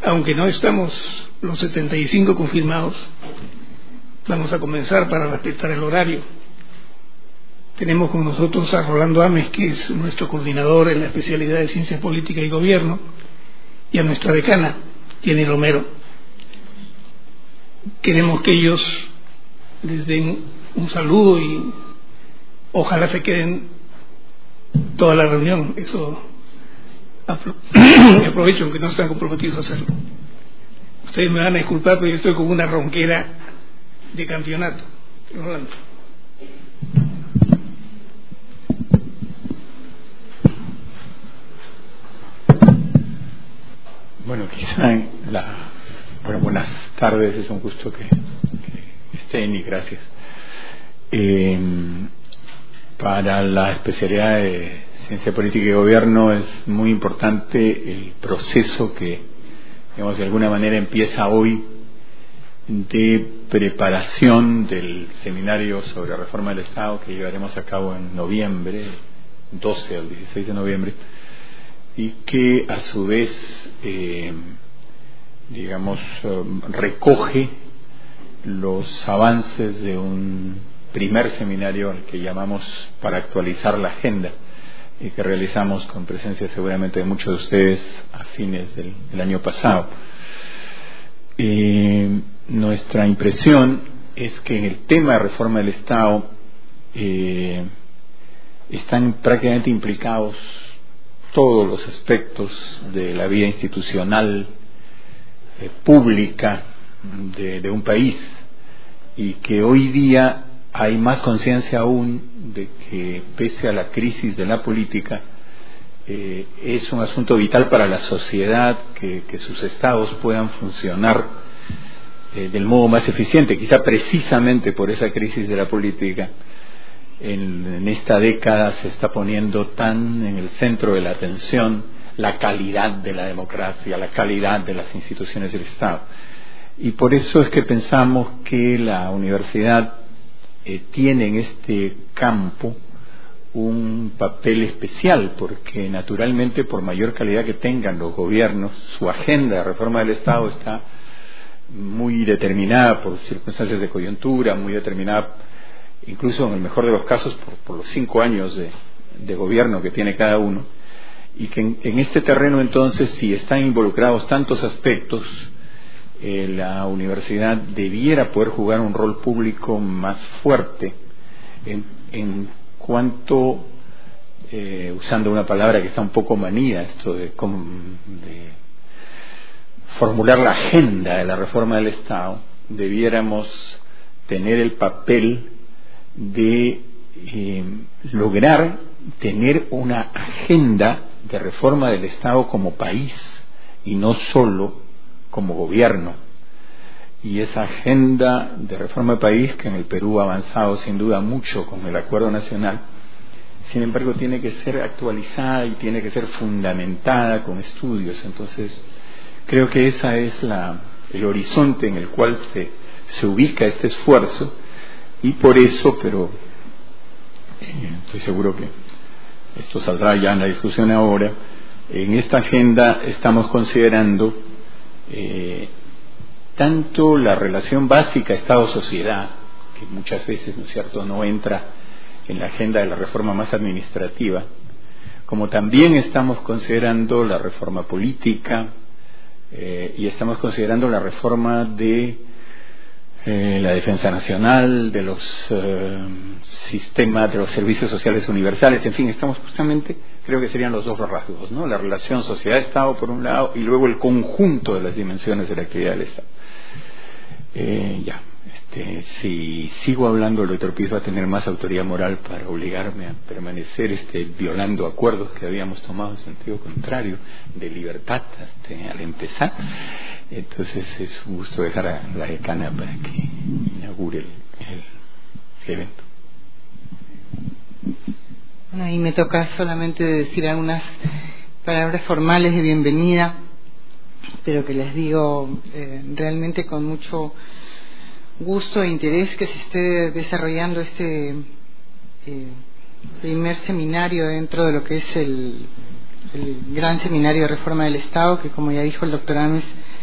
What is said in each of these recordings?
Aunque no estamos los 75 confirmados, vamos a comenzar para respetar el horario. Tenemos con nosotros a Rolando Ames, que es nuestro coordinador en la especialidad de Ciencias Políticas y Gobierno, y a nuestra decana, Jenny Romero. Queremos que ellos les den un saludo y ojalá se queden toda la reunión. Eso aprovecho, aunque no están comprometidos a hacerlo. Ustedes me van a disculpar, pero yo estoy con una ronquera de campeonato. Rolando. Bueno, quizá buenas tardes, es un gusto que estén y gracias. Para la especialidad de Ciencia Política y Gobierno es muy importante el proceso que, digamos, de alguna manera empieza hoy de preparación del seminario sobre reforma del Estado que llevaremos a cabo en noviembre, 12 al 16 de noviembre, y que a su vez recoge los avances de un primer seminario al que llamamos para actualizar la agenda y que realizamos con presencia seguramente de muchos de ustedes a fines del año pasado. Nuestra impresión es que en el tema de reforma del Estado están prácticamente implicados todos los aspectos de la vida institucional pública de un país, y que hoy día hay más conciencia aún de que, pese a la crisis de la política, es un asunto vital para la sociedad que sus estados puedan funcionar del modo más eficiente. Quizá precisamente por esa crisis de la política en esta década se está poniendo tan en el centro de la atención la calidad de la democracia, la calidad de las instituciones del Estado. Y por eso es que pensamos que la universidad tiene en este campo un papel especial, porque naturalmente, por mayor calidad que tengan los gobiernos, su agenda de reforma del Estado está muy determinada por circunstancias de coyuntura, muy determinada incluso en el mejor de los casos por los 5 años de gobierno que tiene cada uno, y que en este terreno entonces, si están involucrados tantos aspectos, la universidad debiera poder jugar un rol público más fuerte en cuanto, usando una palabra que está un poco manida, esto de formular la agenda de la reforma del Estado, debiéramos tener el papel de lograr tener una agenda de reforma del Estado como país y no solo como gobierno. Y esa agenda de reforma de país, que en el Perú ha avanzado sin duda mucho con el Acuerdo Nacional, sin embargo tiene que ser actualizada y tiene que ser fundamentada con estudios. Entonces creo que esa es el horizonte en el cual se ubica este esfuerzo, y por eso, pero estoy seguro que esto saldrá ya en la discusión ahora, en esta agenda estamos considerando tanto la relación básica Estado-sociedad, que muchas veces, ¿no es cierto?, no entra en la agenda de la reforma más administrativa, como también estamos considerando la reforma política, y estamos considerando la reforma de la defensa nacional, de los sistemas de los servicios sociales universales. En fin, estamos justamente, creo que serían los dos rasgos, ¿no? La relación sociedad-Estado por un lado, y luego el conjunto de las dimensiones de la actividad del Estado. Si sigo hablando, el doctor Piz va a tener más autoridad moral para obligarme a permanecer violando acuerdos que habíamos tomado en sentido contrario de libertad al empezar. Entonces es un gusto dejar a la decana para que inaugure el evento. Bueno, y me toca solamente decir algunas palabras formales de bienvenida, pero que les digo realmente con mucho gusto e interés que se esté desarrollando este primer seminario dentro de lo que es el gran seminario de reforma del Estado, que, como ya dijo el doctor Ames,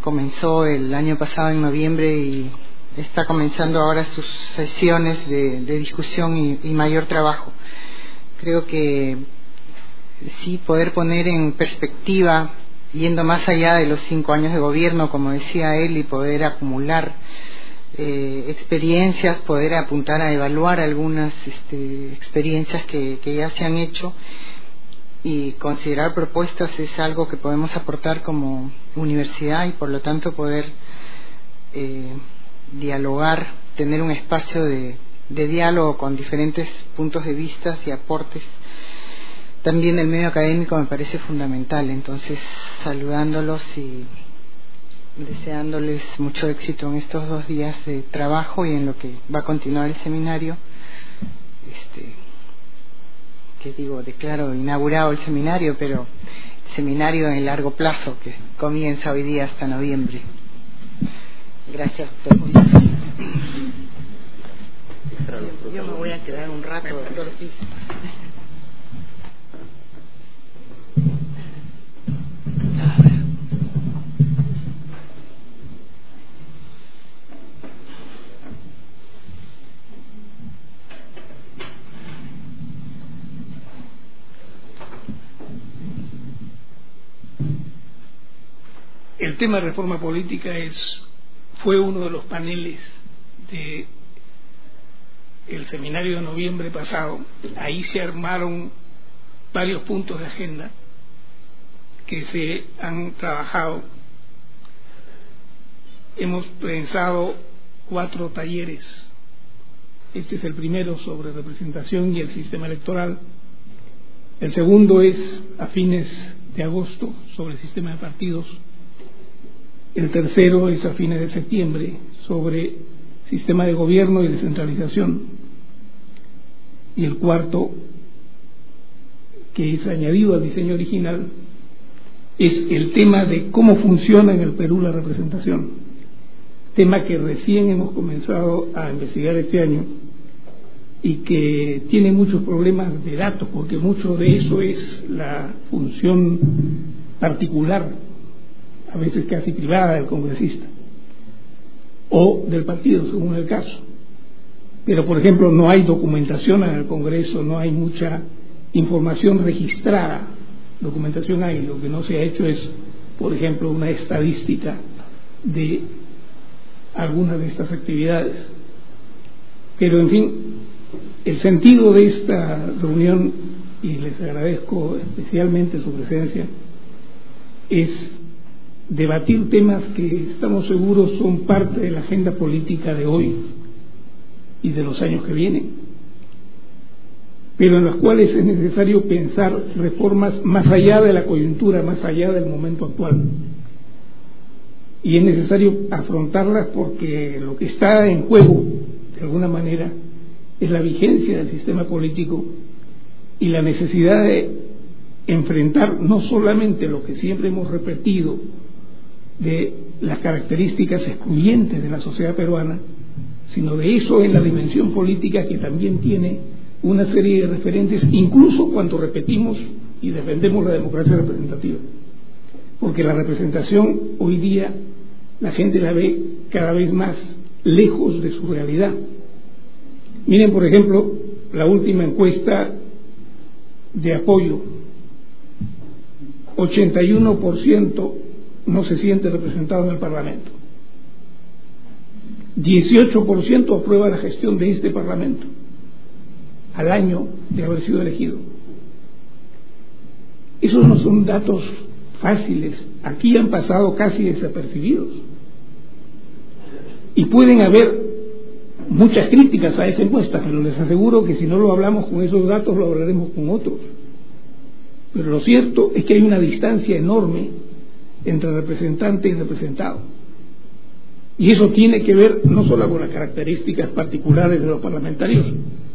comenzó el año pasado en noviembre y está comenzando ahora sus sesiones de discusión y mayor trabajo. Creo que sí, poder poner en perspectiva, yendo más allá de los 5 años de gobierno, como decía él, y poder acumular experiencias, poder apuntar a evaluar algunas experiencias que ya se han hecho y considerar propuestas es algo que podemos aportar como universidad y por lo tanto poder dialogar, tener un espacio de diálogo con diferentes puntos de vista y aportes. También el medio académico me parece fundamental, entonces saludándolos y deseándoles mucho éxito en estos 2 días de trabajo y en lo que va a continuar el seminario. Declaro inaugurado el seminario, pero el seminario en largo plazo que comienza hoy día hasta noviembre. Gracias a todos. Yo me voy a quedar un rato, doctor Piz. El tema de reforma política fue uno de los paneles de el seminario de noviembre pasado. Ahí se armaron varios puntos de agenda que se han trabajado. Hemos pensado 4 talleres. Este es el primero sobre representación y el sistema electoral. El segundo es a fines de agosto sobre el sistema de partidos. El tercero es a fines de septiembre sobre sistema de gobierno y descentralización. Y el cuarto, que es añadido al diseño original, es el tema de cómo funciona en el Perú la representación, tema que recién hemos comenzado a investigar este año y que tiene muchos problemas de datos, porque mucho de eso es la función particular, a veces casi privada, del congresista o del partido, según el caso. Pero, por ejemplo, no hay documentación en el Congreso, no hay mucha información registrada. Documentación hay, lo que no se ha hecho es, por ejemplo, una estadística de algunas de estas actividades. Pero, en fin, el sentido de esta reunión, y les agradezco especialmente su presencia, es debatir temas que estamos seguros son parte de la agenda política de hoy y de los años que vienen, pero en las cuales es necesario pensar reformas más allá de la coyuntura, más allá del momento actual, y es necesario afrontarlas porque lo que está en juego, de alguna manera, es la vigencia del sistema político y la necesidad de enfrentar no solamente lo que siempre hemos repetido de las características excluyentes de la sociedad peruana, sino de eso en la dimensión política, que también tiene una serie de referentes, incluso cuando repetimos y defendemos la democracia representativa, porque la representación hoy día la gente la ve cada vez más lejos de su realidad. Miren, por ejemplo, la última encuesta de apoyo: 81% no se siente representado en el Parlamento, 18% aprueba la gestión de este Parlamento al año de haber sido elegido. Esos no son datos fáciles, aquí han pasado casi desapercibidos, y pueden haber muchas críticas a esa encuesta, pero les aseguro que si no lo hablamos con esos datos, lo hablaremos con otros. Pero lo cierto es que hay una distancia enorme entre representante y representado, y eso tiene que ver no solo con las características particulares de los parlamentarios.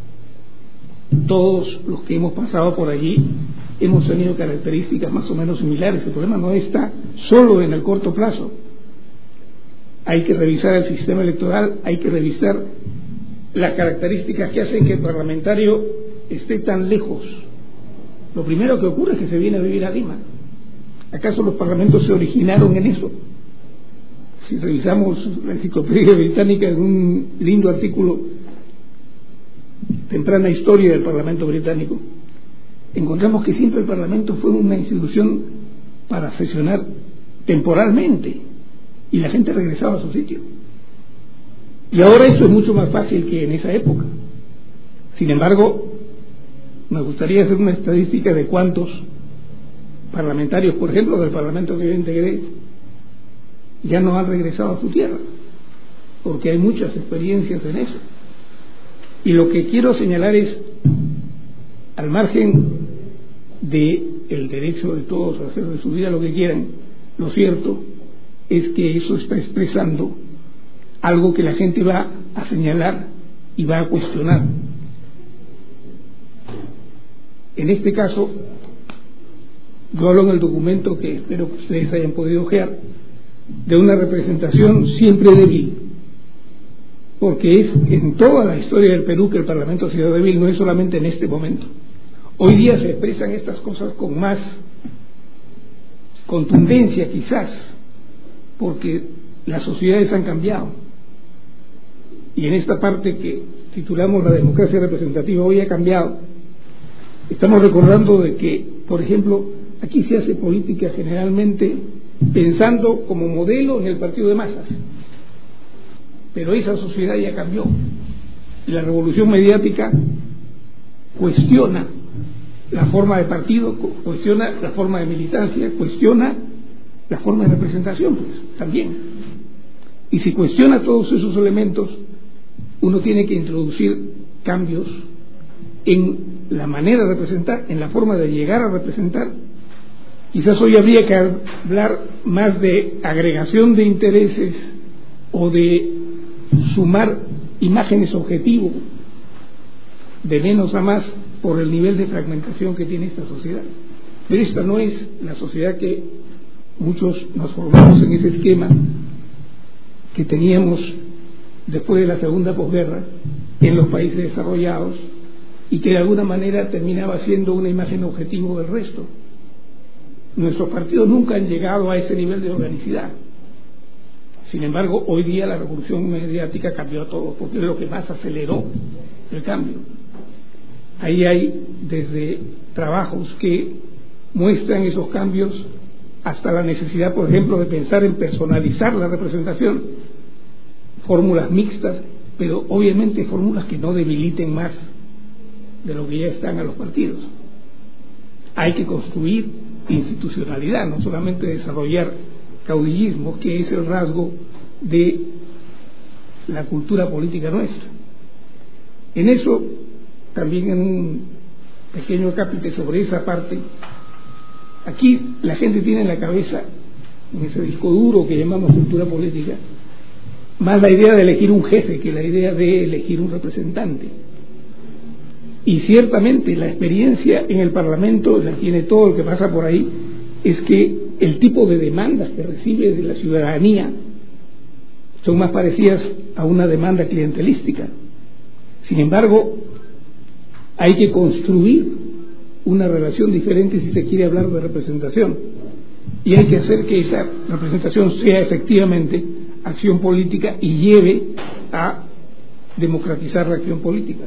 Todos los que hemos pasado por allí hemos tenido características más o menos similares. El problema no está solo en el corto plazo. Hay que revisar el sistema electoral, hay que revisar las características que hacen que el parlamentario esté tan lejos. Lo primero que ocurre es que se viene a vivir a Lima. ¿Acaso los parlamentos se originaron en eso? Si revisamos la Enciclopedia Británica, en un lindo artículo, Temprana Historia del Parlamento Británico, encontramos que siempre el Parlamento fue una institución para sesionar temporalmente y la gente regresaba a su sitio. Y ahora eso es mucho más fácil que en esa época. Sin embargo, me gustaría hacer una estadística de cuántos parlamentarios, por ejemplo, del Parlamento que yo integré, ya no han regresado a su tierra, porque hay muchas experiencias en eso. Y lo que quiero señalar es, al margen del derecho de todos a hacer de su vida lo que quieran, lo cierto es que eso está expresando algo que la gente va a señalar y va a cuestionar. En este caso, yo hablo en el documento que espero que ustedes hayan podido ojear, de una representación siempre débil, porque es en toda la historia del Perú que el Parlamento ha sido débil, no es solamente en este momento. Hoy día se expresan estas cosas con más contundencia quizás, porque las sociedades han cambiado. Y en esta parte que titulamos la democracia representativa hoy ha cambiado. Estamos recordando de que, por ejemplo, aquí se hace política generalmente pensando como modelo en el partido de masas, pero esa sociedad ya cambió y la revolución mediática cuestiona la forma de partido, cuestiona la forma de militancia, cuestiona la forma de representación, pues también. Y si cuestiona todos esos elementos, uno tiene que introducir cambios en la manera de representar, en la forma de llegar a representar. Quizás hoy habría que hablar más de agregación de intereses o de sumar imágenes objetivo de menos a más por el nivel de fragmentación que tiene esta sociedad. Pero esta no es la sociedad que muchos nos formamos en ese esquema que teníamos después de la segunda posguerra en los países desarrollados y que de alguna manera terminaba siendo una imagen objetivo del resto. Nuestros partidos nunca han llegado a ese nivel de organicidad. Sin embargo, hoy día la revolución mediática cambió todo, porque es lo que más aceleró el cambio. Ahí hay desde trabajos que muestran esos cambios hasta la necesidad, por ejemplo, de pensar en personalizar la representación, fórmulas mixtas, pero obviamente fórmulas que no debiliten más de lo que ya están a los partidos. Hay que construir institucionalidad, no solamente desarrollar caudillismo, que es el rasgo de la cultura política nuestra. En eso, también en un pequeño capítulo sobre esa parte, aquí la gente tiene en la cabeza, en ese disco duro que llamamos cultura política, más la idea de elegir un jefe que la idea de elegir un representante. Y ciertamente la experiencia en el Parlamento, la tiene todo el que pasa por ahí, es que el tipo de demandas que recibe de la ciudadanía son más parecidas a una demanda clientelística. Sin embargo, hay que construir una relación diferente si se quiere hablar de representación, y hay que hacer que esa representación sea efectivamente acción política y lleve a democratizar la acción política.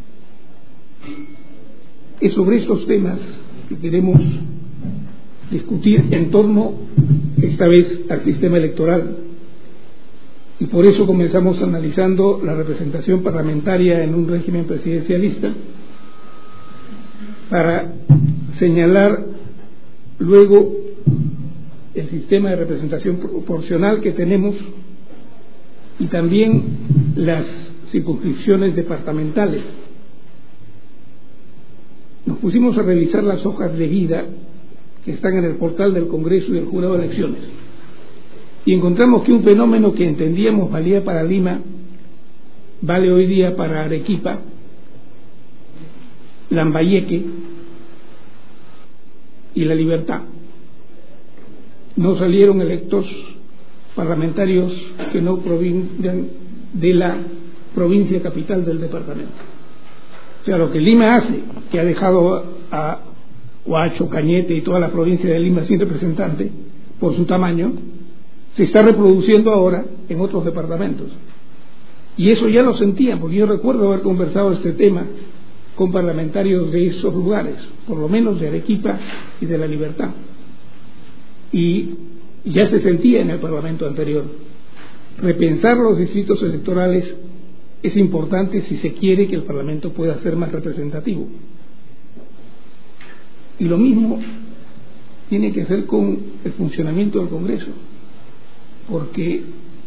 Es sobre estos temas que queremos discutir en torno, esta vez, al sistema electoral, y por eso comenzamos analizando la representación parlamentaria en un régimen presidencialista, para señalar luego el sistema de representación proporcional que tenemos y también las circunscripciones departamentales. Nos pusimos a revisar las hojas de vida que están en el portal del Congreso y del Jurado de Elecciones y encontramos que un fenómeno que entendíamos valía para Lima vale hoy día para Arequipa, Lambayeque y La Libertad. No salieron electos parlamentarios que no provengan de la provincia capital del departamento. O sea, lo que Lima hace, que ha dejado a Huacho, Cañete y toda la provincia de Lima sin representante por su tamaño, se está reproduciendo ahora en otros departamentos. Y eso ya lo sentían, porque yo recuerdo haber conversado este tema con parlamentarios de esos lugares, por lo menos de Arequipa y de La Libertad. Y ya se sentía en el Parlamento anterior. Repensar los distritos electorales es importante si se quiere que el Parlamento pueda ser más representativo. Y lo mismo tiene que hacer con el funcionamiento del Congreso, porque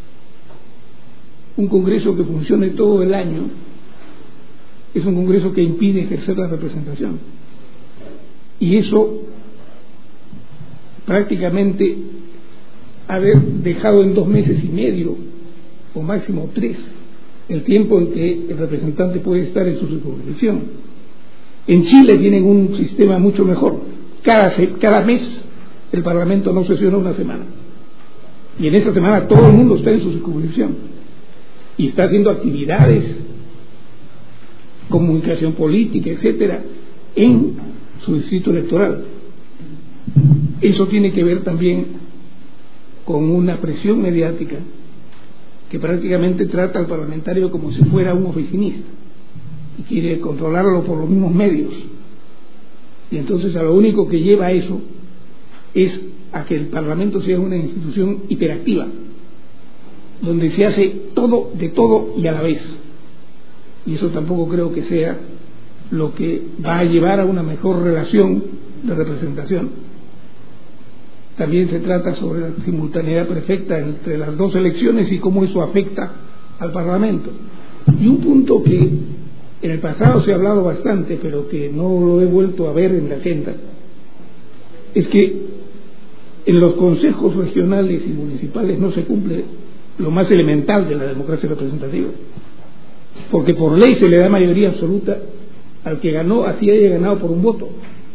un Congreso que funcione todo el año es un Congreso que impide ejercer la representación. Y eso prácticamente haber dejado en 2 meses y medio, o máximo 3, el tiempo en que el representante puede estar en su circunscripción. En Chile tienen un sistema mucho mejor. Cada mes el Parlamento no sesiona una semana. Y en esa semana todo el mundo está en su circunscripción. Y está haciendo actividades, comunicación política, etcétera, en su distrito electoral. Eso tiene que ver también con una presión mediática que prácticamente trata al parlamentario como si fuera un oficinista y quiere controlarlo por los mismos medios. Y entonces a lo único que lleva a eso es a que el Parlamento sea una institución hiperactiva, donde se hace todo de todo y a la vez. Y eso tampoco creo que sea lo que va a llevar a una mejor relación de representación. También se trata sobre la simultaneidad perfecta entre las 2 elecciones y cómo eso afecta al Parlamento. Y un punto que en el pasado se ha hablado bastante, pero que no lo he vuelto a ver en la agenda, es que en los consejos regionales y municipales no se cumple lo más elemental de la democracia representativa, porque por ley se le da mayoría absoluta al que ganó, así haya ganado por un voto.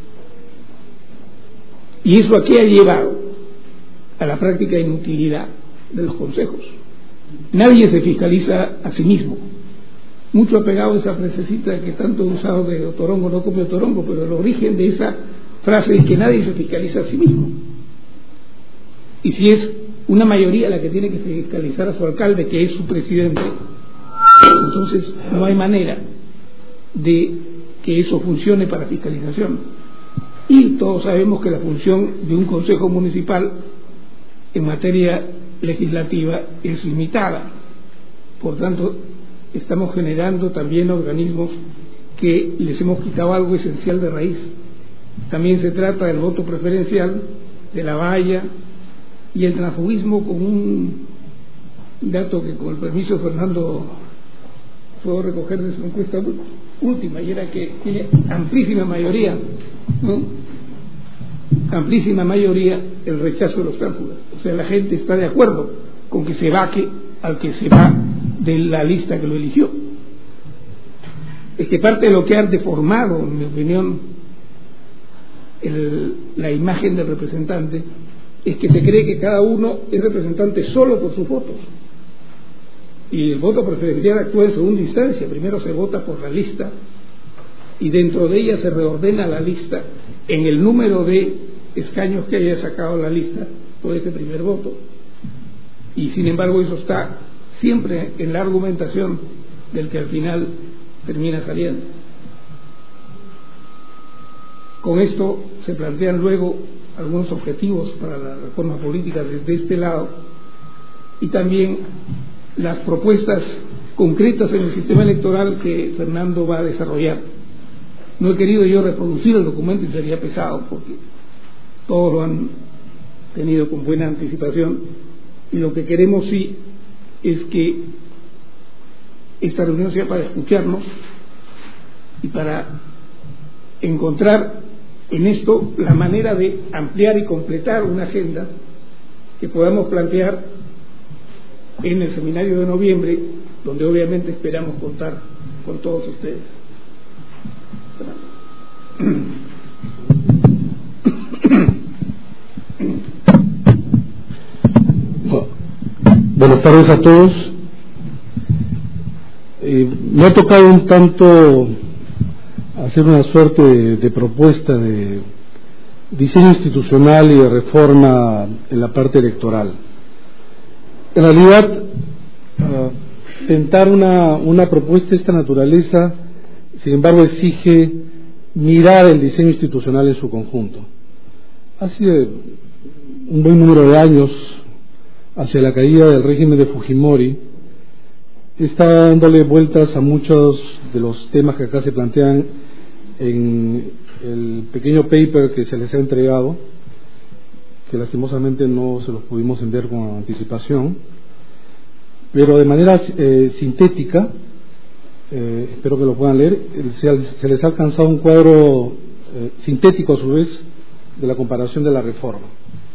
¿Y eso a qué ha llevado? A la práctica inutilidad de los consejos. Nadie se fiscaliza a sí mismo. Mucho apegado a esa frasecita que tanto he usado de Otorongo no come Otorongo, pero el origen de esa frase es que nadie se fiscaliza a sí mismo. Y si es una mayoría la que tiene que fiscalizar a su alcalde, que es su presidente, entonces no hay manera de que eso funcione para fiscalización. Y todos sabemos que la función de un consejo municipal en materia legislativa es limitada. Por tanto, estamos generando también organismos que les hemos quitado algo esencial de raíz. También se trata del voto preferencial, de la valla y el transfugismo, con un dato que con el permiso de Fernando puedo recoger de su encuesta última, y era que tiene amplísima mayoría, ¿no? Amplísima mayoría el rechazo de los tránsfugas. O sea, la gente está de acuerdo con que se vaque al que se va de la lista que lo eligió. Es que parte de lo que ha deformado, en mi opinión, la imagen del representante es que se cree que cada uno es representante solo por sus votos. Y el voto preferencial actúa en segunda instancia. Primero se vota por la lista y dentro de ella se reordena la lista en el número de escaños que haya sacado la lista por ese primer voto. Y sin embargo eso está siempre en la argumentación del que al final termina saliendo. Con esto se plantean luego algunos objetivos para la reforma política desde este lado, y también las propuestas concretas en el sistema electoral que Fernando va a desarrollar. No he querido yo reproducir el documento y sería pesado, porque todos lo han tenido con buena anticipación, y lo que queremos sí es que esta reunión sea para escucharnos y para encontrar en esto la manera de ampliar y completar una agenda que podamos plantear en el seminario de noviembre, donde obviamente esperamos contar con todos ustedes. Buenas tardes a todos. Me ha tocado un tanto hacer una suerte de propuesta de diseño institucional y de reforma en la parte electoral. En realidad, tentar una propuesta de esta naturaleza, sin embargo, exige mirar el diseño institucional en su conjunto. Hace un buen número de años, hacia la caída del régimen de Fujimori, está dándole vueltas a muchos de los temas que acá se plantean en el pequeño paper que se les ha entregado, que lastimosamente no se los pudimos enviar con anticipación, pero de manera sintética, espero que lo puedan leer, se les ha alcanzado un cuadro sintético a su vez de la comparación de la reforma.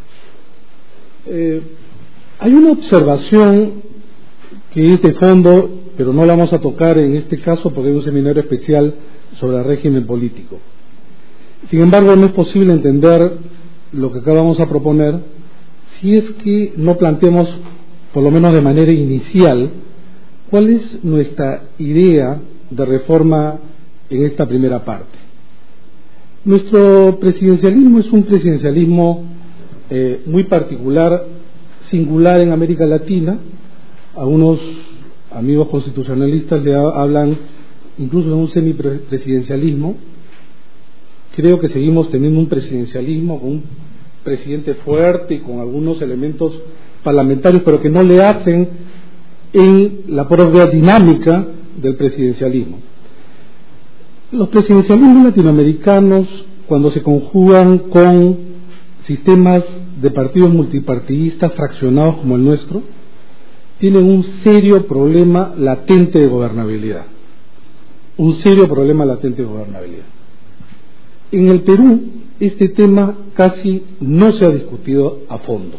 Hay una observación que es de fondo, pero no la vamos a tocar en este caso porque hay un seminario especial sobre el régimen político. Sin embargo, no es posible entender lo que acá vamos a proponer si es que no planteamos, por lo menos de manera inicial, cuál es nuestra idea de reforma en esta primera parte. Nuestro presidencialismo es un presidencialismo muy particular, singular en América Latina. Algunos amigos constitucionalistas le hablan incluso de un semipresidencialismo. Creo que seguimos teniendo un presidencialismo con un presidente fuerte y con algunos elementos parlamentarios, pero que no le hacen en la propia dinámica del presidencialismo. Los presidencialismos latinoamericanos, cuando se conjugan con sistemas de partidos multipartidistas fraccionados como el nuestro, tienen un serio problema latente de gobernabilidad. Un serio problema latente de gobernabilidad. En el Perú, este tema casi no se ha discutido a fondo.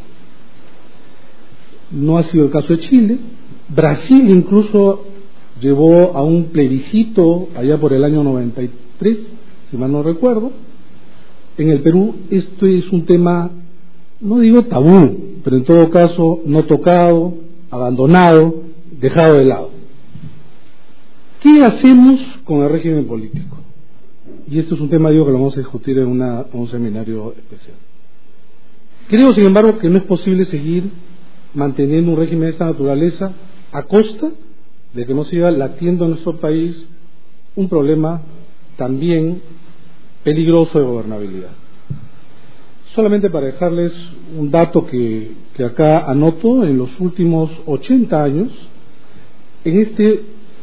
No ha sido el caso de Chile. Brasil incluso llevó a un plebiscito allá por el año 93, si mal no recuerdo. En el Perú esto es un tema, no digo tabú, pero en todo caso no tocado, abandonado, dejado de lado. ¿Qué hacemos con el régimen político? Y esto es un tema, digo, que lo vamos a discutir en un seminario especial. Creo, sin embargo, que no es posible seguir manteniendo un régimen de esta naturaleza a costa de que no siga latiendo en nuestro país un problema también peligroso de gobernabilidad. Solamente para dejarles un dato que acá anoto, en los últimos 80 años, en este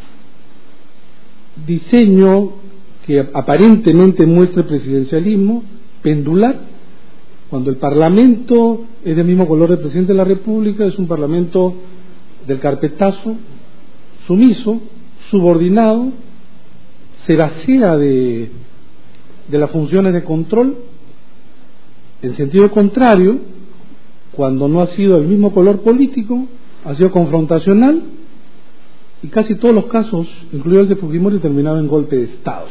diseño que aparentemente muestra el presidencialismo pendular, cuando el Parlamento es del mismo color del presidente de la República, es un Parlamento del carpetazo, sumiso, subordinado, se vacía de las funciones de control. En sentido contrario, cuando no ha sido del mismo color político, ha sido confrontacional, y casi todos los casos, incluido el de Fujimori, terminaban en golpe de Estado.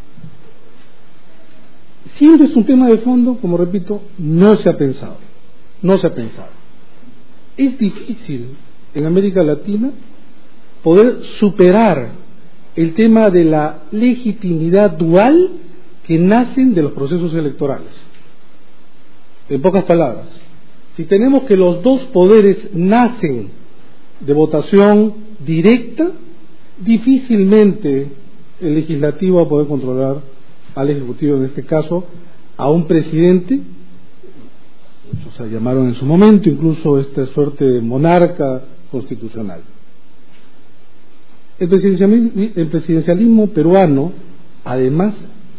Siempre es un tema de fondo, como repito, no se ha pensado. Es difícil en América Latina poder superar el tema de la legitimidad dual que nacen de los procesos electorales. En pocas palabras, si tenemos que los dos poderes nacen de votación directa, difícilmente el legislativo va a poder controlar al ejecutivo, en este caso a un presidente, o sea, llamaron en su momento incluso esta suerte de monarca constitucional. El presidencialismo peruano además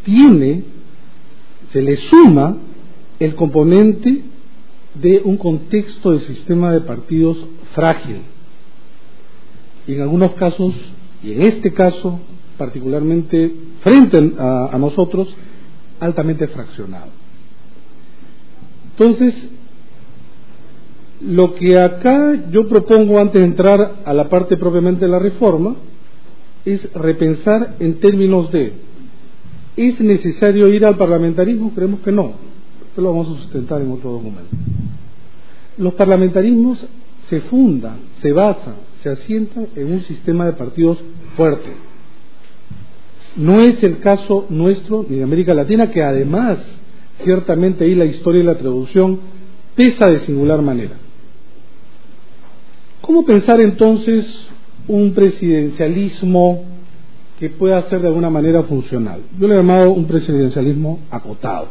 se le suma el componente de un contexto de sistema de partidos frágil, y en algunos casos, y en este caso particularmente frente a nosotros, altamente fraccionado. Entonces, lo que acá yo propongo, antes de entrar a la parte propiamente de la reforma, es repensar en términos de: ¿es necesario ir al parlamentarismo? Creemos que no. Esto lo vamos a sustentar en otro documento. Los parlamentarismos se fundan, se basan, se asientan en un sistema de partidos fuerte. No es el caso nuestro ni de América Latina, que además ciertamente ahí la historia y la traducción pesa de singular manera. ¿Cómo pensar entonces un presidencialismo que pueda ser de alguna manera funcional? Yo le he llamado un presidencialismo acotado.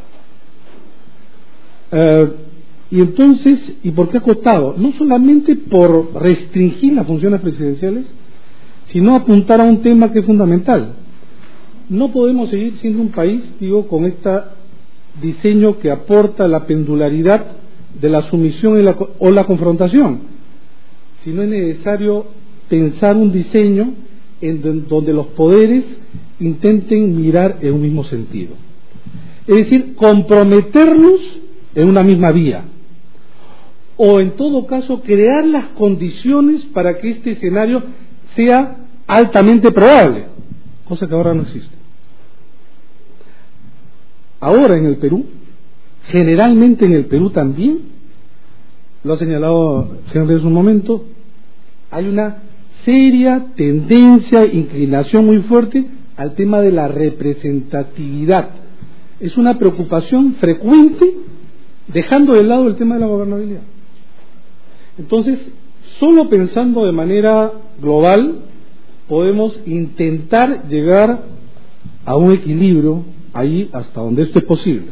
Y entonces, ¿y por qué acotado? No solamente por restringir las funciones presidenciales, sino apuntar a un tema que es fundamental. No podemos seguir siendo un país, digo, con este diseño que aporta la pendularidad de la sumisión o la confrontación, sino es necesario pensar un diseño en donde los poderes intenten mirar en un mismo sentido. Es decir, comprometernos en una misma vía, o en todo caso crear las condiciones para que este escenario sea altamente probable, cosa que ahora no existe. Ahora en el Perú, generalmente en el Perú también, lo ha señalado señor en un momento, hay una seria tendencia, inclinación muy fuerte al tema de la representatividad. Es una preocupación frecuente, dejando de lado el tema de la gobernabilidad. Entonces, solo pensando de manera global, podemos intentar llegar a un equilibrio ahí hasta donde esto es posible.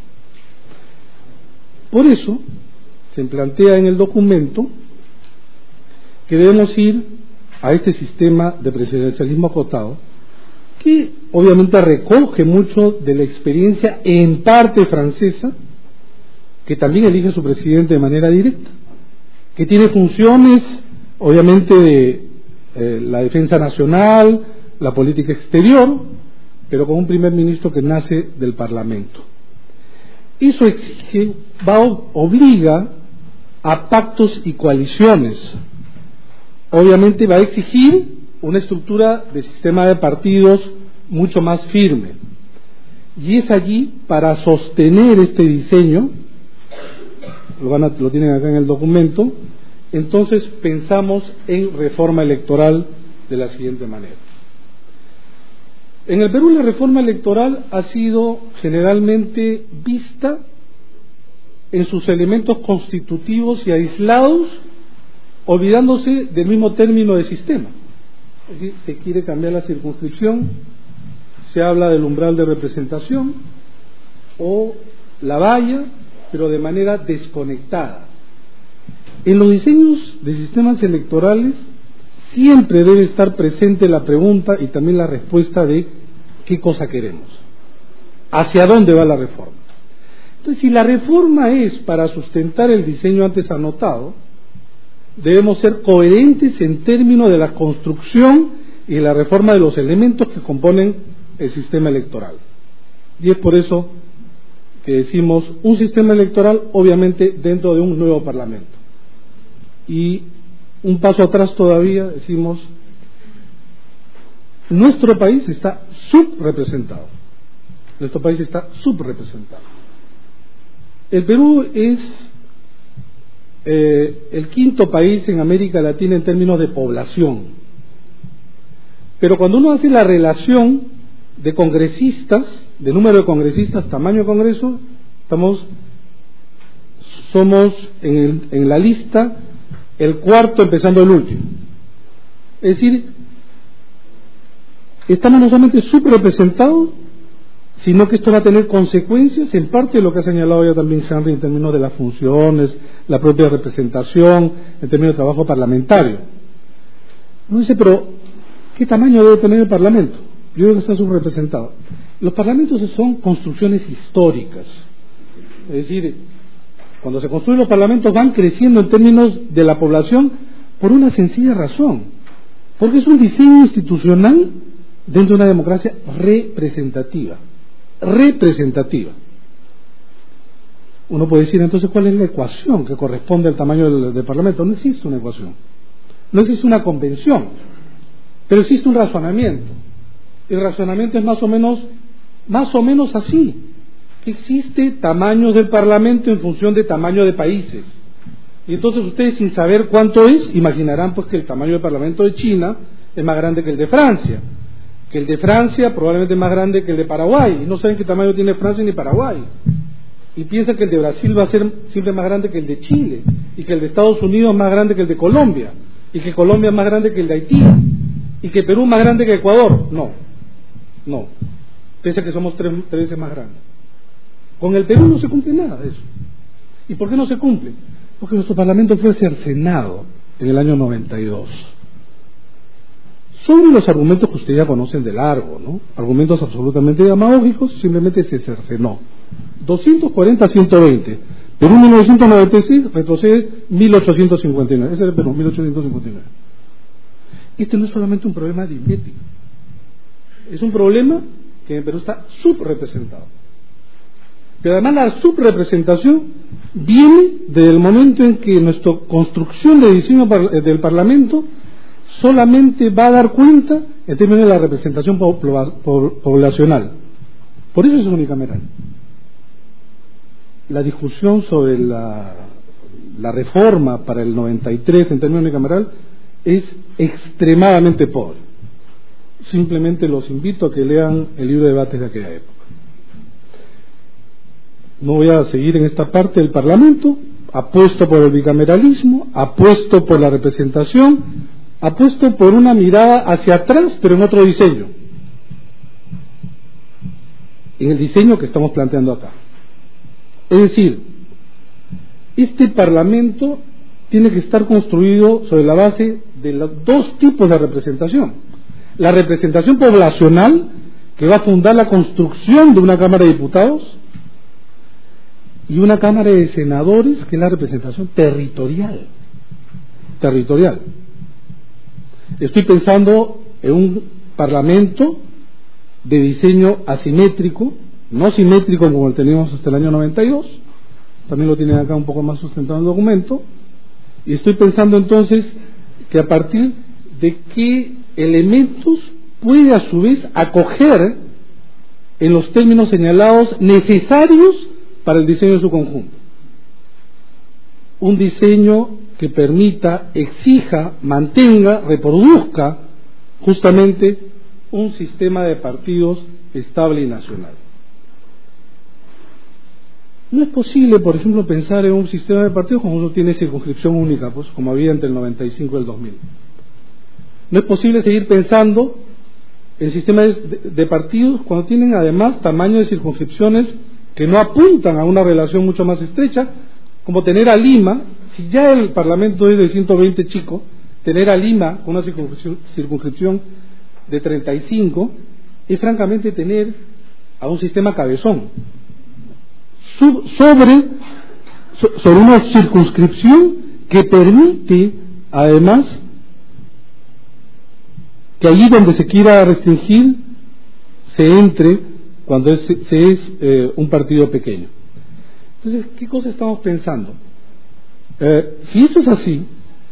Por eso, se plantea en el documento que debemos ir a este sistema de presidencialismo acotado, que obviamente recoge mucho de la experiencia en parte francesa, que también elige a su presidente de manera directa, que tiene funciones obviamente de la defensa nacional, la política exterior, pero con un primer ministro que nace del Parlamento. Eso exige, obliga a pactos y coaliciones. Obviamente va a exigir una estructura de sistema de partidos mucho más firme. Y es allí, para sostener este diseño, lo tienen acá en el documento, entonces pensamos en reforma electoral de la siguiente manera. En el Perú la reforma electoral ha sido generalmente vista en sus elementos constitutivos y aislados, olvidándose del mismo término de sistema. Es decir, se quiere cambiar la circunscripción, se habla del umbral de representación o la valla, pero de manera desconectada. En los diseños de sistemas electorales siempre debe estar presente la pregunta y también la respuesta de qué cosa queremos, hacia dónde va la reforma. Entonces, si la reforma es para sustentar el diseño antes anotado, debemos ser coherentes en términos de la construcción y la reforma de los elementos que componen el sistema electoral. Y es por eso que decimos un sistema electoral obviamente dentro de un nuevo Parlamento. Y un paso atrás todavía decimos, nuestro país está subrepresentado. Nuestro país está subrepresentado. El Perú es el quinto país en América Latina en términos de población. Pero cuando uno hace la relación de congresistas, de número de congresistas, tamaño de Congreso, somos en la lista el cuarto empezando el último. Es decir, estamos no solamente subrepresentados, sino que esto va a tener consecuencias en parte de lo que ha señalado ya también Henry en términos de las funciones, la propia representación, en términos de trabajo parlamentario. Uno dice, pero ¿qué tamaño debe tener el Parlamento? Yo creo que está subrepresentado. Los parlamentos son construcciones históricas. Es decir, cuando se construyen los parlamentos van creciendo en términos de la población por una sencilla razón, porque es un diseño institucional dentro de una democracia representativa. Uno puede decir entonces cuál es la ecuación que corresponde al tamaño del Parlamento. No existe una ecuación, no existe una convención, pero existe un razonamiento. El razonamiento es más o menos así, que existe tamaños del Parlamento en función de tamaño de países. Y entonces ustedes, sin saber cuánto es, imaginarán pues que el tamaño del Parlamento de China es más grande que el de Francia, que el de Francia probablemente es más grande que el de Paraguay, y no saben qué tamaño tiene Francia ni Paraguay, y piensan que el de Brasil va a ser siempre más grande que el de Chile, y que el de Estados Unidos es más grande que el de Colombia. y que Colombia es más grande que el de Haití, y que Perú es más grande que Ecuador. No, pese a que somos tres veces más grandes. Con el Perú no se cumple nada de eso. ¿Y por qué no se cumple? Porque nuestro Parlamento fue cercenado en el año 92. Sobre los argumentos que ustedes ya conocen de largo, ¿no? Argumentos absolutamente demagógicos, simplemente se cercenó. 240 a 120. Perú 1996 retrocede 1859. Ese era el Perú, 1859. Este no es solamente un problema aritmético. Es un problema que en Perú está subrepresentado. Pero además la subrepresentación viene del momento en que nuestra construcción de diseño del Parlamento solamente va a dar cuenta en términos de la representación poblacional. Por eso es unicameral. La discusión sobre la reforma para el 93 en términos unicameral es extremadamente pobre. Simplemente los invito a que lean el libro de debates de aquella época. No voy a seguir en esta parte del Parlamento. Apuesto por el bicameralismo, apuesto por la representación, apuesto por una mirada hacia atrás, pero en otro diseño, en el diseño que estamos planteando acá. Es decir, este Parlamento tiene que estar construido sobre la base de los dos tipos de representación: la representación poblacional, que va a fundar la construcción de una Cámara de Diputados, y una Cámara de Senadores, que es la representación territorial. Estoy pensando en un Parlamento de diseño asimétrico, no simétrico como el teníamos hasta el año 92, también lo tienen acá un poco más sustentado en el documento, y estoy pensando entonces que a partir de qué elementos puede a su vez acoger en los términos señalados necesarios para el diseño de su conjunto. Un diseño que permita, exija, mantenga, reproduzca justamente un sistema de partidos estable y nacional. No es posible, por ejemplo, pensar en un sistema de partidos como uno tiene circunscripción única, pues, como había entre el 95 y el 2000. No es posible seguir pensando en sistemas de partidos cuando tienen además tamaño de circunscripciones que no apuntan a una relación mucho más estrecha, como tener a Lima. Si ya el Parlamento es de 120 chicos, tener a Lima con una circunscripción de 35 es francamente tener a un sistema cabezón sobre una circunscripción que permite además que allí donde se quiera restringir se entre cuando se es un partido pequeño. Entonces, ¿qué cosa estamos pensando? Si eso es así,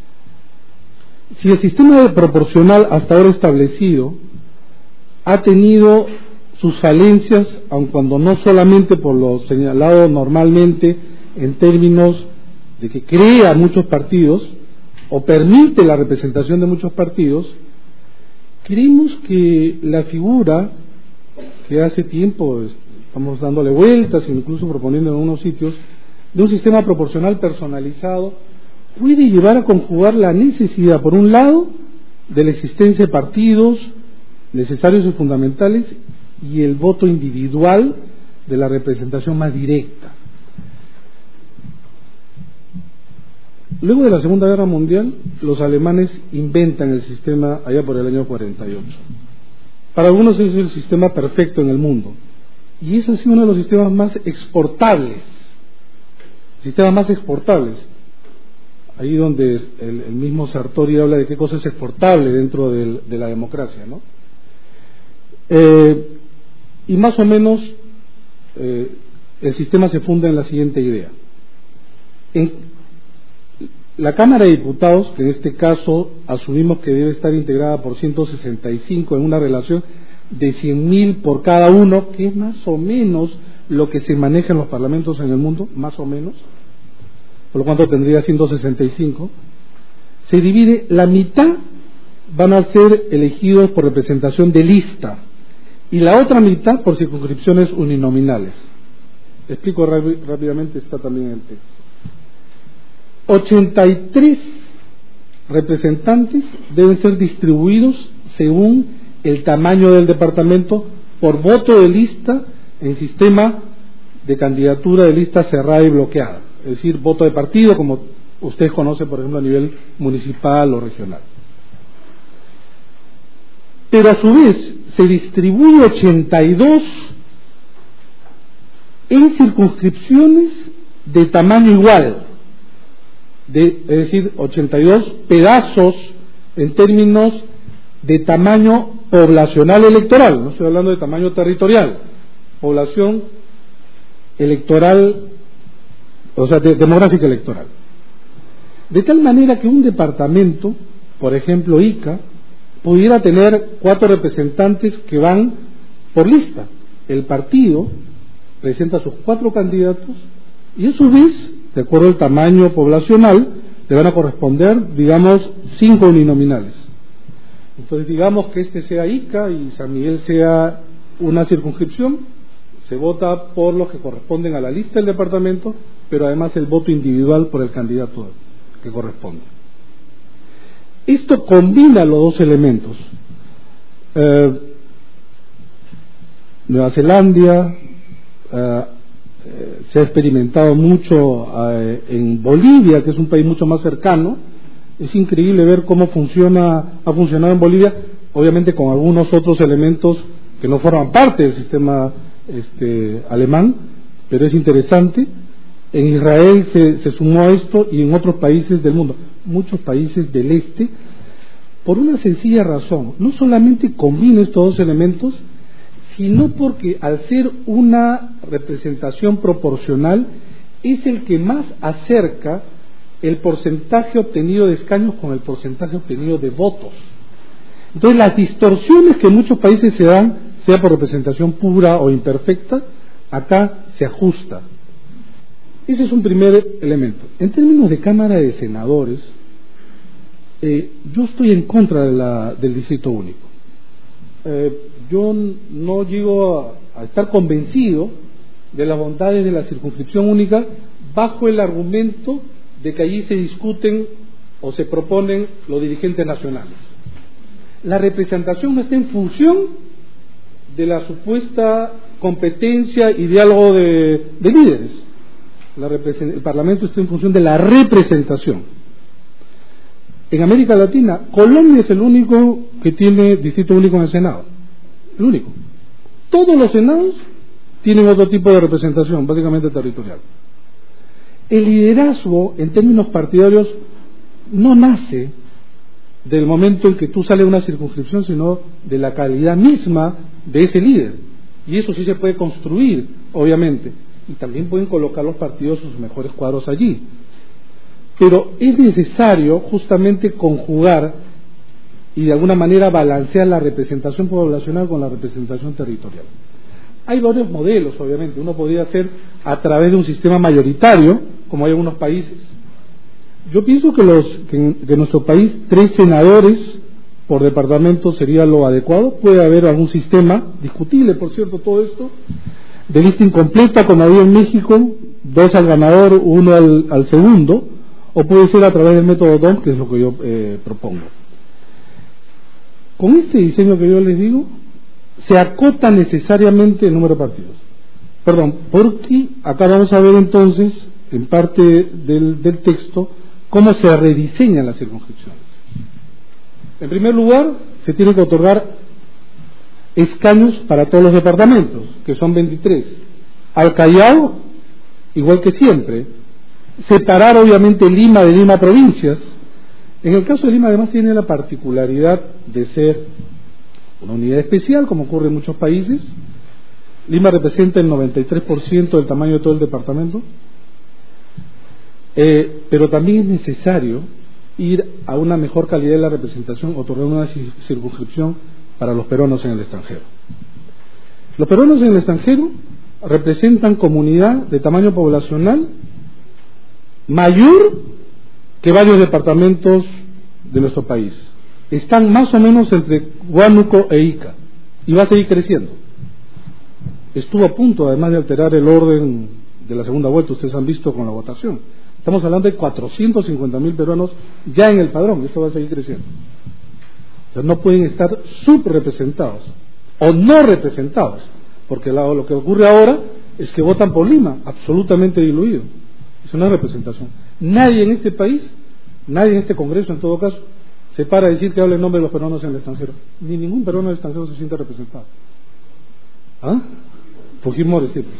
si el sistema de proporcional hasta ahora establecido ha tenido sus falencias, aun cuando no solamente por lo señalado normalmente en términos de que crea muchos partidos o permite la representación de muchos partidos, creemos que la figura que hace tiempo estamos dándole vueltas, incluso proponiendo en algunos sitios, de un sistema proporcional personalizado, puede llevar a conjugar la necesidad, por un lado, de la existencia de partidos necesarios y fundamentales, y el voto individual de la representación más directa. Luego de la Segunda Guerra Mundial, los alemanes inventan el sistema allá por el año 48. Para algunos es el sistema perfecto en el mundo, y es así uno de los sistemas más exportables. Ahí donde el mismo Sartori habla de qué cosa es exportable dentro de la democracia, ¿no? Y más o menos el sistema se funda en la siguiente idea. En la Cámara de Diputados, que en este caso asumimos que debe estar integrada por 165 en una relación de 100.000 por cada uno, que es más o menos lo que se maneja en los parlamentos en el mundo, más o menos, por lo cual tendría 165, se divide, la mitad van a ser elegidos por representación de lista y la otra mitad por circunscripciones uninominales. Explico rápidamente, está también en el texto. 83 representantes deben ser distribuidos según el tamaño del departamento por voto de lista en sistema de candidatura de lista cerrada y bloqueada, es decir, voto de partido, como usted conoce, por ejemplo, a nivel municipal o regional. Pero a su vez se distribuye 82 en circunscripciones de tamaño igual, es decir, 82 pedazos en términos de tamaño poblacional electoral, no estoy hablando de tamaño territorial, población electoral, o sea, demográfica electoral. De tal manera que un departamento, por ejemplo Ica, pudiera tener 4 representantes que van por lista. El partido presenta sus 4 candidatos y a su vez, de acuerdo al tamaño poblacional, le van a corresponder, digamos, 5 uninominales. Entonces, digamos que este sea Ica y San Miguel sea una circunscripción, se vota por los que corresponden a la lista del departamento, pero además el voto individual por el candidato que corresponde. Esto combina los dos elementos. Nueva Zelanda, se ha experimentado mucho en Bolivia, que es un país mucho más cercano. Es increíble ver cómo ha funcionado en Bolivia, obviamente con algunos otros elementos que no forman parte del sistema alemán, pero es interesante. En Israel se sumó a esto y en otros países del mundo, muchos países del este, por una sencilla razón: no solamente combina estos dos elementos, sino porque al ser una representación proporcional es el que más acerca el porcentaje obtenido de escaños con el porcentaje obtenido de votos. Entonces las distorsiones que en muchos países se dan, sea por representación pura o imperfecta, acá se ajusta. Ese es un primer elemento. En términos de Cámara de Senadores, yo estoy en contra del distrito único. Yo no llego a estar convencido de las bondades de la circunscripción única bajo el argumento de que allí se discuten o se proponen los dirigentes nacionales. La representación no está en función de la supuesta competencia y diálogo de líderes. El Parlamento está en función de la representación. En América Latina, Colombia es el único que tiene distrito único en el Senado. El único. Todos los senados tienen otro tipo de representación, básicamente territorial. El liderazgo, en términos partidarios, no nace del momento en que tú sales de una circunscripción, sino de la calidad misma de ese líder. Y eso sí se puede construir, obviamente. Y también pueden colocar los partidos sus mejores cuadros allí. Pero es necesario justamente conjugar y de alguna manera balancear la representación poblacional con la representación territorial. Hay varios modelos, obviamente. Uno podría hacer a través de un sistema mayoritario, como hay en algunos países. Yo pienso que en nuestro país 3 senadores por departamento sería lo adecuado. Puede haber algún sistema, discutible por cierto todo esto, de lista incompleta como había en México, 2 al ganador, 1 al segundo, o puede ser a través del método DOM, que es lo que yo propongo. Con este diseño que yo les digo, se acota necesariamente el número de partidos. Porque acá vamos a ver entonces, en parte del texto, cómo se rediseñan las circunscripciones. En primer lugar, se tiene que otorgar escaños para todos los departamentos, que son 23. Al Callao, igual que siempre, separar obviamente Lima de Lima provincias. En el caso de Lima además tiene la particularidad de ser una unidad especial, como ocurre en muchos países. Lima representa el 93% del tamaño de todo el departamento, pero también es necesario ir a una mejor calidad de la representación, otorgar una circunscripción para los peruanos en el extranjero. Los peruanos en el extranjero representan comunidad de tamaño poblacional mayor que varios departamentos de nuestro país. Están más o menos entre Huánuco e Ica y va a seguir creciendo. Estuvo a punto además de alterar el orden de la segunda vuelta, ustedes han visto con la votación, Estamos hablando de 450.000 peruanos ya en el padrón. Esto va a seguir creciendo. O sea, no pueden estar subrepresentados o no representados, porque lo que ocurre ahora es que votan por Lima, absolutamente diluido. Es una representación. Nadie en este país, nadie en este Congreso en todo caso, se para a decir que hable en nombre de los peruanos en el extranjero. Ni ningún peruano en el extranjero se siente representado. ¿Ah? Fujimori, sí.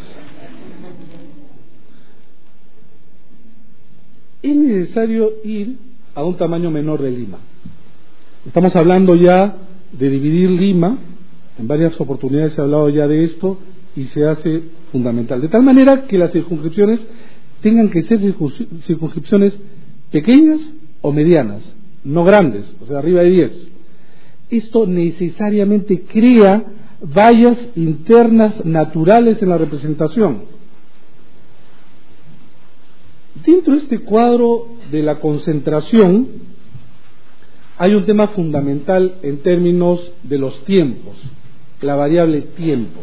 Es necesario ir a un tamaño menor de Lima. Estamos hablando ya de dividir Lima, en varias oportunidades se ha hablado ya de esto y se hace fundamental. De tal manera que las circunscripciones tengan que ser circunscripciones pequeñas o medianas, no grandes, o sea, arriba de 10. Esto necesariamente crea vallas internas naturales en la representación. Dentro de este cuadro de la concentración hay un tema fundamental en términos de los tiempos, la variable tiempo.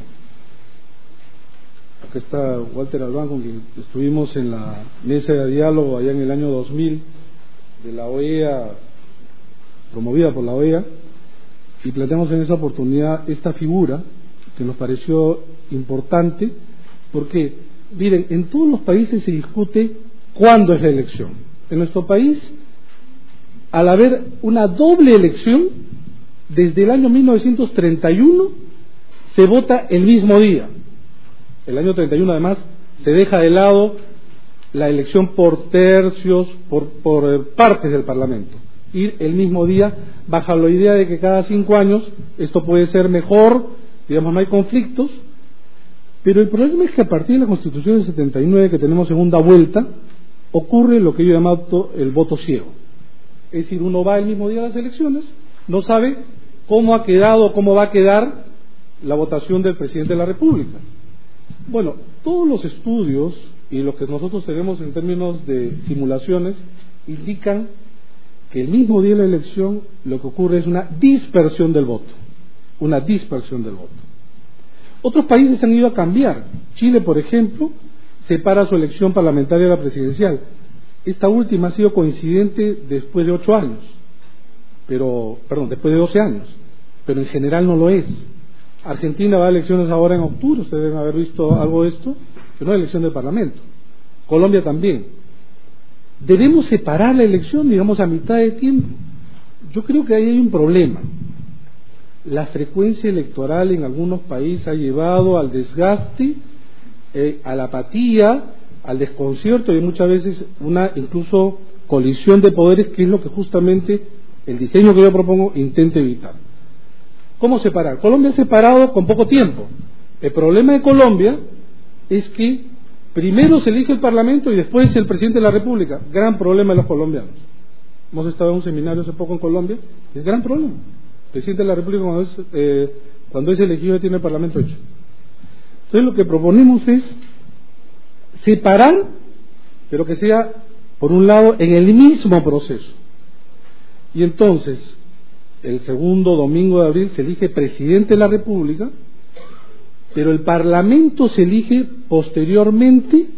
Acá está Walter Albán, con quien estuvimos en la mesa de diálogo allá en el año 2000 de la OEA, promovida por la OEA, y planteamos en esa oportunidad esta figura que nos pareció importante, porque, miren, en todos los países se discute cuándo es la elección. En nuestro país, al haber una doble elección, desde el año 1931 se vota el mismo día. El año 31 además se deja de lado la elección por tercios, por partes del Parlamento. Ir el mismo día, bajo la idea de que cada 5 años esto puede ser mejor, digamos, no hay conflictos, pero el problema es que a partir de la Constitución del 79, que tenemos segunda vuelta, ocurre lo que yo he llamado el voto ciego. Es decir, uno va el mismo día a las elecciones, no sabe cómo ha quedado, cómo va a quedar la votación del presidente de la República. Bueno, todos los estudios y lo que nosotros tenemos en términos de simulaciones indican que el mismo día de la elección lo que ocurre es una dispersión del voto, una dispersión del voto. Otros países han ido a cambiar. Chile, por ejemplo, separa su elección parlamentaria de la presidencial. Esta última ha sido coincidente después de 8 años, después de 12 años, pero en general no lo es. Argentina va a elecciones ahora en octubre, ustedes deben haber visto algo de esto, pero no hay elección del Parlamento. Colombia también. Debemos separar la elección, digamos, a mitad de tiempo. Yo creo que ahí hay un problema. La frecuencia electoral en algunos países ha llevado al desgaste, a la apatía, al desconcierto y muchas veces una incluso colisión de poderes, que es lo que justamente el diseño que yo propongo intenta evitar. ¿Cómo separar? Colombia ha separado con poco tiempo. El problema de Colombia es que primero se elige el Parlamento y después el presidente de la República. Gran problema de los colombianos. Hemos estado en un seminario hace poco en Colombia, es gran problema. El presidente de la República cuando es elegido ya tiene el Parlamento hecho. Entonces lo que proponemos es separar, pero que sea, por un lado, en el mismo proceso. Y entonces, el segundo domingo de abril se elige presidente de la República, pero el Parlamento se elige posteriormente,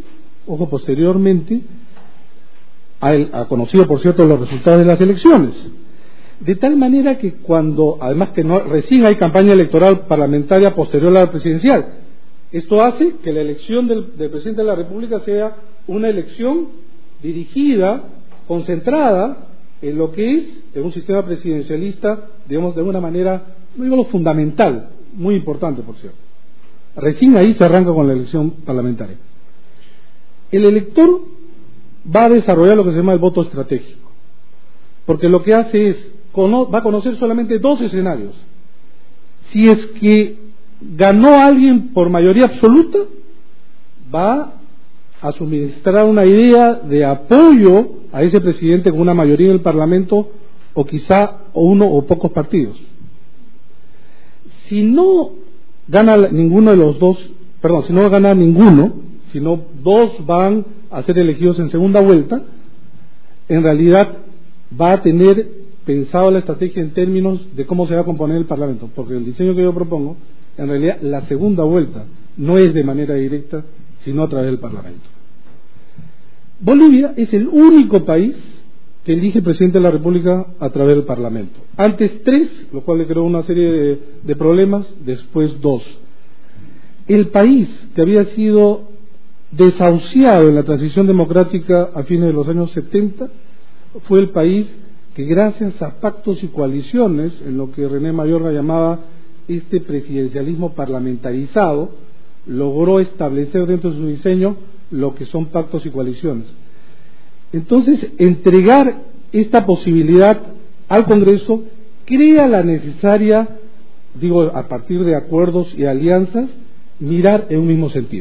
ha conocido, por cierto, los resultados de las elecciones. De tal manera que además que recién hay campaña electoral parlamentaria posterior a la presidencial, esto hace que la elección del presidente de la República sea una elección dirigida, concentrada en lo que es en un sistema presidencialista, digamos, de alguna manera, no digo lo fundamental, muy importante, por cierto. Recién ahí se arranca con la elección parlamentaria. El elector va a desarrollar lo que se llama el voto estratégico, porque lo que hace es, va a conocer solamente 2 escenarios. Si es que ganó alguien por mayoría absoluta, va a suministrar una idea de apoyo a ese presidente con una mayoría en el Parlamento, o quizá uno o pocos partidos. Si no gana ninguno de los dos, si no gana ninguno, sino 2 van a ser elegidos en segunda vuelta, en realidad va a tener pensado la estrategia en términos de cómo se va a componer el Parlamento, porque el diseño que yo propongo, en realidad la segunda vuelta no es de manera directa, sino a través del Parlamento. Bolivia es el único país que elige presidente de la República a través del Parlamento. Antes 3, lo cual le creó una serie de problemas, después 2. El país que había sido desahuciado en la transición democrática a fines de los años 70 fue el país que, gracias a pactos y coaliciones, en lo que René Mayorga llamaba este presidencialismo parlamentarizado, logró establecer dentro de su diseño lo que son pactos y coaliciones. Entonces, entregar esta posibilidad al Congreso crea la necesaria, digo, a partir de acuerdos y alianzas, mirar en un mismo sentido.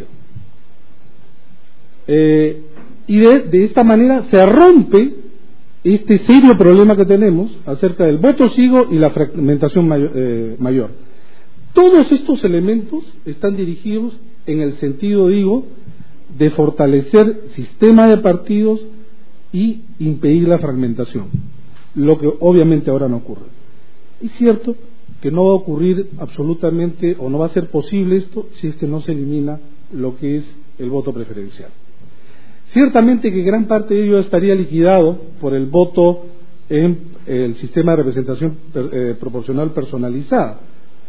Y de esta manera se rompe este serio problema que tenemos acerca del voto ciego y la fragmentación mayor. Todos estos elementos están dirigidos en el sentido, digo, de fortalecer sistema de partidos y impedir la fragmentación, lo que obviamente ahora no ocurre. Es cierto que no va a ocurrir absolutamente, o no va a ser posible esto, si es que no se elimina lo que es el voto preferencial. Ciertamente que gran parte de ello estaría liquidado por el voto en el sistema de representación proporcional personalizada.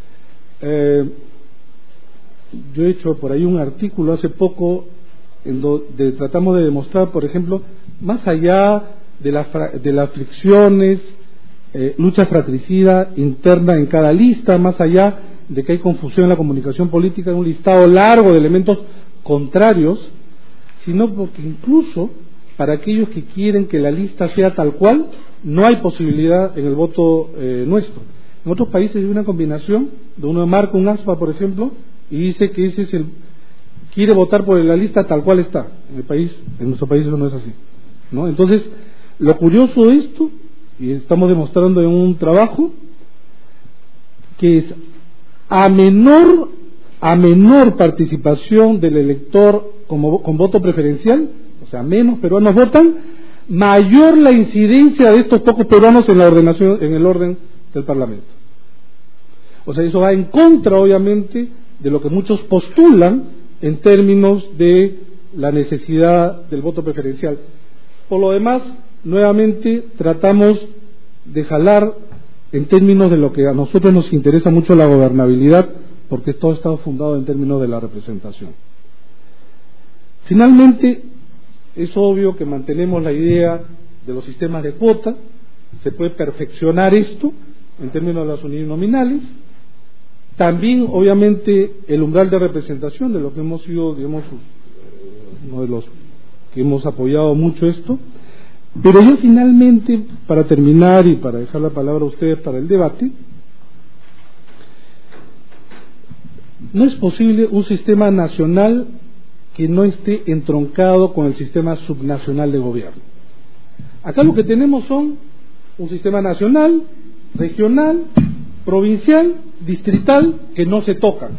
Yo he hecho por ahí un artículo hace poco en donde tratamos de demostrar, por ejemplo, más allá de las fricciones, lucha fratricida interna en cada lista, más allá de que hay confusión en la comunicación política, en un listado largo de elementos contrarios, sino porque incluso para aquellos que quieren que la lista sea tal cual, no hay posibilidad en el voto nuestro. En otros países hay una combinación, de uno marca un aspa, por ejemplo, y dice que ese es quiere votar por la lista tal cual está. En nuestro país eso no es así, ¿no? Entonces, lo curioso de esto, y estamos demostrando en un trabajo, que es a menor participación del elector con voto preferencial, o sea, menos peruanos votan, mayor la incidencia de estos pocos peruanos en la ordenación, en el orden del Parlamento. O sea, eso va en contra, obviamente, de lo que muchos postulan en términos de la necesidad del voto preferencial. Por lo demás, nuevamente tratamos de jalar en términos de lo que a nosotros nos interesa mucho, la gobernabilidad, porque todo está fundado en términos de la representación. Finalmente, es obvio que mantenemos la idea de los sistemas de cuota. Se puede perfeccionar esto en términos de las uninominales. También, obviamente, el umbral de representación, de lo que hemos sido, digamos, uno de los que hemos apoyado mucho esto. Pero yo finalmente, para terminar y para dejar la palabra a ustedes para el debate, no es posible un sistema nacional que no esté entroncado con el sistema subnacional de gobierno. Acá lo que tenemos son un sistema nacional, regional, provincial, distrital, que no se tocan.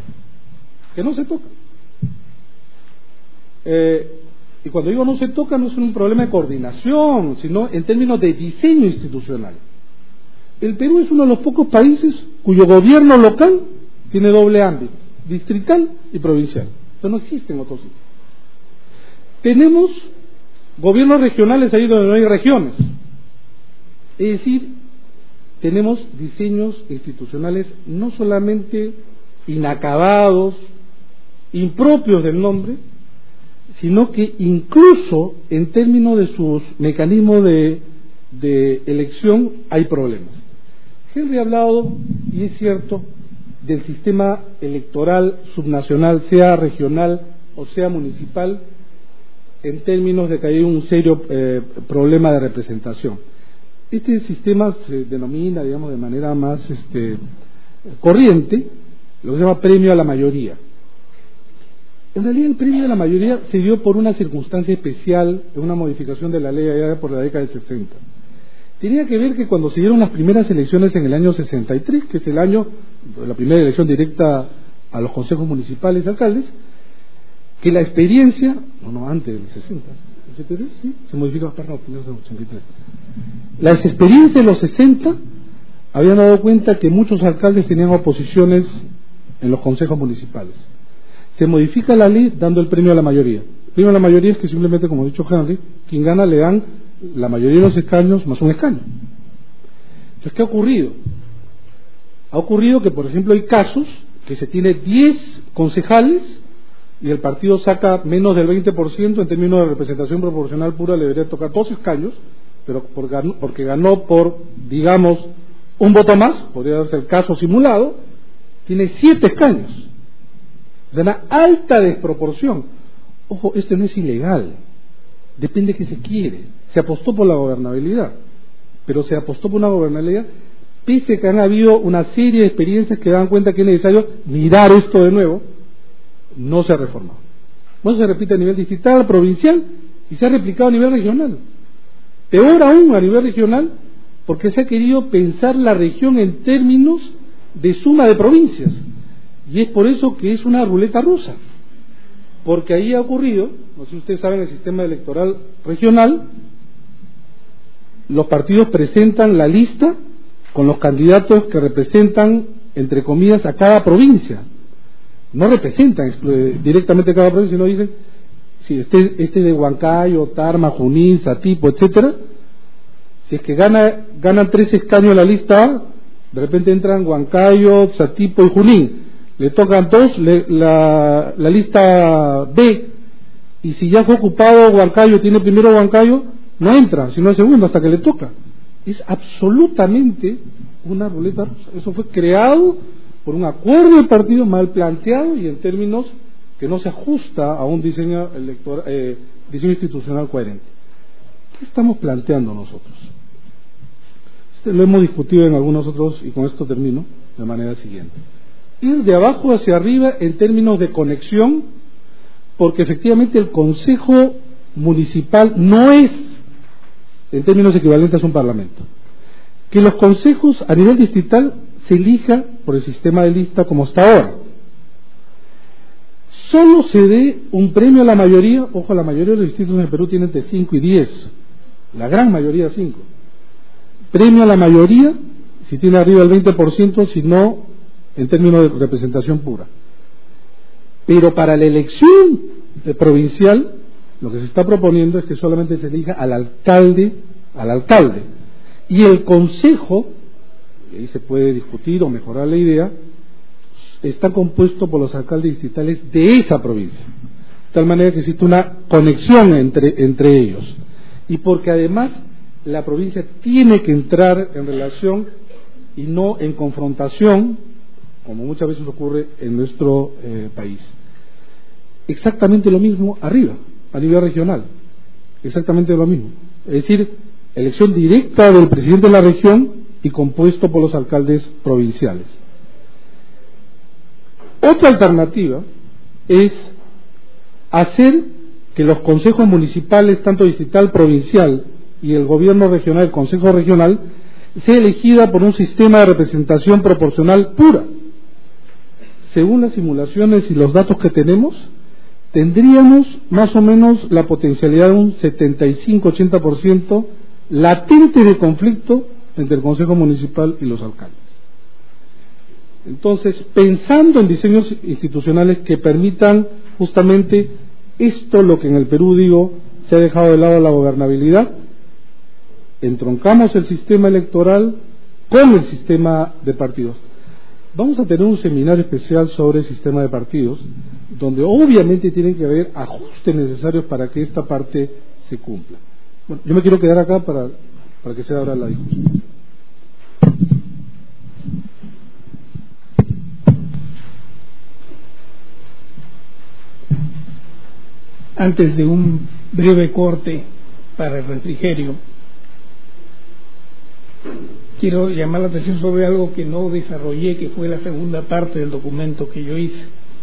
Y cuando digo no se tocan, no es un problema de coordinación, sino en términos de diseño institucional. El Perú es uno de los pocos países cuyo gobierno local tiene doble ámbito, distrital y provincial. Esto no existe en otros sitios. Tenemos gobiernos regionales ahí donde no hay regiones. Es decir, tenemos diseños institucionales no solamente inacabados, impropios del nombre, sino que incluso en términos de sus mecanismos de elección hay problemas. Henry ha hablado, y es cierto, del sistema electoral subnacional, sea regional o sea municipal, en términos de que hay un serio problema de representación. Este sistema se denomina, digamos, de manera más corriente, lo que se llama premio a la mayoría. En realidad el premio a la mayoría se dio por una circunstancia especial, en una modificación de la ley allá por la década del 60. Tenía que ver que cuando se dieron las primeras elecciones en el año 63, que es el año de la primera elección directa a los consejos municipales y alcaldes, que la experiencia, antes del 60, ¿el 83? Sí, se modificó, perdón, en el 83. Las experiencias de los 60 habían dado cuenta que muchos alcaldes tenían oposiciones en los consejos municipales. se modifica la ley dando el premio a la mayoría. El premio a la mayoría es que simplemente, como ha dicho Henry, quien gana le dan la mayoría de los escaños más un escaño. Entonces, ¿qué ha ocurrido? Ha ocurrido que, por ejemplo, hay casos que se tiene 10 concejales y el partido saca menos del 20%, en términos de representación proporcional pura le debería tocar 2 escaños, pero porque ganó por, digamos, un voto más, podría darse el caso simulado, tiene 7 escaños. De una alta desproporción. Ojo, esto no es ilegal, depende de qué se quiere. Se apostó por la gobernabilidad, pero se apostó por una gobernabilidad pese a que han habido una serie de experiencias que dan cuenta que es necesario mirar esto de nuevo. No se ha reformado. Bueno, se repite a nivel distrital, provincial, y se ha replicado a nivel regional. Peor aún a nivel regional, porque se ha querido pensar la región en términos de suma de provincias, y es por eso que es una ruleta rusa, porque ahí ha ocurrido, no sé si ustedes saben, el sistema electoral regional, los partidos presentan la lista con los candidatos que representan, entre comillas, a cada provincia. No representan directamente a cada provincia, sino dicen, si este de Huancayo, Tarma, Junín, Satipo, etcétera, si es que ganan 3 escaños en la lista A, de repente entran Huancayo, Satipo y Junín, le tocan 2 la lista B, y si ya fue ocupado Huancayo, tiene primero Huancayo, no entra, sino el segundo hasta que le toca. Es absolutamente una ruleta rusa. Eso fue creado por un acuerdo de partido mal planteado y en términos que no se ajusta a un diseño institucional coherente. ¿Qué estamos planteando nosotros? Lo hemos discutido en algunos otros, y con esto termino de manera siguiente. Ir de abajo hacia arriba en términos de conexión, porque efectivamente el Consejo Municipal no es, en términos equivalentes, a un parlamento. Que los consejos a nivel distrital se elija por el sistema de lista como hasta ahora. Solo se dé un premio a la mayoría, ojo, la mayoría de los distritos en el Perú tienen entre 5 y 10, la gran mayoría 5. Premio a la mayoría si tiene arriba el 20%, si no, en términos de representación pura. Pero para la elección provincial, lo que se está proponiendo es que solamente se elija al alcalde, y el consejo, y ahí se puede discutir o mejorar la idea, está compuesto por los alcaldes distritales de esa provincia, de tal manera que existe una conexión entre ellos, y porque además la provincia tiene que entrar en relación y no en confrontación, como muchas veces ocurre en nuestro país. Exactamente lo mismo arriba, a nivel regional, exactamente lo mismo, es decir, elección directa del presidente de la región y compuesto por los alcaldes provinciales. Otra alternativa es hacer que los consejos municipales, tanto distrital, provincial, y el gobierno regional, el consejo regional, sea elegida por un sistema de representación proporcional pura. Según las simulaciones y los datos que tenemos, tendríamos más o menos la potencialidad de un 75-80% latente de conflicto entre el consejo municipal y los alcaldes. Entonces, pensando en diseños institucionales que permitan justamente esto, lo que en el Perú, digo, se ha dejado de lado la gobernabilidad, entroncamos el sistema electoral con el sistema de partidos. Vamos a tener un seminario especial sobre el sistema de partidos, donde obviamente tienen que haber ajustes necesarios para que esta parte se cumpla. Bueno, yo me quiero quedar acá para que se abra la discusión. Antes de un breve corte para el refrigerio, quiero llamar la atención sobre algo que no desarrollé, que fue la segunda parte del documento que yo hice,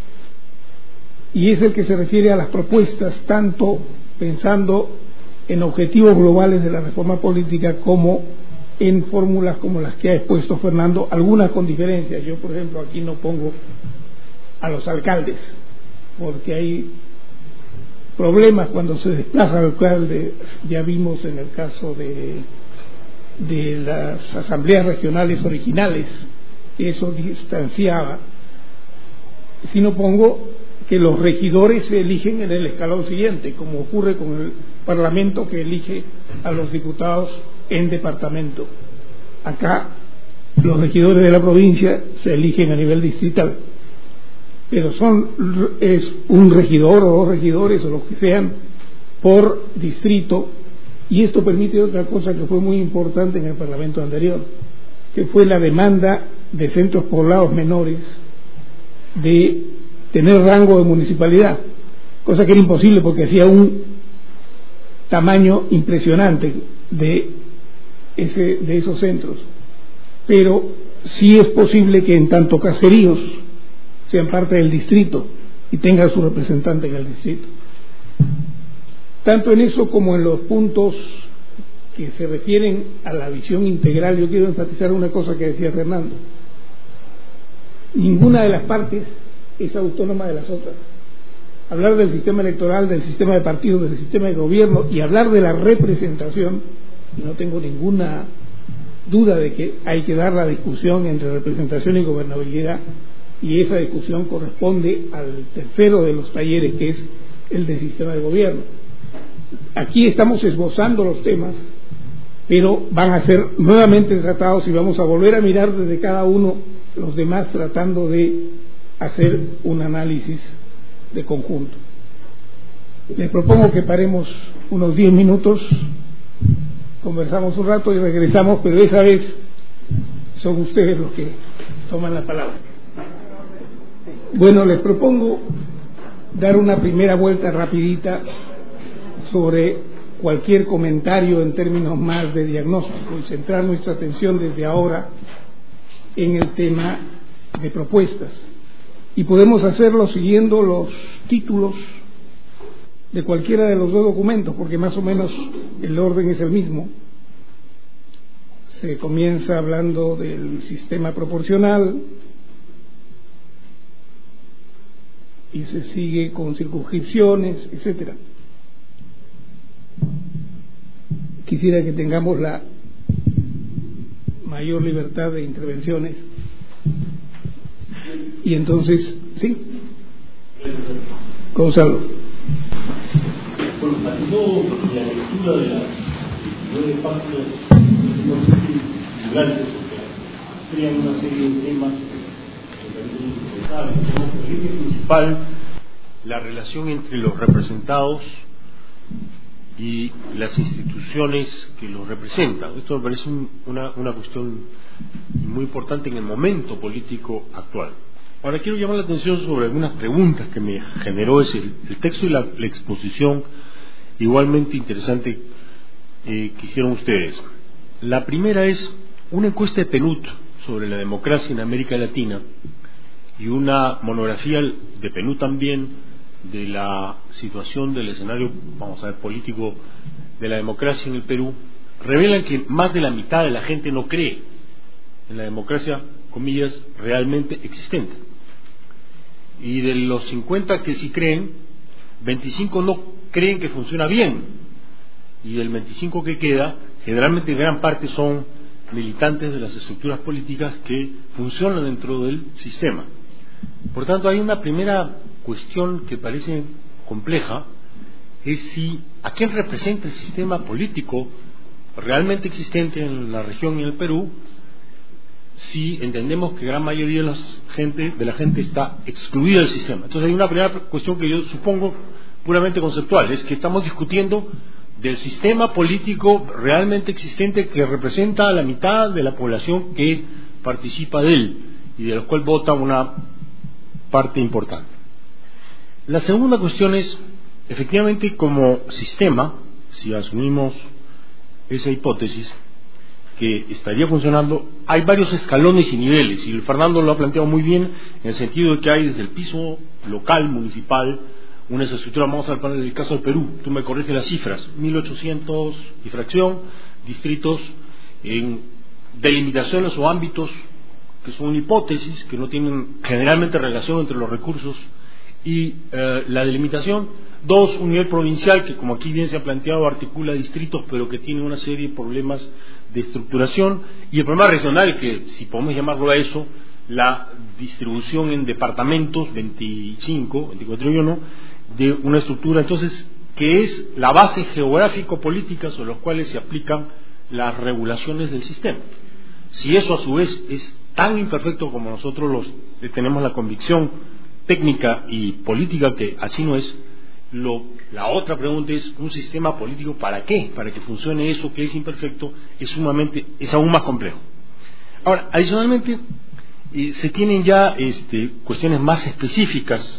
y es el que se refiere a las propuestas, tanto pensando en objetivos globales de la reforma política como en fórmulas como las que ha expuesto Fernando, algunas con diferencias. Yo, por ejemplo, aquí no pongo a los alcaldes, porque hay problemas cuando se desplaza al alcalde. Ya vimos en el caso de las asambleas regionales originales, eso distanciaba. Si no pongo que los regidores se eligen en el escalón siguiente, como ocurre con el Parlamento, que elige a los diputados en departamento. Acá los regidores de la provincia se eligen a nivel distrital, pero es un regidor o dos regidores o los que sean por distrito, y esto permite otra cosa que fue muy importante en el Parlamento anterior, que fue la demanda de centros poblados menores de tener rango de municipalidad, cosa que era imposible porque hacía un tamaño impresionante de esos centros. Pero sí es posible que en tanto caseríos sean parte del distrito y tengan su representante en el distrito. Tanto en eso como en los puntos que se refieren a la visión integral, yo quiero enfatizar una cosa que decía Fernando. Ninguna de las partes es autónoma de las otras. Hablar del sistema electoral, del sistema de partidos, del sistema de gobierno y hablar de la representación, y no tengo ninguna duda de que hay que dar la discusión entre representación y gobernabilidad, y esa discusión corresponde al tercero de los talleres, que es el del sistema de gobierno. Aquí estamos esbozando los temas, pero van a ser nuevamente tratados y vamos a volver a mirar desde cada uno los demás, tratando de hacer un análisis de conjunto. Les propongo que paremos unos 10 minutos, conversamos un rato y regresamos, pero esa vez son ustedes los que toman la palabra. Bueno, les propongo dar una primera vuelta rapidita sobre cualquier comentario en términos más de diagnóstico y centrar nuestra atención desde ahora en el tema de propuestas. Y podemos hacerlo siguiendo los títulos de cualquiera de los dos documentos, porque más o menos el orden es el mismo. Se comienza hablando del sistema proporcional y se sigue con circunscripciones, etcétera. Quisiera que tengamos la mayor libertad de intervenciones. Y entonces, ¿sí? Gonzalo. Bueno, partiendo la lectura de las 9 páginas, no sé si durante, porque crean una serie de temas que parecen indispensables. Como el eje principal, la relación entre los representados y las instituciones que los representan. Esto me parece una cuestión muy importante en el momento político actual. Ahora quiero llamar la atención sobre algunas preguntas que me generó el texto y la exposición igualmente interesante que hicieron ustedes. La primera es una encuesta de PNUD sobre la democracia en América Latina y una monografía de PNUD también de la situación del escenario, vamos a ver, político de la democracia en el Perú, revelan que más de la mitad de la gente no cree en la democracia, comillas, realmente existente. Y de los 50 que sí creen, 25 no creen que funciona bien. Y del 25 que queda, generalmente gran parte son militantes de las estructuras políticas que funcionan dentro del sistema. Por tanto, hay una primera cuestión que parece compleja, es si a quién representa el sistema político realmente existente en la región y en el Perú, si entendemos que gran mayoría de la gente está excluida del sistema. Entonces hay una primera cuestión que yo supongo puramente conceptual, es que estamos discutiendo del sistema político realmente existente que representa a la mitad de la población que participa de él y de los cuales vota una parte importante. La segunda cuestión es, efectivamente, como sistema, si asumimos esa hipótesis, que estaría funcionando, hay varios escalones y niveles, y Fernando lo ha planteado muy bien, en el sentido de que hay desde el piso local, municipal, una estructura, vamos a ver el caso del Perú, tú me corriges las cifras, 1800 y fracción, distritos en delimitaciones o ámbitos que son una hipótesis, que no tienen generalmente relación entre los recursos y la delimitación. 2, un nivel provincial que, como aquí bien se ha planteado, articula distritos, pero que tiene una serie de problemas de estructuración. Y el problema regional, que si podemos llamarlo a eso, la distribución en departamentos, 25, 24 y 1, de una estructura entonces que es la base geográfico-política sobre los cuales se aplican las regulaciones del sistema. Si eso a su vez es tan imperfecto como nosotros tenemos la convicción técnica y política que así no es, la otra pregunta es: ¿un sistema político para qué? Para que funcione eso que es imperfecto es aún más complejo. Ahora, adicionalmente, se tienen ya cuestiones más específicas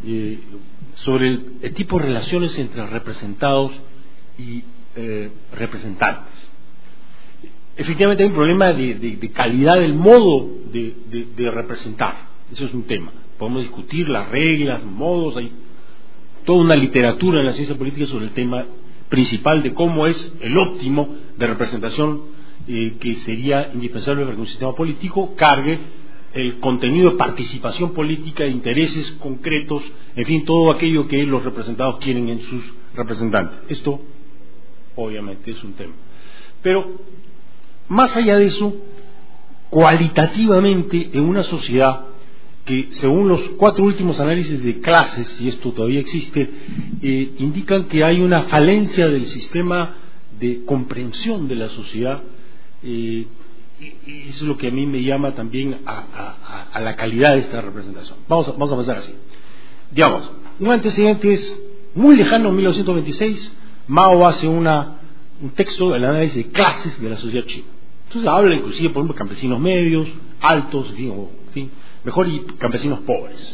sobre el tipo de relaciones entre representados y representantes. Efectivamente hay un problema de calidad del modo de representar. Eso es un tema. Podemos discutir las reglas, modos, hay toda una literatura en la ciencia política sobre el tema principal de cómo es el óptimo de representación que sería indispensable para que un sistema político cargue el contenido de participación política, de intereses concretos, en fin, todo aquello que los representados quieren en sus representantes. Esto obviamente es un tema. Pero más allá de eso, cualitativamente en una sociedad que, según los 4 últimos análisis de clases, y esto todavía existe, indican que hay una falencia del sistema de comprensión de la sociedad, y eso es lo que a mí me llama también a la calidad de esta representación. Vamos a pasar así. Digamos, un antecedente es muy lejano, en 1926, Mao hace un texto del análisis de clases de la sociedad china. Entonces habla inclusive, por ejemplo, de campesinos medios, altos, en fin, mejor, y campesinos pobres.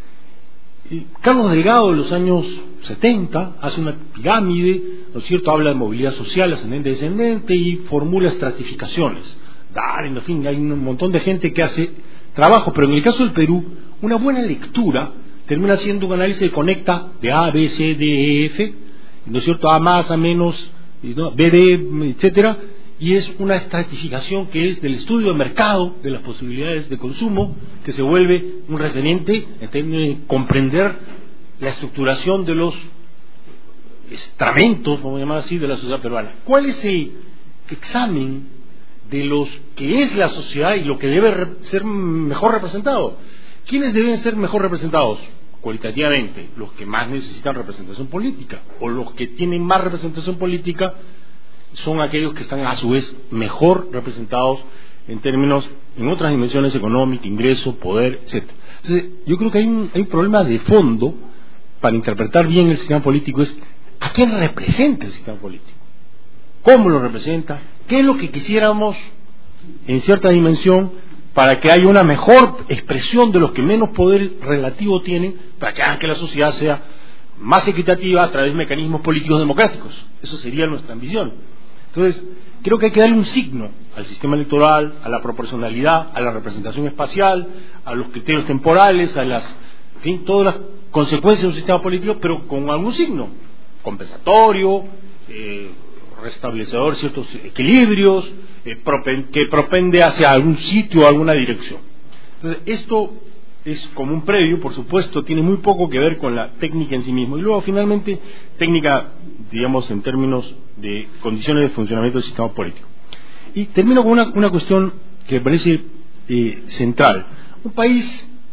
Carlos Delgado, en los años 70, hace una pirámide, ¿no es cierto?, habla de movilidad social, ascendente-descendente, y formula estratificaciones. En fin, hay un montón de gente que hace trabajo, pero en el caso del Perú, una buena lectura termina siendo un análisis que conecta de A, B, C, D, E, F, ¿no es cierto?, A más, A menos, ¿no?, B, D, etcétera, y es una estratificación que es del estudio de mercado, de las posibilidades de consumo, que se vuelve un referente en términos de comprender la estructuración de los estramentos, vamos a llamar así, de la sociedad peruana. ¿Cuál es el examen de los que es la sociedad y lo que debe ser mejor representado? ¿Quiénes deben ser mejor representados? Cualitativamente, los que más necesitan representación política, o los que tienen más representación política son aquellos que están a su vez mejor representados en otras dimensiones económicas, ingreso, poder, etcétera. Entonces, yo creo que hay un problema de fondo para interpretar bien el sistema político, es ¿a quién representa el sistema político? ¿Cómo lo representa? ¿Qué es lo que quisiéramos en cierta dimensión para que haya una mejor expresión de los que menos poder relativo tienen, para que hagan que la sociedad sea más equitativa a través de mecanismos políticos democráticos? Eso sería nuestra ambición. Entonces, creo que hay que darle un signo al sistema electoral, a la proporcionalidad, a la representación espacial, a los criterios temporales, en fin, todas las consecuencias de un sistema político, pero con algún signo compensatorio, restablecedor de ciertos equilibrios, que propende hacia algún sitio o alguna dirección. Entonces, esto es como un previo, por supuesto, tiene muy poco que ver con la técnica en sí mismo. Y luego, finalmente, técnica, digamos, en términos de condiciones de funcionamiento del sistema político. Y termino con una cuestión que me parece central. Un país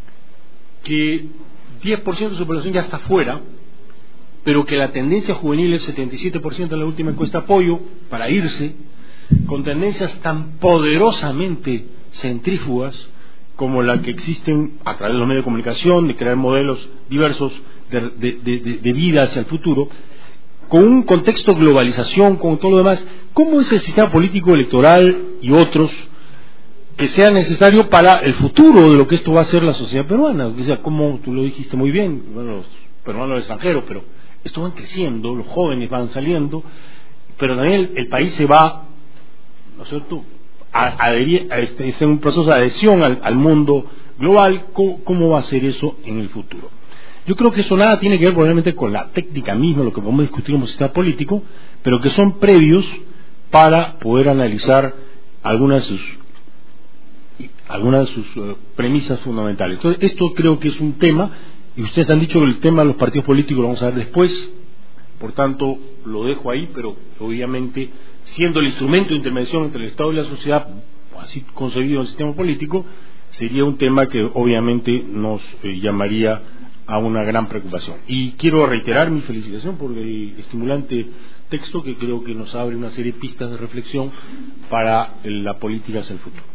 que 10% de su población ya está fuera, pero que la tendencia juvenil es 77% en la última encuesta de apoyo para irse, con tendencias tan poderosamente centrífugas como la que existen a través de los medios de comunicación, de crear modelos diversos de vida hacia el futuro, con un contexto de globalización, con todo lo demás. ¿Cómo es el sistema político electoral y otros que sea necesario para el futuro de lo que esto va a ser la sociedad peruana? O sea, como tú lo dijiste muy bien, bueno, los peruanos extranjeros, pero esto van creciendo, los jóvenes van saliendo, pero también el país se va, ¿no es cierto?, es un proceso de adhesión al mundo global. ¿Cómo va a ser eso en el futuro? Yo creo que eso nada tiene que ver probablemente con la técnica misma, lo que podemos discutir como sistema político, pero que son previos para poder analizar algunas de sus premisas fundamentales. Entonces, esto creo que es un tema, y ustedes han dicho que el tema de los partidos políticos lo vamos a ver después, por tanto lo dejo ahí, pero obviamente siendo el instrumento de intervención entre el Estado y la sociedad, así concebido en el sistema político, sería un tema que obviamente nos llamaría a una gran preocupación. Y quiero reiterar mi felicitación por el estimulante texto, que creo que nos abre una serie de pistas de reflexión para la política hacia el futuro.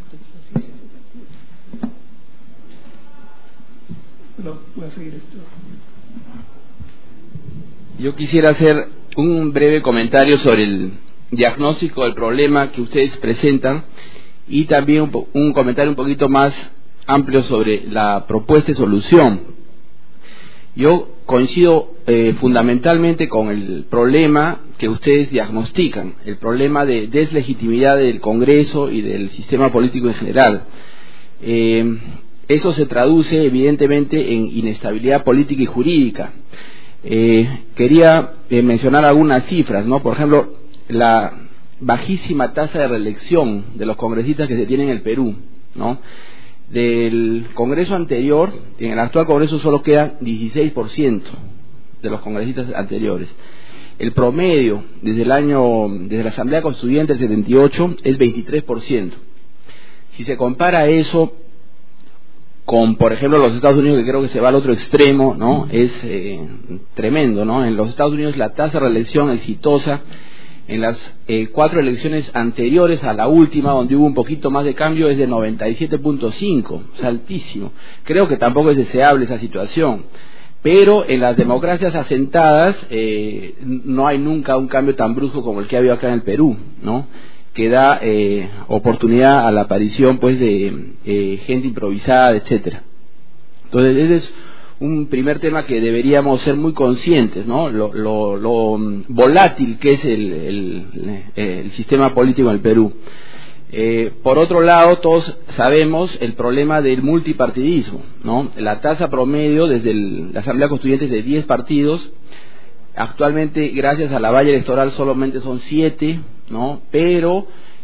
Yo quisiera hacer un breve comentario sobre el diagnóstico del problema que ustedes presentan y también un comentario un poquito más amplio sobre la propuesta de solución. Yo coincido fundamentalmente con el problema que ustedes diagnostican, el problema de deslegitimidad del Congreso y del sistema político en general. Eso se traduce evidentemente en inestabilidad política y jurídica. Quería mencionar algunas cifras, ¿no? Por ejemplo, la bajísima tasa de reelección de los congresistas que se tiene en el Perú, ¿no? Del Congreso anterior, en el actual Congreso solo quedan 16% de los congresistas anteriores. El promedio desde la Asamblea Constituyente del 78 es 23%. Si se compara eso con, por ejemplo, los Estados Unidos, que creo que se va al otro extremo, ¿no? Es tremendo, ¿no? En los Estados Unidos la tasa de reelección exitosa en las 4 elecciones anteriores a la última, donde hubo un poquito más de cambio, es de 97.5, es altísimo. Creo que tampoco es deseable esa situación, pero en las democracias asentadas no hay nunca un cambio tan brusco como el que ha habido acá en el Perú, ¿no? Que da oportunidad a la aparición, pues, de gente improvisada, etcétera. Entonces ese es un primer tema que deberíamos ser muy conscientes, ¿no? Lo volátil que es el sistema político en el Perú. Por otro lado, todos sabemos el problema del multipartidismo, ¿no? La tasa promedio desde la Asamblea Constituyente es de 10 partidos. Actualmente, gracias a la valla electoral, solamente son 7, ¿no? Pero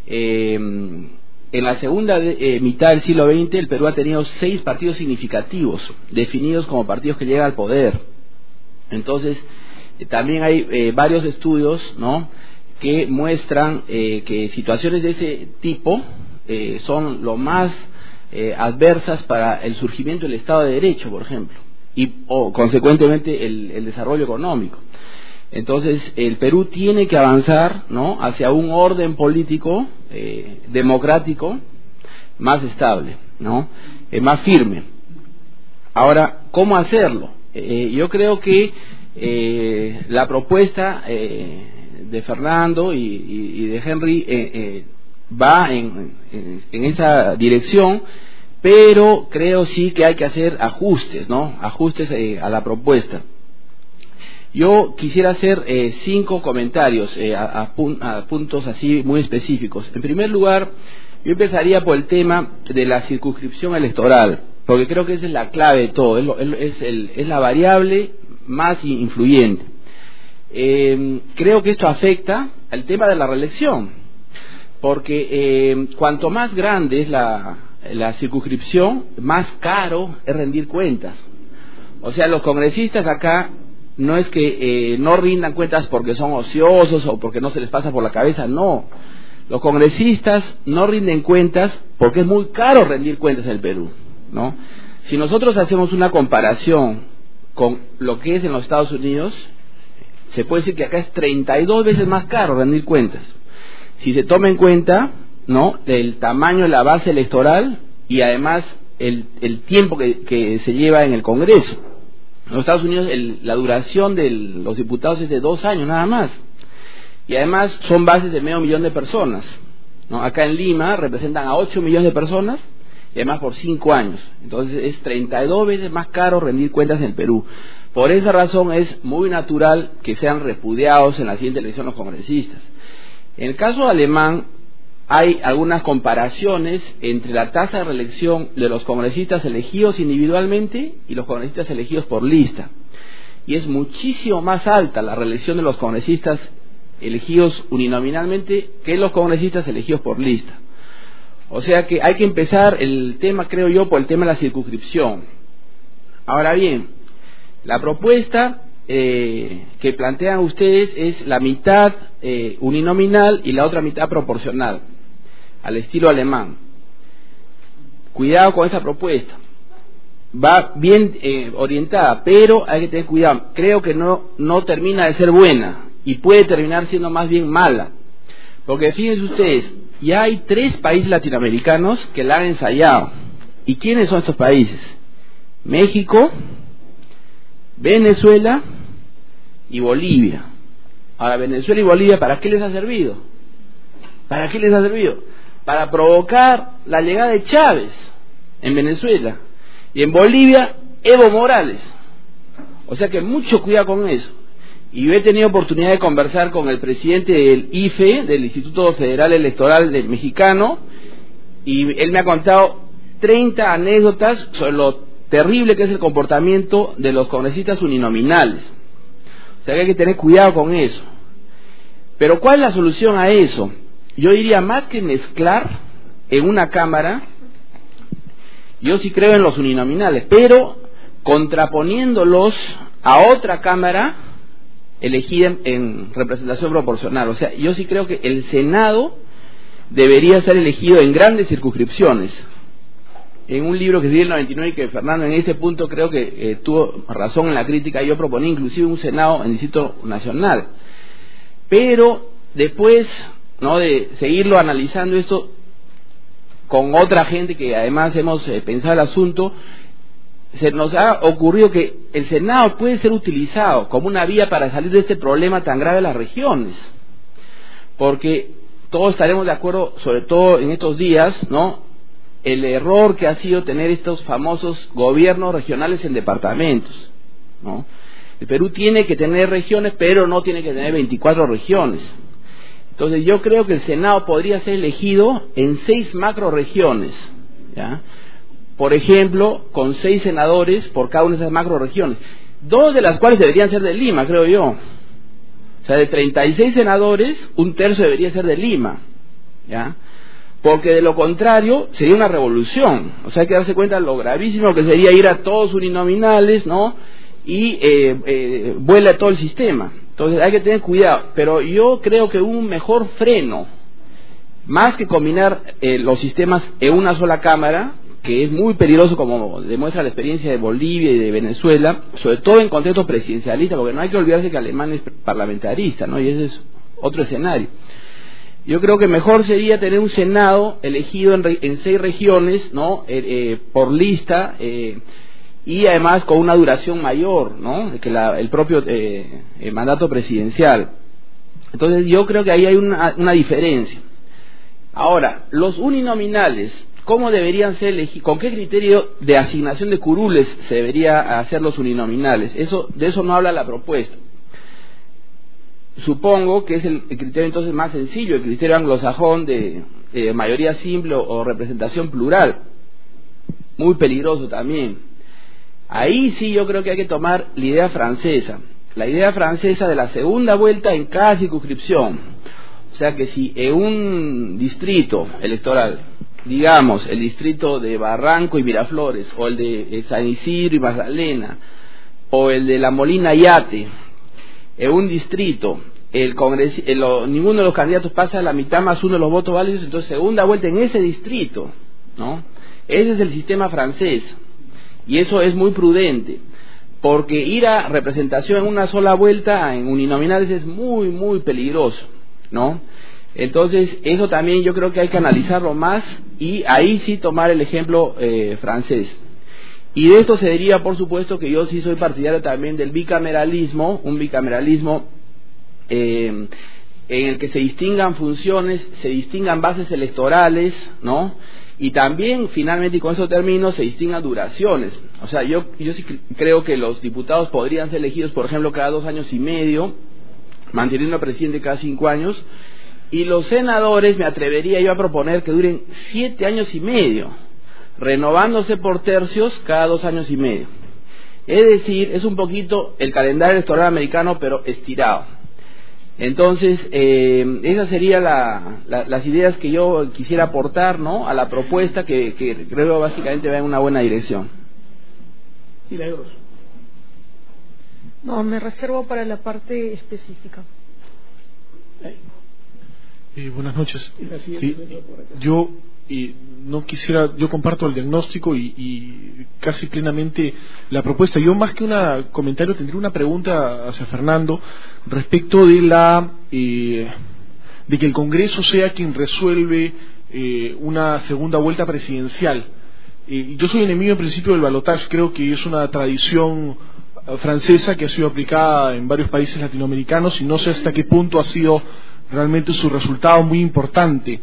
en la segunda mitad del siglo XX el Perú ha tenido 6 partidos significativos, definidos como partidos que llegan al poder. Entonces, también hay varios estudios, ¿no?, que muestran que situaciones de ese tipo son lo más adversas para el surgimiento del Estado de Derecho, por ejemplo, o consecuentemente el desarrollo económico. Entonces, el Perú tiene que avanzar, ¿no?, hacia un orden político democrático más estable, ¿no?, más firme. Ahora, ¿cómo hacerlo? Yo creo que la propuesta de Fernando y de Henry va en esa dirección, pero creo sí que hay que hacer ajustes, ¿no?, ajustes a la propuesta. Yo quisiera hacer 5 comentarios a puntos así muy específicos. En primer lugar, yo empezaría por el tema de la circunscripción electoral, porque creo que esa es la clave de todo, es la variable más influyente. Creo que esto afecta al tema de la reelección, porque cuanto más grande es la circunscripción, más caro es rendir cuentas. O sea, los congresistas acá no es que no rindan cuentas porque son ociosos o porque no se les pasa por la cabeza, no. Los congresistas no rinden cuentas porque es muy caro rendir cuentas en el Perú, ¿no? Si nosotros hacemos una comparación con lo que es en los Estados Unidos, se puede decir que acá es 32 veces más caro rendir cuentas. Si se toma en cuenta, ¿no?, el tamaño de la base electoral y además el tiempo que se lleva en el Congreso. En los Estados Unidos la duración de los diputados es de 2 años nada más, y además son bases de 500.000 de personas, ¿no? Acá en Lima representan a 8 millones de personas y además por 5 años. Entonces es 32 veces más caro rendir cuentas en el Perú. Por esa razón es muy natural que sean repudiados en la siguiente elección los congresistas. En el caso alemán hay algunas comparaciones entre la tasa de reelección de los congresistas elegidos individualmente y los congresistas elegidos por lista, y es muchísimo más alta la reelección de los congresistas elegidos uninominalmente que los congresistas elegidos por lista. O sea que hay que empezar el tema, creo yo, por el tema de la circunscripción. Ahora bien, la propuesta que plantean ustedes es la mitad uninominal y la otra mitad proporcional, al estilo alemán. cuidado con esa propuesta. Va bien orientada, pero hay que tener cuidado. Creo que no termina de ser buena y puede terminar siendo más bien mala. Porque fíjense ustedes, ya hay 3 países latinoamericanos que la han ensayado. ¿Y quiénes son estos países? México, Venezuela y Bolivia. Ahora, Venezuela y Bolivia, ¿para qué les ha servido? ¿Para qué les ha servido? Para provocar la llegada de Chávez en Venezuela. Y en Bolivia, Evo Morales. O sea que mucho cuidado con eso. Y yo he tenido oportunidad de conversar con el presidente del IFE, del Instituto Federal Electoral Mexicano, y él me ha contado 30 anécdotas sobre lo terrible que es el comportamiento de los congresistas uninominales. O sea que hay que tener cuidado con eso. Pero ¿cuál es la solución a eso? Yo diría, más que mezclar en una cámara, yo sí creo en los uninominales, pero contraponiéndolos a otra cámara elegida en representación proporcional. O sea, yo sí creo que el Senado debería ser elegido en grandes circunscripciones. En un libro que escribí en el 99 y que Fernando en ese punto creo que tuvo razón en la crítica, yo proponí inclusive un Senado en Distrito Nacional. Pero después, ¿no?, de seguirlo analizando esto con otra gente que además hemos pensado el asunto, se nos ha ocurrido que el Senado puede ser utilizado como una vía para salir de este problema tan grave de las regiones, porque todos estaremos de acuerdo, sobre todo en estos días, ¿no?, el error que ha sido tener estos famosos gobiernos regionales en departamentos, ¿no? El Perú tiene que tener regiones, pero no tiene que tener 24 regiones. Entonces yo creo que el Senado podría ser elegido en 6 macroregiones, ¿ya? Por ejemplo, con 6 senadores por cada una de esas macroregiones, 2 de las cuales deberían ser de Lima, creo yo. O sea, de 36 senadores, 1/3 debería ser de Lima, ¿ya? Porque de lo contrario sería una revolución. O sea, hay que darse cuenta de lo gravísimo que sería ir a todos uninominales, ¿no?, y vuela todo el sistema. Entonces hay que tener cuidado. Pero yo creo que un mejor freno, más que combinar los sistemas en una sola cámara, que es muy peligroso, como demuestra la experiencia de Bolivia y de Venezuela, sobre todo en contextos presidencialistas, porque no hay que olvidarse que Alemania es parlamentarista, ¿no?, y ese es otro escenario. Yo creo que mejor sería tener un Senado elegido en 6 regiones, ¿no?, por lista, y además con una duración mayor, ¿no?, que el propio mandato presidencial. Entonces yo creo que ahí hay una diferencia. Ahora, los uninominales, ¿cómo deberían ser elegidos? ¿Con qué criterio de asignación de curules se debería hacer los uninominales? De eso no habla la propuesta. Supongo que es el criterio entonces más sencillo, el criterio anglosajón de mayoría simple o representación plural, muy peligroso también. Ahí sí yo creo que hay que tomar la idea francesa de la segunda vuelta en cada circunscripción. O sea que si en un distrito electoral, digamos el distrito de Barranco y Miraflores, o el de San Isidro y Magdalena, o el de La Molina y Ate, en un distrito ninguno de los candidatos pasa a la mitad más uno de los votos válidos, entonces segunda vuelta en ese distrito, ¿no? Ese es el sistema francés, y eso es muy prudente, porque ir a representación en una sola vuelta en uninominales es muy muy peligroso, ¿no? Entonces eso también yo creo que hay que analizarlo más, y ahí sí tomar el ejemplo francés. Y de esto se diría, por supuesto, que yo sí soy partidario también del bicameralismo, un bicameralismo en el que se distingan funciones, se distingan bases electorales, ¿no? Y también, finalmente, y con eso termino, se distingan duraciones. O sea, yo sí creo que los diputados podrían ser elegidos, por ejemplo, cada 2 años y medio, manteniendo al presidente cada 5 años, y los senadores me atrevería yo a proponer que duren 7 años y medio, renovándose por tercios cada 2 años y medio. Es decir, es un poquito el calendario electoral americano, pero estirado. Entonces, esas serían las ideas que yo quisiera aportar, ¿no?, a la propuesta que creo básicamente va en una buena dirección. Milagros. No, me reservo para la parte específica. Buenas noches. Sí, yo no quisiera, yo comparto el diagnóstico y casi plenamente la propuesta. Yo más que un comentario tendría una pregunta hacia Fernando respecto de de que el Congreso sea quien resuelve una segunda vuelta presidencial. Yo soy enemigo en principio del balotaje, creo que es una tradición francesa que ha sido aplicada en varios países latinoamericanos y no sé hasta qué punto ha sido realmente su resultado muy importante.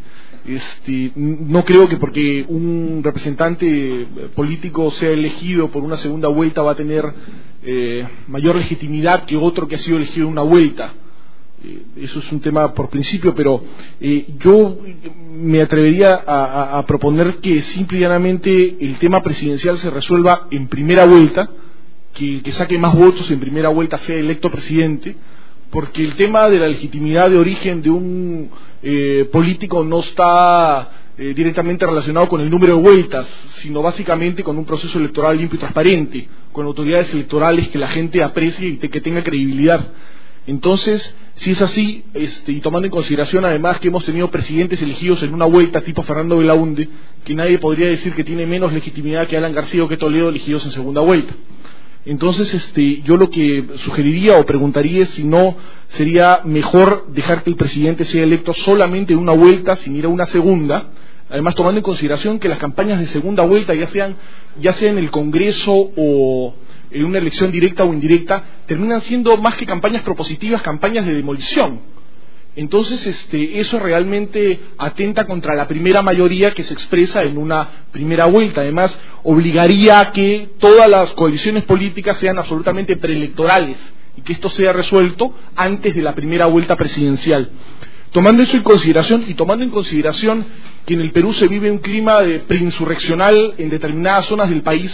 No creo que porque un representante político sea elegido por una segunda vuelta va a tener mayor legitimidad que otro que ha sido elegido en una vuelta. Eso es un tema por principio, pero yo me atrevería a proponer que simple y llanamente el tema presidencial se resuelva en primera vuelta, que el que saque más votos en primera vuelta sea electo presidente, porque el tema de la legitimidad de origen de un político no está directamente relacionado con el número de vueltas, sino básicamente con un proceso electoral limpio y transparente, con autoridades electorales que la gente aprecie y que tenga credibilidad. Entonces, si es así, y tomando en consideración además que hemos tenido presidentes elegidos en una vuelta tipo Fernando Belaúnde, que nadie podría decir que tiene menos legitimidad que Alan García o que Toledo elegidos en segunda vuelta. Entonces, yo lo que sugeriría o preguntaría es si no sería mejor dejar que el presidente sea electo solamente en una vuelta sin ir a una segunda, además tomando en consideración que las campañas de segunda vuelta, ya sea en el Congreso o en una elección directa o indirecta, terminan siendo más que campañas propositivas, campañas de demolición. Entonces, eso realmente atenta contra la primera mayoría que se expresa en una primera vuelta. Además, obligaría a que todas las coaliciones políticas sean absolutamente preelectorales y que esto sea resuelto antes de la primera vuelta presidencial. Tomando eso en consideración y tomando en consideración que en el Perú se vive un clima preinsurreccional en determinadas zonas del país,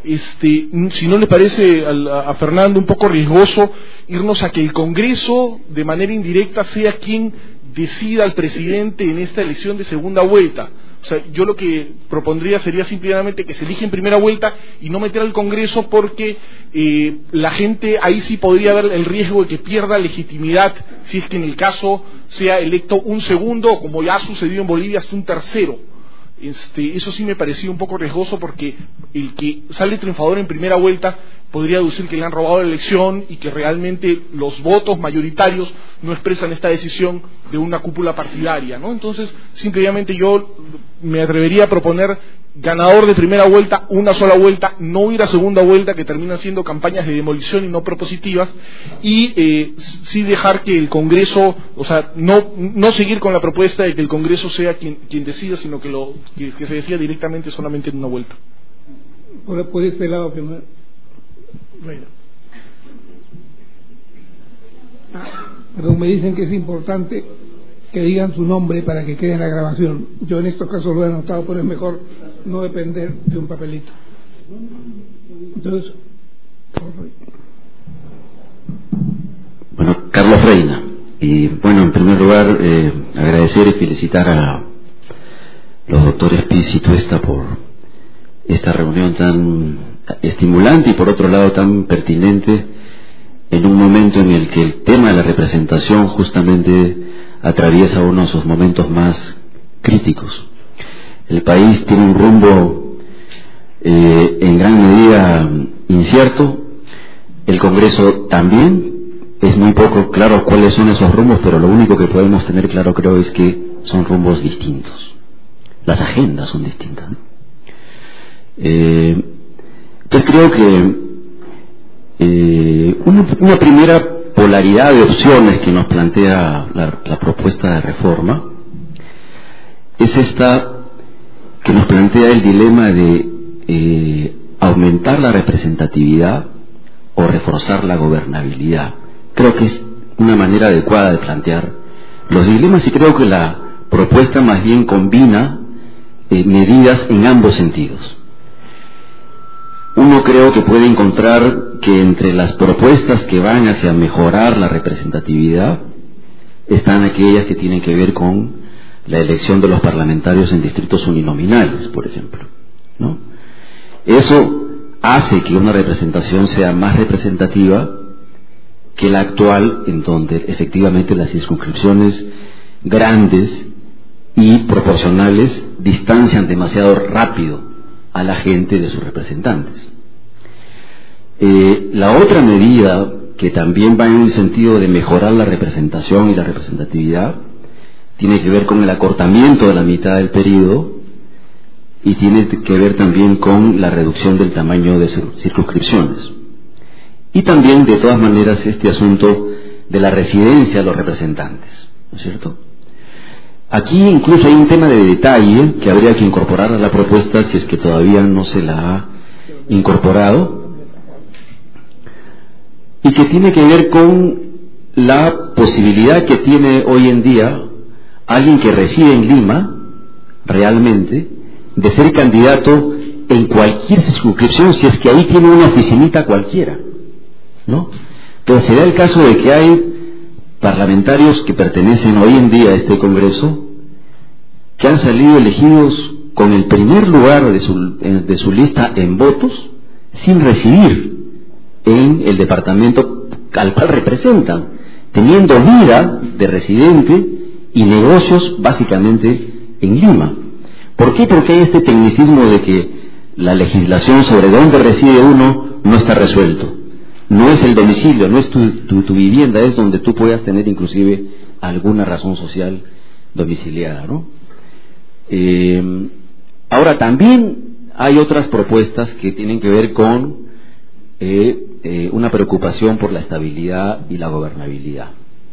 si no le parece a Fernando un poco riesgoso irnos a que el Congreso de manera indirecta sea quien decida al presidente en esta elección de segunda vuelta. O sea, yo lo que propondría sería simplemente que se elige en primera vuelta y no meter al Congreso, porque la gente ahí sí podría haber el riesgo de que pierda legitimidad si es que en el caso sea electo un segundo, o como ya ha sucedido en Bolivia, hasta un tercero. Eso sí me parecía un poco riesgoso, porque el que sale triunfador en primera vuelta podría deducir que le han robado la elección y que realmente los votos mayoritarios no expresan esta decisión de una cúpula partidaria, ¿no? Entonces, simplemente yo me atrevería a proponer ganador de primera vuelta, una sola vuelta, no ir a segunda vuelta, que terminan siendo campañas de demolición y no propositivas, y sí dejar que el Congreso, o sea, no seguir con la propuesta de que el Congreso sea quien decida, sino que se decida directamente solamente en una vuelta. Por este lado que me... Bueno. Pero me dicen que es importante que digan su nombre para que quede en la grabación. Yo en estos casos lo he anotado, pero es mejor no depender de un papelito. Entonces, bueno, Carlos Reina. Y bueno, en primer lugar, agradecer y felicitar a los doctores Piz y Tuesta por esta reunión tan estimulante y por otro lado tan pertinente en un momento en el que el tema de la representación justamente atraviesa uno de sus momentos más críticos. El país tiene un rumbo en gran medida incierto, el Congreso también. Es muy poco claro cuáles son esos rumbos, pero lo único que podemos tener claro, creo, es que son rumbos distintos. Las agendas son distintas, ¿no? Entonces creo que una primera polaridad de opciones que nos plantea la propuesta de reforma es esta que nos plantea el dilema de aumentar la representatividad o reforzar la gobernabilidad. Creo que es una manera adecuada de plantear los dilemas, y creo que la propuesta más bien combina medidas en ambos sentidos. Uno creo que puede encontrar que entre las propuestas que van hacia mejorar la representatividad están aquellas que tienen que ver con la elección de los parlamentarios en distritos uninominales, por ejemplo, ¿no? Eso hace que una representación sea más representativa que la actual, en donde efectivamente las circunscripciones grandes y proporcionales distancian demasiado rápido a la gente de sus representantes. La otra medida que también va en el sentido de mejorar la representación y la representatividad tiene que ver con el acortamiento de la mitad del periodo y tiene que ver también con la reducción del tamaño de circunscripciones. Y también, de todas maneras, este asunto de la residencia de los representantes, ¿no es cierto? Aquí incluso hay un tema de detalle que habría que incorporar a la propuesta si es que todavía no se la ha incorporado, y que tiene que ver con la posibilidad que tiene hoy en día alguien que reside en Lima, realmente, de ser candidato en cualquier circunscripción si es que ahí tiene una oficinita cualquiera, ¿no? Entonces se da el caso de que hay parlamentarios que pertenecen hoy en día a este Congreso que han salido elegidos con el primer lugar de su lista en votos sin residir en el departamento al cual representan, teniendo vida de residente y negocios básicamente en Lima. ¿Por qué? Porque hay este tecnicismo de que la legislación sobre dónde reside uno no está resuelto. No es el domicilio, no es tu vivienda, es donde tú puedas tener inclusive alguna razón social domiciliada, ¿no? Ahora también hay otras propuestas que tienen que ver con una preocupación por la estabilidad y la gobernabilidad.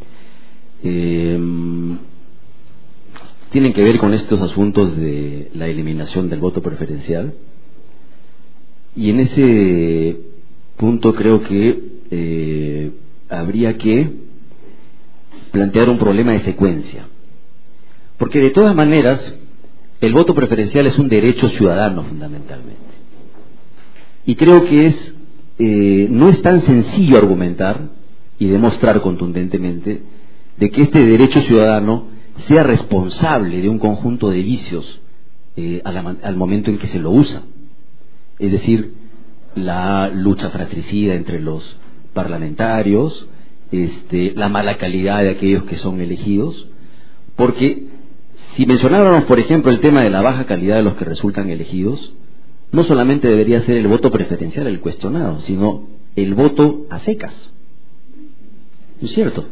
Tienen que ver con estos asuntos de la eliminación del voto preferencial, y en ese punto creo que habría que plantear un problema de secuencia, porque de todas maneras el voto preferencial es un derecho ciudadano fundamentalmente, y creo que no es tan sencillo argumentar y demostrar contundentemente de que este derecho ciudadano sea responsable de un conjunto de vicios al momento en que se lo usa. Es decir, la lucha fratricida entre los parlamentarios, la mala calidad de aquellos que son elegidos, porque si mencionáramos, por ejemplo, el tema de la baja calidad de los que resultan elegidos, no solamente debería ser el voto preferencial el cuestionado, sino el voto a secas, ¿no es cierto?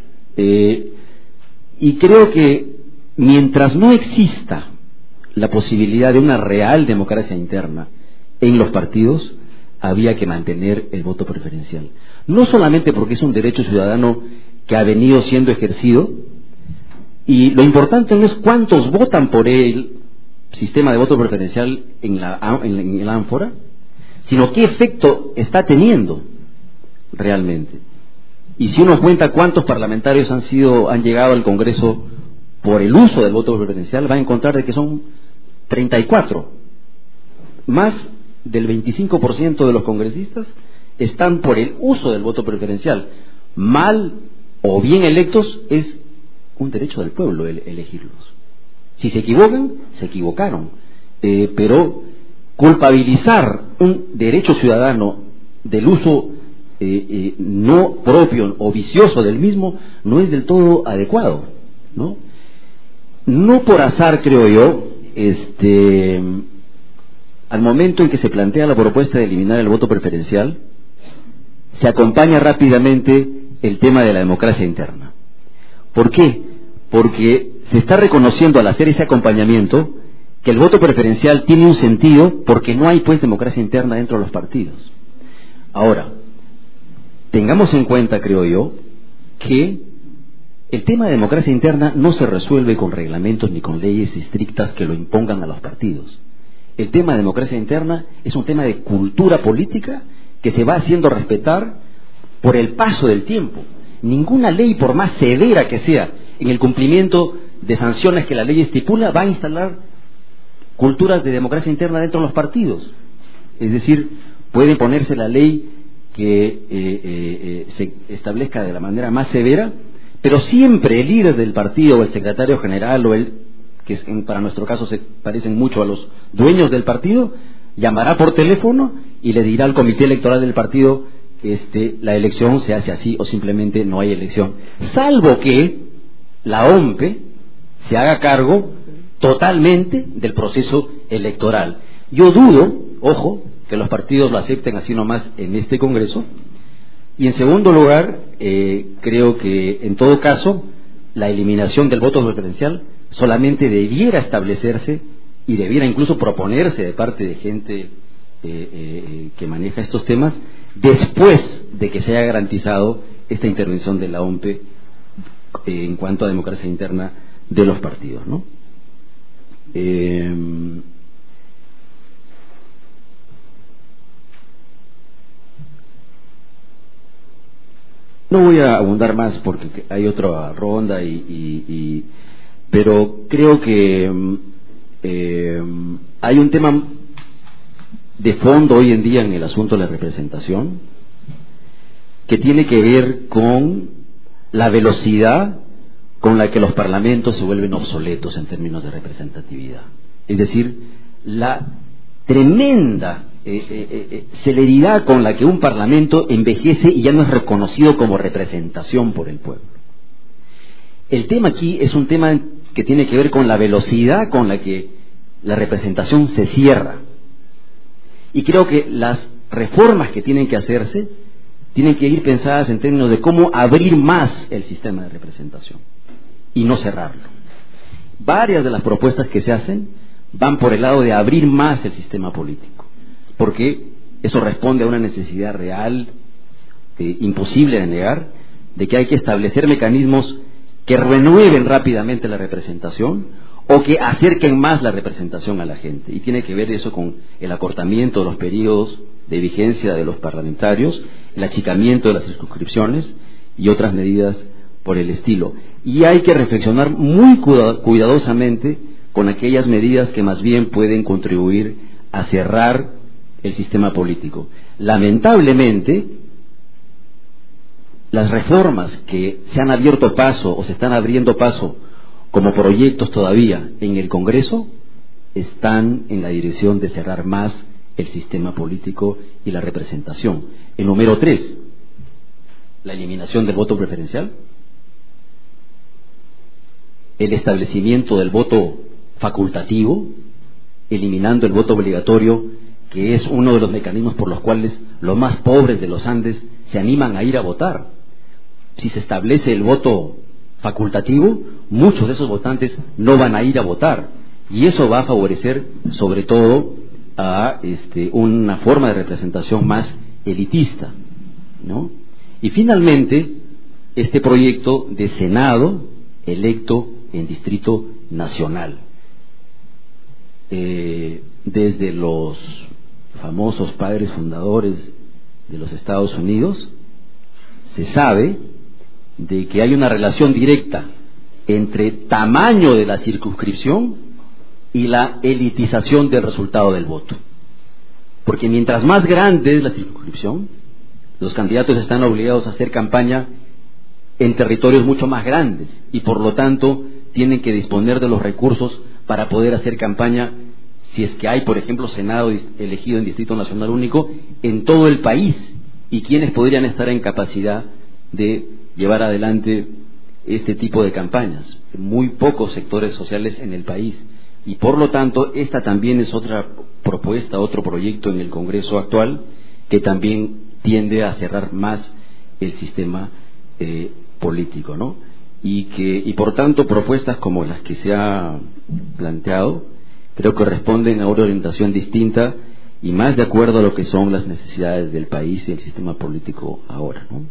Y creo que mientras no exista la posibilidad de una real democracia interna en los partidos, había que mantener el voto preferencial. No solamente porque es un derecho ciudadano que ha venido siendo ejercido, y lo importante no es cuántos votan por el sistema de voto preferencial en el ánfora, sino qué efecto está teniendo realmente. Y si uno cuenta cuántos parlamentarios han llegado al Congreso por el uso del voto preferencial, va a encontrar de que son 34. Más del 25% de los congresistas están por el uso del voto preferencial. Mal o bien electos, es un derecho del pueblo elegirlos. Si se equivocan, se equivocaron. Pero culpabilizar un derecho ciudadano del uso no propio o vicioso del mismo no es del todo adecuado, ¿no? No por azar, creo yo, al momento en que se plantea la propuesta de eliminar el voto preferencial, se acompaña rápidamente el tema de la democracia interna. ¿Por qué? Porque se está reconociendo al hacer ese acompañamiento que el voto preferencial tiene un sentido porque no hay pues democracia interna dentro de los partidos. Ahora, tengamos en cuenta, creo yo, que el tema de democracia interna no se resuelve con reglamentos ni con leyes estrictas que lo impongan a los partidos. El tema de democracia interna es un tema de cultura política que se va haciendo respetar por el paso del tiempo. Ninguna ley, por más severa que sea, en el cumplimiento de sanciones que la ley estipula, va a instalar culturas de democracia interna dentro de los partidos. Es decir, puede ponerse la ley que se establezca de la manera más severa, pero siempre el líder del partido o el secretario general o que para nuestro caso se parecen mucho a los dueños del partido, llamará por teléfono y le dirá al comité electoral del partido la elección se hace así o simplemente no hay elección, salvo que la OMPE se haga cargo totalmente del proceso electoral. Yo dudo, ojo, que los partidos lo acepten así nomás en este Congreso. Y en segundo lugar, creo que en todo caso la eliminación del voto preferencial solamente debiera establecerse y debiera incluso proponerse de parte de gente que maneja estos temas después de que se haya garantizado esta intervención de la OMPE en cuanto a democracia interna de los partidos, ¿no? No voy a abundar más porque hay otra ronda pero creo que hay un tema de fondo hoy en día en el asunto de la representación que tiene que ver con la velocidad con la que los parlamentos se vuelven obsoletos en términos de representatividad. Es decir, la tremenda celeridad con la que un parlamento envejece y ya no es reconocido como representación por el pueblo. El tema aquí es un tema que tiene que ver con la velocidad con la que la representación se cierra. Y creo que las reformas que tienen que hacerse tienen que ir pensadas en términos de cómo abrir más el sistema de representación y no cerrarlo. Varias de las propuestas que se hacen van por el lado de abrir más el sistema político, porque eso responde a una necesidad real, imposible de negar, de que hay que establecer mecanismos que renueven rápidamente la representación o que acerquen más la representación a la gente. Y tiene que ver eso con el acortamiento de los periodos de vigencia de los parlamentarios, el achicamiento de las circunscripciones y otras medidas por el estilo. Y hay que reflexionar muy cuidadosamente con aquellas medidas que más bien pueden contribuir a cerrar el sistema político. Lamentablemente, las reformas que se han abierto paso o se están abriendo paso como proyectos todavía en el Congreso están en la dirección de cerrar más el sistema político y la representación. El número 3, la eliminación del voto preferencial, el establecimiento del voto facultativo, eliminando el voto obligatorio, que es uno de los mecanismos por los cuales los más pobres de los Andes se animan a ir a votar. Si se establece el voto facultativo, muchos de esos votantes no van a ir a votar, y eso va a favorecer sobre todo a una forma de representación más elitista, ¿no? Y finalmente, este proyecto de Senado electo en Distrito Nacional. Desde los famosos padres fundadores de los Estados Unidos, se sabe de que hay una relación directa entre tamaño de la circunscripción y la elitización del resultado del voto. Porque mientras más grande es la circunscripción, los candidatos están obligados a hacer campaña en territorios mucho más grandes y por lo tanto tienen que disponer de los recursos para poder hacer campaña, si es que hay, por ejemplo, Senado elegido en Distrito Nacional Único, en todo el país, y quienes podrían estar en capacidad de llevar adelante este tipo de campañas. Muy pocos sectores sociales en el país, y por lo tanto esta también es otra propuesta, otro proyecto en el Congreso actual que también tiende a cerrar más el sistema político, ¿no? Y por tanto propuestas como las que se ha planteado creo que responden a una orientación distinta y más de acuerdo a lo que son las necesidades del país y el sistema político ahora, ¿no?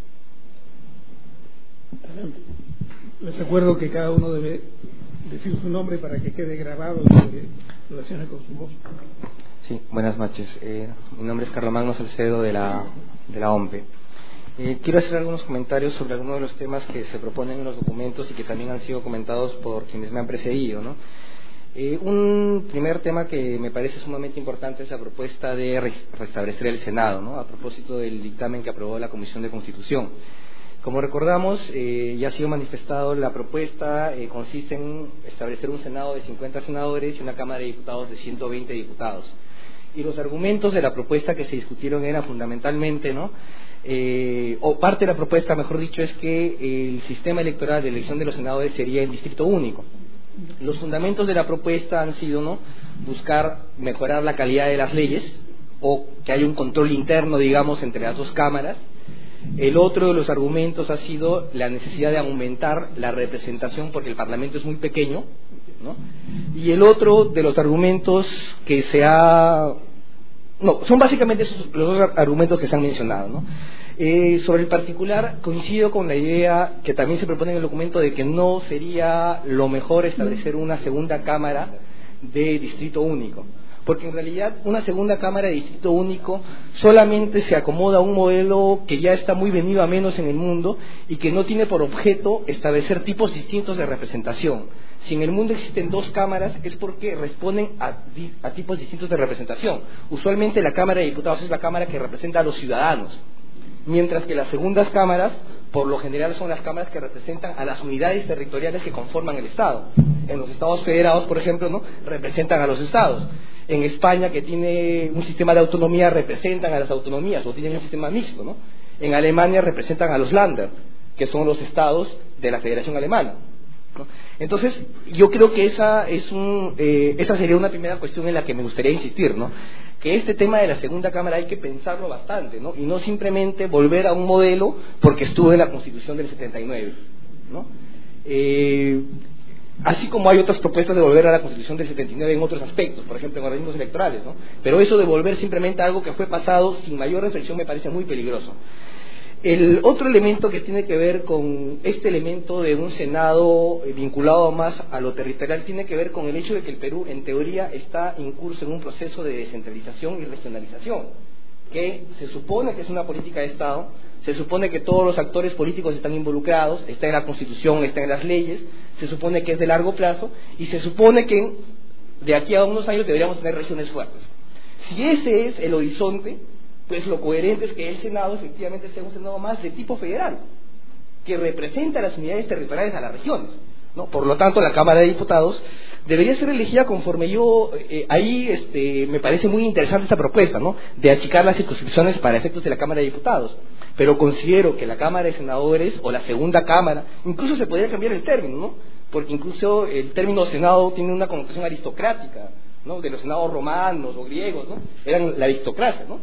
Les recuerdo que cada uno debe decir su nombre para que quede grabado en relaciones con su voz. Sí, buenas noches. Mi nombre es Carlos Magno Salcedo de la OMPE. Quiero hacer algunos comentarios sobre algunos de los temas que se proponen en los documentos y que también han sido comentados por quienes me han precedido, ¿no? Un primer tema que me parece sumamente importante es la propuesta de restablecer el Senado, ¿no? A propósito del dictamen que aprobó la Comisión de Constitución. Como recordamos, ya ha sido manifestado, la propuesta consiste en establecer un Senado de 50 senadores y una Cámara de Diputados de 120 diputados. Y los argumentos de la propuesta que se discutieron eran fundamentalmente, ¿no? O parte de la propuesta, mejor dicho, es que el sistema electoral de elección de los senadores sería en distrito único. Los fundamentos de la propuesta han sido, ¿no?, buscar mejorar la calidad de las leyes, o que haya un control interno, digamos, entre las dos cámaras. El otro de los argumentos ha sido la necesidad de aumentar la representación porque el Parlamento es muy pequeño, ¿no? Y el otro de los argumentos que se ha... No, son básicamente esos los dos argumentos que se han mencionado, ¿no? Sobre el particular, coincido con la idea que también se propone en el documento de que no sería lo mejor establecer una segunda cámara de distrito único, porque en realidad una segunda cámara de distrito único solamente se acomoda a un modelo que ya está muy venido a menos en el mundo y que no tiene por objeto establecer tipos distintos de representación. Si en el mundo existen dos cámaras es porque responden a tipos distintos de representación. Usualmente la Cámara de Diputados es la cámara que representa a los ciudadanos, mientras que las segundas cámaras, por lo general, son las cámaras que representan a las unidades territoriales que conforman el Estado. En los Estados federados, por ejemplo, ¿no?, representan a los Estados. En España, que tiene un sistema de autonomía, representan a las autonomías, o tienen un sistema mixto, ¿no? En Alemania representan a los Länder, que son los estados de la Federación Alemana, ¿no? Entonces, yo creo que esa sería una primera cuestión en la que me gustaría insistir, ¿no?, que este tema de la segunda cámara hay que pensarlo bastante, ¿no?, y no simplemente volver a un modelo porque estuvo en la Constitución del 79, ¿no? Así como hay otras propuestas de volver a la Constitución del 79 en otros aspectos, por ejemplo en organismos electorales, ¿no? Pero eso de volver simplemente a algo que fue pasado sin mayor reflexión me parece muy peligroso. El otro elemento que tiene que ver con este elemento de un Senado vinculado más a lo territorial tiene que ver con el hecho de que el Perú en teoría está incurso en un proceso de descentralización y regionalización, que se supone que es una política de Estado, se supone que todos los actores políticos están involucrados, está en la Constitución, está en las leyes, se supone que es de largo plazo y se supone que de aquí a unos años deberíamos tener regiones fuertes. Si ese es el horizonte, pues lo coherente es que el Senado efectivamente sea un Senado más de tipo federal, que representa a las unidades territoriales, a las regiones, ¿no? Por lo tanto, la Cámara de Diputados debería ser elegida conforme me parece muy interesante esta propuesta, ¿no?, de achicar las circunscripciones para efectos de la Cámara de Diputados, pero considero que la Cámara de Senadores o la segunda Cámara, incluso se podría cambiar el término, ¿no?, porque incluso el término Senado tiene una connotación aristocrática, ¿no?, de los senados romanos o griegos, ¿no?, eran la aristocracia, ¿no?,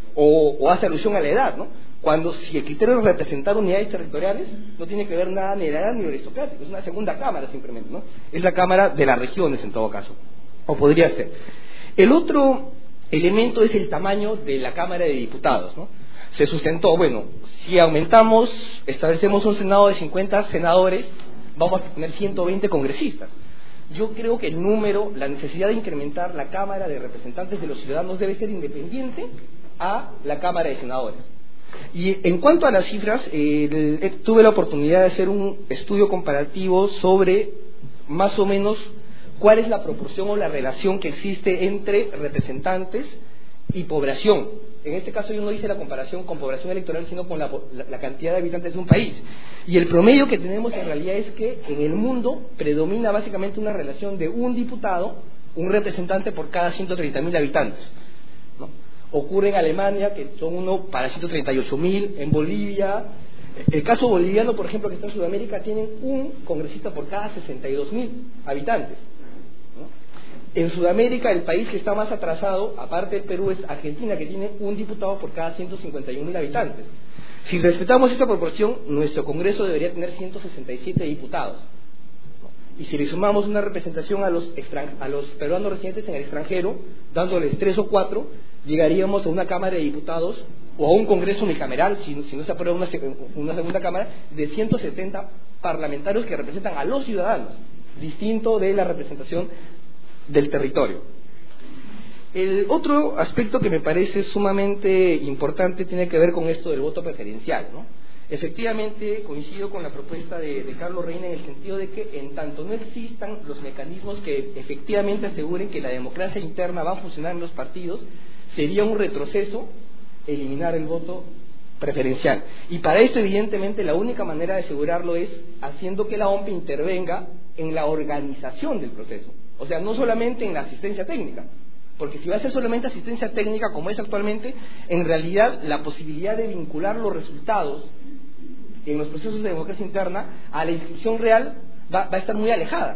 o hace alusión a la edad, ¿no?, cuando si el criterio es representar unidades territoriales, no tiene que ver nada ni de la edad ni de aristocrático, es una segunda cámara simplemente, ¿no?, es la cámara de las regiones en todo caso, o podría ser. El otro elemento es el tamaño de la Cámara de Diputados, ¿no? Se sustentó, bueno, si establecemos un Senado de 50 senadores, vamos a tener 120 congresistas. Yo creo que la necesidad de incrementar la Cámara de Representantes de los Ciudadanos debe ser independiente a la Cámara de Senadores. Y en cuanto a las cifras, tuve la oportunidad de hacer un estudio comparativo sobre más o menos cuál es la proporción o la relación que existe entre representantes y población. En este caso yo no hice la comparación con población electoral, sino con la cantidad de habitantes de un país. Y el promedio que tenemos en realidad es que en el mundo predomina básicamente una relación de un diputado, un representante por cada 130.000 habitantes, ¿no? Ocurre en Alemania, que son uno para 138.000, en Bolivia, el caso boliviano, por ejemplo, que está en Sudamérica, tienen un congresista por cada 62.000 habitantes, ¿no? En Sudamérica, el país que está más atrasado, aparte del Perú, es Argentina, que tiene un diputado por cada 151.000 habitantes. Si respetamos esta proporción, nuestro Congreso debería tener 167 diputados, ¿no? Y si le sumamos una representación a los peruanos residentes en el extranjero, dándoles 3 o 4, llegaríamos a una Cámara de Diputados o a un Congreso unicameral, si no se aprueba una segunda Cámara, de 170 parlamentarios que representan a los ciudadanos, distinto de la representación del territorio. El otro aspecto que me parece sumamente importante tiene que ver con esto del voto preferencial, ¿no? Efectivamente, coincido con la propuesta de Carlos Reina en el sentido de que en tanto no existan los mecanismos que efectivamente aseguren que la democracia interna va a funcionar en los partidos, sería un retroceso eliminar el voto preferencial. Y para esto, evidentemente, la única manera de asegurarlo es haciendo que la OMP intervenga en la organización del proceso. O sea, no solamente en la asistencia técnica, porque si va a ser solamente asistencia técnica como es actualmente, en realidad la posibilidad de vincular los resultados en los procesos de democracia interna a la inscripción real va a estar muy alejada,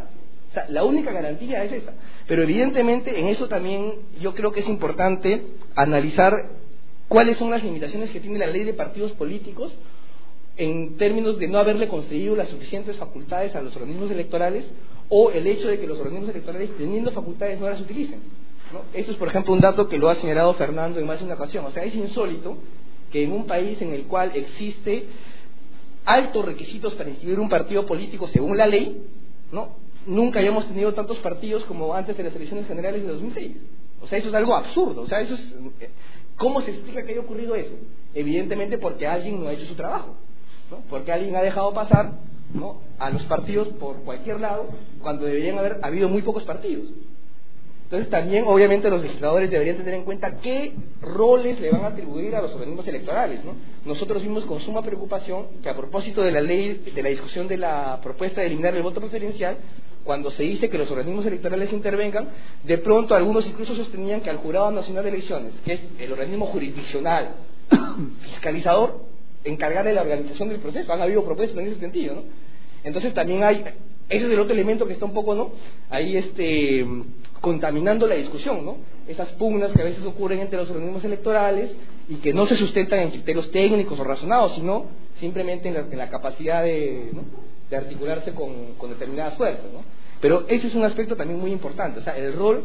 O sea, la única garantía es esa. Pero evidentemente en eso también yo creo que es importante analizar cuáles son las limitaciones que tiene la ley de partidos políticos en términos de no haberle concedido las suficientes facultades a los organismos electorales, o el hecho de que los organismos electorales, teniendo facultades, no las utilicen, ¿no? Esto es, por ejemplo, un dato que lo ha señalado Fernando en más de una ocasión. O sea, es insólito que en un país en el cual existe altos requisitos para inscribir un partido político según la ley, ¿no?, nunca hayamos tenido tantos partidos como antes de las elecciones generales de 2006. O sea, eso es algo absurdo. O sea, eso es... ¿Cómo se explica que haya ocurrido eso? Evidentemente porque alguien no ha hecho su trabajo, ¿no? Porque alguien ha dejado pasar, ¿no?, a los partidos por cualquier lado cuando deberían haber habido muy pocos partidos. Entonces también obviamente los legisladores deberían tener en cuenta qué roles le van a atribuir a los organismos electorales, ¿no? Nosotros vimos con suma preocupación que a propósito de la ley, de la discusión de la propuesta de eliminar el voto preferencial, cuando se dice que los organismos electorales intervengan, de pronto algunos incluso sostenían que al Jurado Nacional de Elecciones, que es el organismo jurisdiccional fiscalizador, encargar de la organización del proceso. Han habido propuestas en ese sentido, ¿no? Entonces también hay, ese es el otro elemento que está un poco, ¿no?, ahí contaminando la discusión, ¿no? Esas pugnas que a veces ocurren entre los organismos electorales y que no se sustentan en criterios técnicos o razonados, sino simplemente en la capacidad de, ¿no?, de articularse con determinadas fuerzas, ¿no? Pero ese es un aspecto también muy importante. O sea, el rol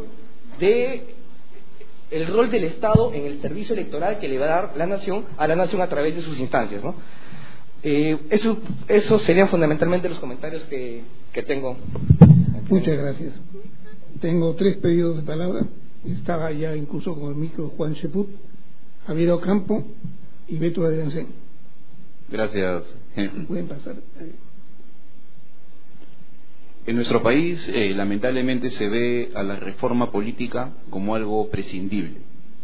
del Estado en el servicio electoral que le va a dar la nación a la nación a través de sus instancias, ¿no? Eso serían fundamentalmente los comentarios que tengo. Muchas gracias. Tengo 3 pedidos de palabra. Estaba ya incluso con el micro Juan Cheput, Javier Ocampo y Beto Adriancén. Gracias. Pueden pasar. En nuestro país, lamentablemente, se ve a la reforma política como algo prescindible.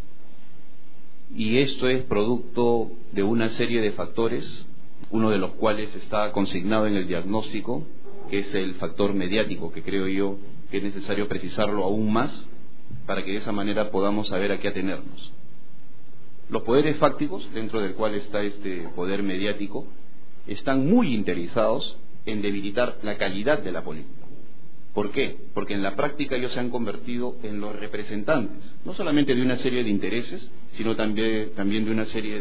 Y esto es producto de una serie de factores, uno de los cuales está consignado en el diagnóstico, que es el factor mediático, que creo yo que es necesario precisarlo aún más para que de esa manera podamos saber a qué atenernos. Los poderes fácticos, dentro del cual está este poder mediático, están muy interesados en debilitar la calidad de la política. ¿Por qué? Porque en la práctica ellos se han convertido en los representantes, no solamente de una serie de intereses, sino también de una serie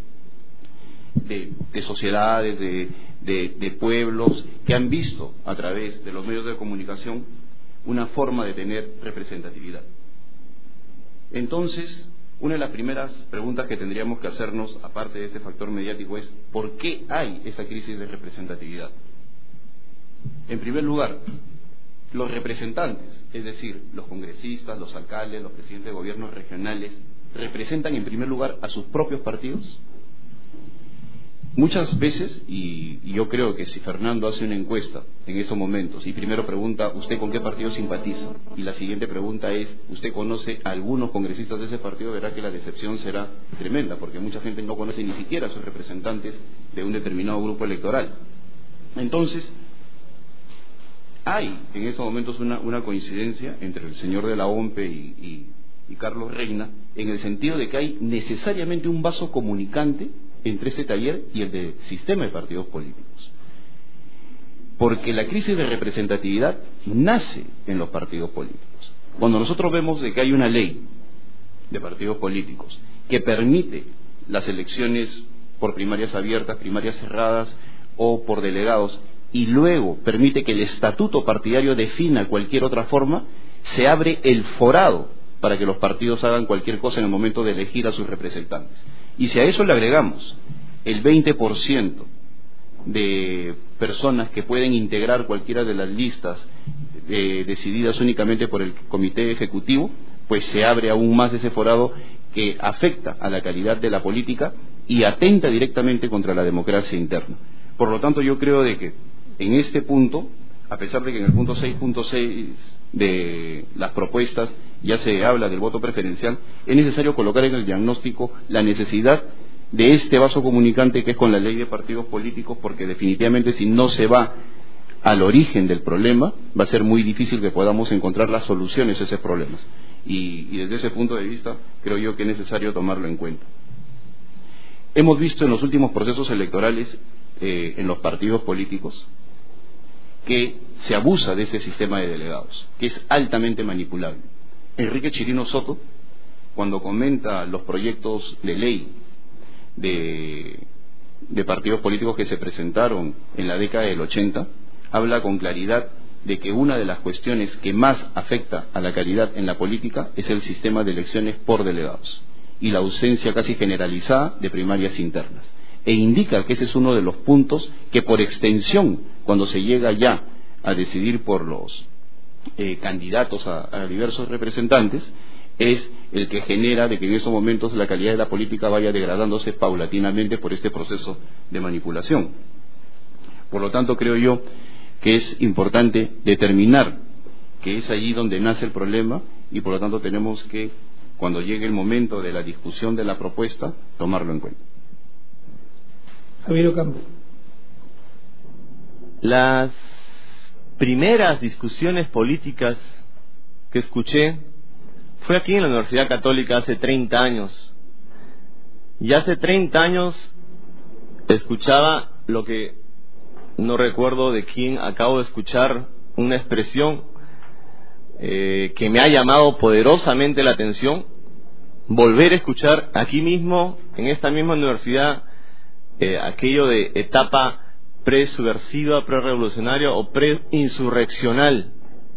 de sociedades, de pueblos que han visto a través de los medios de comunicación una forma de tener representatividad. Entonces, una de las primeras preguntas que tendríamos que hacernos, aparte de este factor mediático, es ¿por qué hay esa crisis de representatividad? En primer lugar, los representantes, es decir, los congresistas, los alcaldes, los presidentes de gobiernos regionales, ¿representan en primer lugar a sus propios partidos? Muchas veces, y yo creo que si Fernando hace una encuesta en estos momentos y primero pregunta ¿usted con qué partido simpatiza? Y la siguiente pregunta es ¿usted conoce a algunos congresistas de ese partido? Verá que la decepción será tremenda, porque mucha gente no conoce ni siquiera a sus representantes de un determinado grupo electoral. Entonces, hay en estos momentos una coincidencia entre el señor de la OMPE y Carlos Reina, en el sentido de que hay necesariamente un vaso comunicante entre este taller y el del sistema de partidos políticos. Porque la crisis de representatividad nace en los partidos políticos. Cuando nosotros vemos de que hay una ley de partidos políticos que permite las elecciones por primarias abiertas, primarias cerradas o por delegados, y luego permite que el estatuto partidario defina cualquier otra forma, se abre el forado para que los partidos hagan cualquier cosa en el momento de elegir a sus representantes. Y si a eso le agregamos el 20% de personas que pueden integrar cualquiera de las listas decididas únicamente por el comité ejecutivo, pues se abre aún más ese forado que afecta a la calidad de la política y atenta directamente contra la democracia interna. Por lo tanto, yo creo de que en este punto, a pesar de que en el punto 6.6 de las propuestas ya se habla del voto preferencial, es necesario colocar en el diagnóstico la necesidad de este vaso comunicante que es con la ley de partidos políticos, porque definitivamente si no se va al origen del problema, va a ser muy difícil que podamos encontrar las soluciones a esos problemas. Y desde ese punto de vista, creo yo que es necesario tomarlo en cuenta. Hemos visto en los últimos procesos electorales en los partidos políticos que se abusa de ese sistema de delegados, que es altamente manipulable. Enrique Chirino Soto, cuando comenta los proyectos de ley de partidos políticos que se presentaron en la década del 80, habla con claridad de que una de las cuestiones que más afecta a la calidad en la política es el sistema de elecciones por delegados y la ausencia casi generalizada de primarias internas, e indica que ese es uno de los puntos que, por extensión, cuando se llega ya a decidir por los candidatos a diversos representantes, es el que genera de que en esos momentos la calidad de la política vaya degradándose paulatinamente por este proceso de manipulación. Por lo tanto, creo yo que es importante determinar que es allí donde nace el problema, y por lo tanto tenemos que, cuando llegue el momento de la discusión de la propuesta, tomarlo en cuenta. Javier Ocampo. Las primeras discusiones políticas que escuché fue aquí en la Universidad Católica hace 30 años. Y hace 30 años escuchaba lo que no recuerdo de quién acabo de escuchar, una expresión que me ha llamado poderosamente la atención. Volver a escuchar aquí mismo, en esta misma universidad, aquello de etapa pre-subversiva, pre-revolucionaria o pre-insurreccional.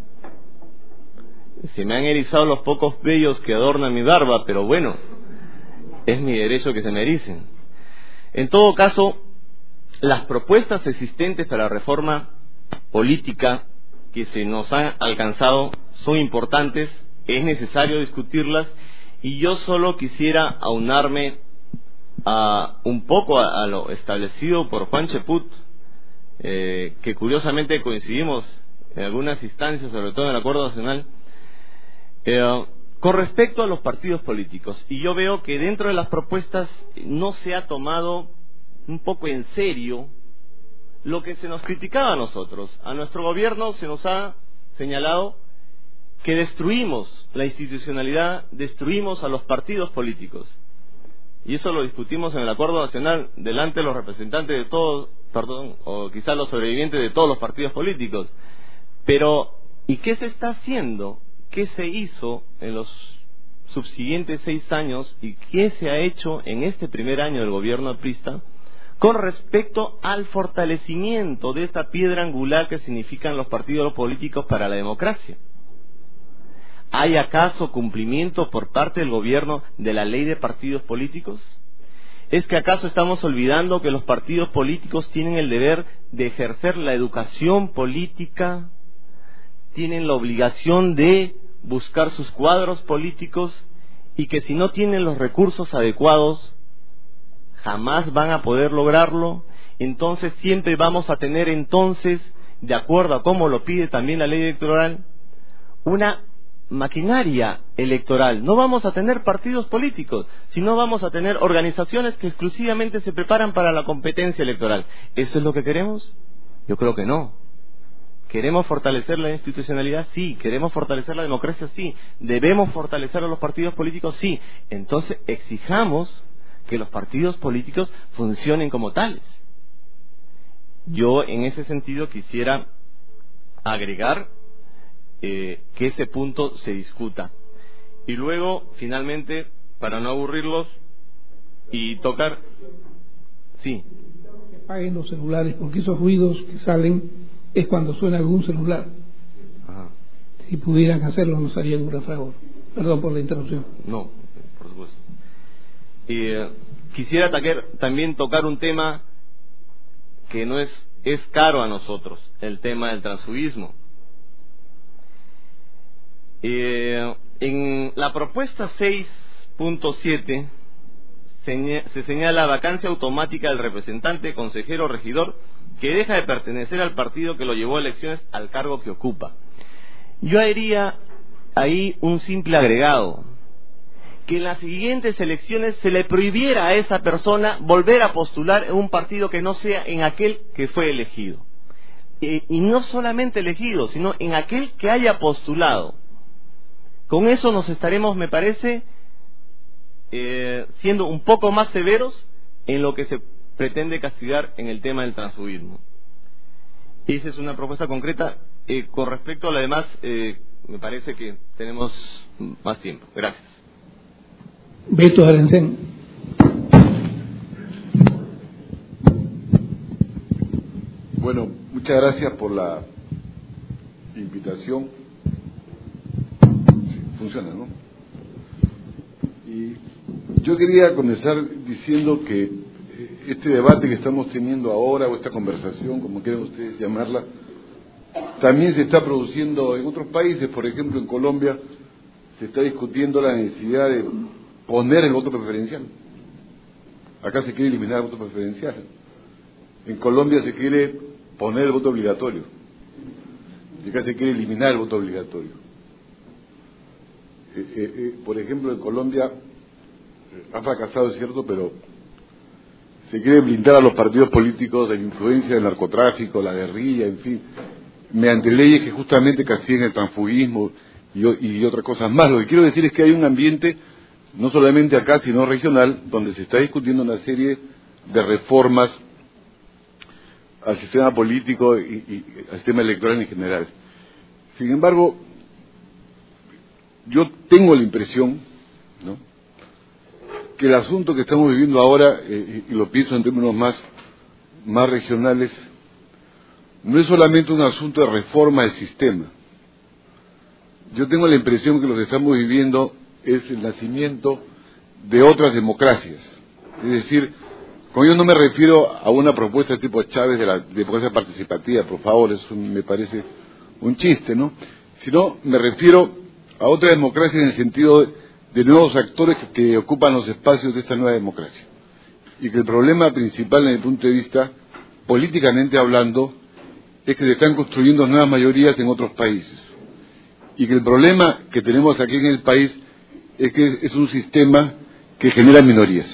Se me han erizado los pocos vellos que adornan mi barba, pero bueno, es mi derecho que se me ericen. En todo caso, las propuestas existentes para la reforma política que se nos han alcanzado son importantes, es necesario discutirlas, y yo solo quisiera aunarme un poco a lo establecido por Juan Cheput, que curiosamente coincidimos en algunas instancias, sobre todo en el Acuerdo Nacional, con respecto a los partidos políticos. Y yo veo que dentro de las propuestas no se ha tomado un poco en serio lo que se nos criticaba a nosotros. A nuestro gobierno se nos ha señalado que destruimos la institucionalidad, destruimos a los partidos políticos. Y eso lo discutimos en el Acuerdo Nacional delante de los representantes de todos, o quizás los sobrevivientes de todos los partidos políticos. Pero, ¿y qué se está haciendo? ¿Qué se hizo en los subsiguientes 6 años y qué se ha hecho en este primer año del gobierno aprista con respecto al fortalecimiento de esta piedra angular que significan los partidos políticos para la democracia? ¿Hay acaso cumplimiento por parte del gobierno de la ley de partidos políticos? ¿Es que acaso estamos olvidando que los partidos políticos tienen el deber de ejercer la educación política? ¿Tienen la obligación de buscar sus cuadros políticos? Y que si no tienen los recursos adecuados, jamás van a poder lograrlo. Entonces siempre vamos a tener, de acuerdo a cómo lo pide también la ley electoral, una maquinaria electoral. No vamos a tener partidos políticos, sino vamos a tener organizaciones que exclusivamente se preparan para la competencia electoral. ¿Eso es lo que queremos? Yo creo que no. ¿Queremos fortalecer la institucionalidad? Sí. ¿Queremos fortalecer la democracia? Sí. ¿Debemos fortalecer a los partidos políticos? Sí. Entonces exijamos que los partidos políticos funcionen como tales. Yo en ese sentido quisiera agregar que ese punto se discuta. Y luego, finalmente, para no aburrirlos y tocar... Sí. Que apaguen los celulares, porque esos ruidos que salen es cuando suena algún celular. Ajá. Si pudieran hacerlo, nos harían un gran favor. Perdón por la interrupción. No, por supuesto. Quisiera también tocar un tema que no es caro a nosotros, el tema del transfugismo. En la propuesta 6.7 se señala vacancia automática del representante, consejero o regidor que deja de pertenecer al partido que lo llevó a elecciones al cargo que ocupa. Yo haría ahí un simple agregado: que en las siguientes elecciones se le prohibiera a esa persona volver a postular en un partido que no sea en aquel que fue elegido. Y no solamente elegido, sino en aquel que haya postulado. Con eso nos estaremos, me parece, siendo un poco más severos en lo que se pretende castigar en el tema del transfugismo. Esa es una propuesta concreta. Con respecto a lo demás, me parece que tenemos más tiempo. Gracias. Beto Arencén. Bueno, muchas gracias por la invitación. Sí, funciona, ¿no? Y yo quería comenzar diciendo que este debate que estamos teniendo ahora, o esta conversación, como quieran ustedes llamarla, también se está produciendo en otros países. Por ejemplo, en Colombia se está discutiendo la necesidad de poner el voto preferencial. Acá se quiere eliminar el voto preferencial. En Colombia se quiere poner el voto obligatorio. Y acá se quiere eliminar el voto obligatorio. Por ejemplo, en Colombia ha fracasado, es cierto, pero se quiere blindar a los partidos políticos de la influencia del narcotráfico, la guerrilla, en fin, mediante leyes que justamente castiguen el transfugismo y otras cosas más. Lo que quiero decir es que hay un ambiente, no solamente acá, sino regional, donde se está discutiendo una serie de reformas al sistema político y al sistema electoral en general. Sin embargo, yo tengo la impresión, ¿no?, que el asunto que estamos viviendo ahora, y lo pienso en términos más regionales, no es solamente un asunto de reforma del sistema. Yo tengo la impresión que lo que estamos viviendo es el nacimiento de otras democracias. Es decir, con ello no me refiero a una propuesta tipo Chávez de la democracia participativa, por favor, eso me parece un chiste, ¿no? Sino me refiero a otra democracia en el sentido de nuevos actores que ocupan los espacios de esta nueva democracia. Y que el problema principal, en mi punto de vista, políticamente hablando, es que se están construyendo nuevas mayorías en otros países. Y que el problema que tenemos aquí en el país es que es un sistema que genera minorías.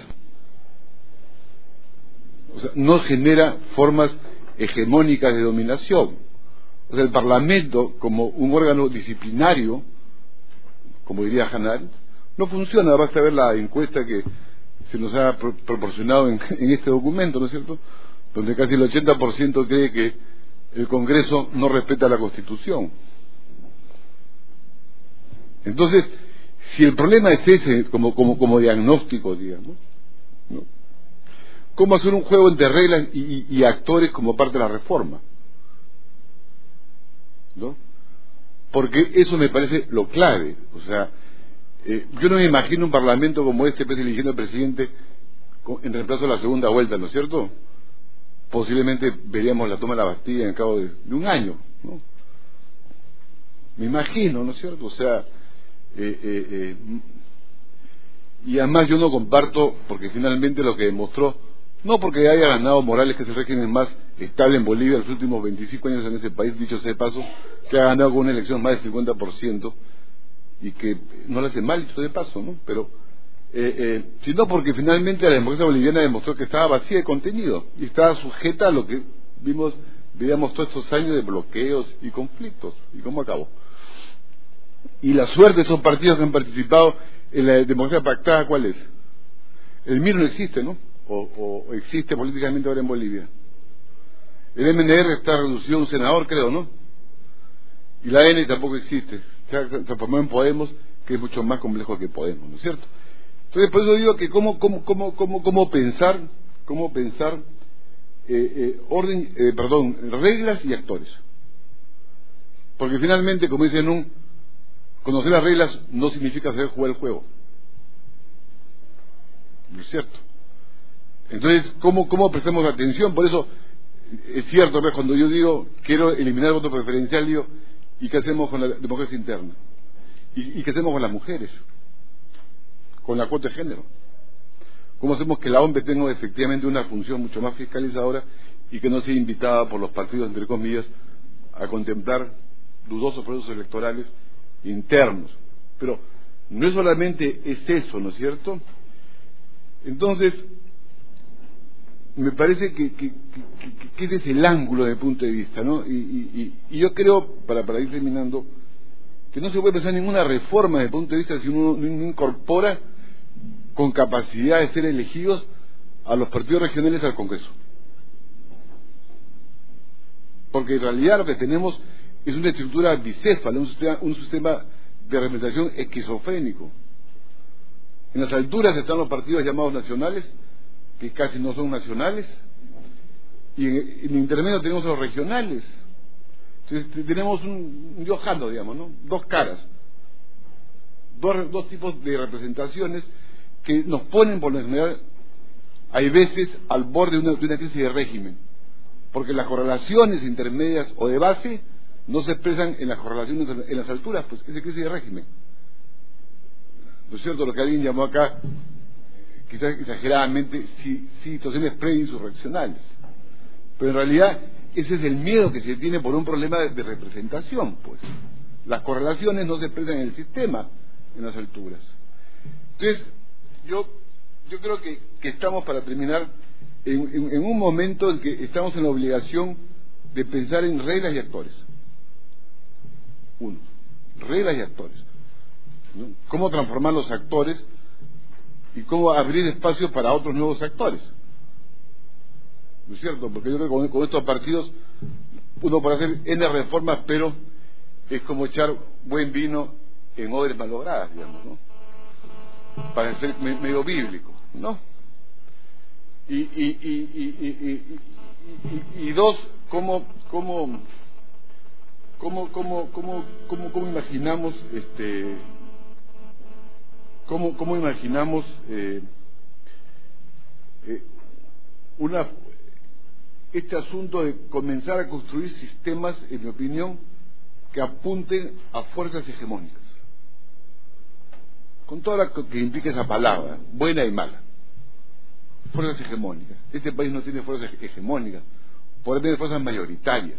O sea, no genera formas hegemónicas de dominación. O sea, el Parlamento, como un órgano disciplinario, como diría Hanal, no funciona. Basta ver la encuesta que se nos ha proporcionado en este documento, ¿no es cierto?, donde casi el 80% cree que el Congreso no respeta la Constitución. Entonces, si el problema es ese, como diagnóstico, digamos, ¿no?, ¿cómo hacer un juego entre reglas y actores como parte de la reforma? ¿No? Porque eso me parece lo clave. O sea, yo no me imagino un parlamento como este, pues, eligiendo al presidente en reemplazo de la segunda vuelta, ¿no es cierto? Posiblemente veríamos la toma de la Bastilla en el cabo de un año, ¿no? Me imagino, ¿no es cierto? O sea, y además yo no comparto, porque finalmente lo que demostró, no porque haya ganado Morales, que es el régimen más estable en Bolivia en los últimos 25 años en ese país, dicho sea de paso, que ha ganado con una elección más del 50%, y que no le hace mal, dicho de paso, ¿no? Pero sino porque finalmente la democracia boliviana demostró que estaba vacía de contenido y estaba sujeta a lo que veíamos todos estos años de bloqueos y conflictos. ¿Y cómo acabó? Y la suerte de esos partidos que han participado en la democracia pactada, ¿cuál es? El MIR no existe, ¿no? O existe políticamente ahora en Bolivia. El MNR está reducido a un senador, creo, ¿no? Y la N tampoco existe. Se ha transformado en Podemos, que es mucho más complejo que Podemos, ¿no es cierto? Entonces, por eso digo que cómo pensar reglas y actores. Porque finalmente, como dicen, conocer las reglas no significa saber jugar el juego. ¿No es cierto? Entonces, ¿cómo prestamos atención? Por eso, es cierto, ¿ves? Cuando yo digo, quiero eliminar el voto preferencial, digo, ¿y qué hacemos con la democracia interna? ¿Y qué hacemos con las mujeres? Con la cuota de género. ¿Cómo hacemos que la OMP tenga efectivamente una función mucho más fiscalizadora y que no sea invitada por los partidos, entre comillas, a contemplar dudosos procesos electorales internos? Pero no es solamente eso, ¿no es cierto? Entonces, me parece que ese es el ángulo desde mi punto de vista, ¿no? Y yo creo, para ir terminando, que no se puede pensar en ninguna reforma desde el punto de vista si uno no incorpora con capacidad de ser elegidos a los partidos regionales al Congreso. porque en realidad lo que tenemos es una estructura bicéfala, un sistema de representación esquizofrénico. En las alturas están los partidos llamados nacionales, que casi no son nacionales, y en el intermedio tenemos los regionales. Entonces tenemos un diojano, digamos, ¿no? Dos caras, dos tipos de representaciones que nos ponen por lo general, hay veces, al borde de una crisis de régimen, porque las correlaciones intermedias o de base no se expresan en las correlaciones en las alturas, pues es crisis de régimen. ¿No es cierto? Lo que alguien llamó acá, quizás exageradamente, situaciones preinsurreccionales. Pero en realidad ese es el miedo que se tiene por un problema de representación, pues. Las correlaciones no se expresan en el sistema, en las alturas. Entonces, yo creo que estamos, para terminar, en un momento en que estamos en la obligación de pensar en reglas y actores. Uno, reglas y actores, ¿no? Cómo transformar los actores y cómo abrir espacio para otros nuevos actores, ¿no es cierto? Porque yo creo que con estos partidos uno puede hacer N reformas, pero es como echar buen vino en odres malogradas, digamos, ¿no? Para ser medio bíblico, ¿no? Y dos, ¿cómo imaginamos cómo imaginamos este asunto de comenzar a construir sistemas, en mi opinión, que apunten a fuerzas hegemónicas, con toda la que implica esa palabra, buena y mala. Fuerzas hegemónicas. Este país no tiene fuerzas hegemónicas, puede tener fuerzas mayoritarias,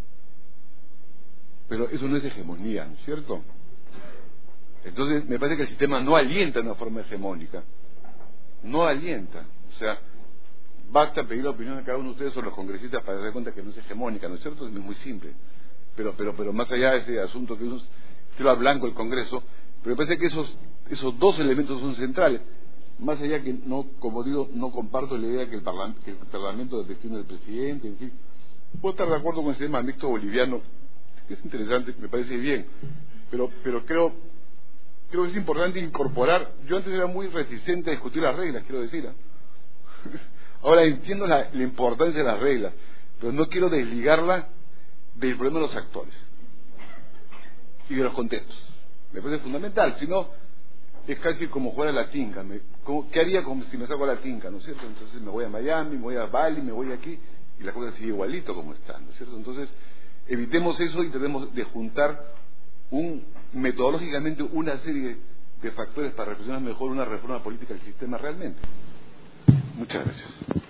pero eso no es hegemonía, ¿no es cierto? Entonces me parece que el sistema no alienta una forma hegemónica, no alienta. O sea, basta pedir la opinión de cada uno de ustedes o los congresistas para darse cuenta que no es hegemónica, ¿no es cierto? Es muy simple. Pero más allá de ese asunto que es tiro blanco el Congreso, pero me parece que esos dos elementos son centrales. Más allá que no, como digo, no comparto la idea que el Parlamento destine del presidente, en fin. Puedo estar de acuerdo con el sistema mixto boliviano, que es interesante, me parece bien, pero creo que es importante incorporar. Yo antes era muy reticente a discutir las reglas, quiero decir, ahora entiendo la importancia de las reglas, pero no quiero desligarla del problema de los actores y de los contextos. Me parece fundamental, si no es casi como jugar a la tinca. ¿Qué haría si me saco a la tinca, no es cierto? Entonces me voy a Miami, me voy a Bali, me voy aquí, y la cosa sigue igualito como está, ¿no es cierto? Entonces evitemos eso y tratemos de juntar metodológicamente una serie de factores para reflexionar mejor una reforma política del sistema realmente. Muchas gracias.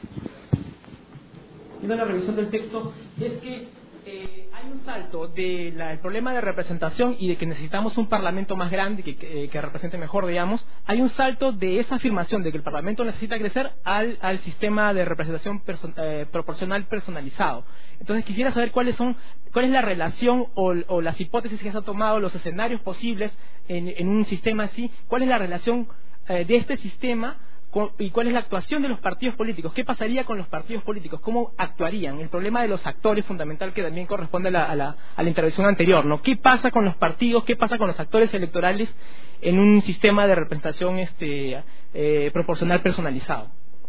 Viendo la revisión del texto, es que hay un salto del problema de representación y de que necesitamos un parlamento más grande que represente mejor, digamos. Hay un salto de esa afirmación de que el parlamento necesita crecer al sistema de representación proporcional personalizado. Entonces quisiera saber cuál es la relación o las hipótesis que se han tomado, los escenarios posibles en un sistema así. ¿Cuál es la relación de este sistema y cuál es la actuación de los partidos políticos? ¿Qué pasaría con los partidos políticos? ¿Cómo actuarían? El problema de los actores, fundamental, que también corresponde a la intervención anterior, ¿no? ¿Qué pasa con los partidos? ¿Qué pasa con los actores electorales en un sistema de representación proporcional personalizado?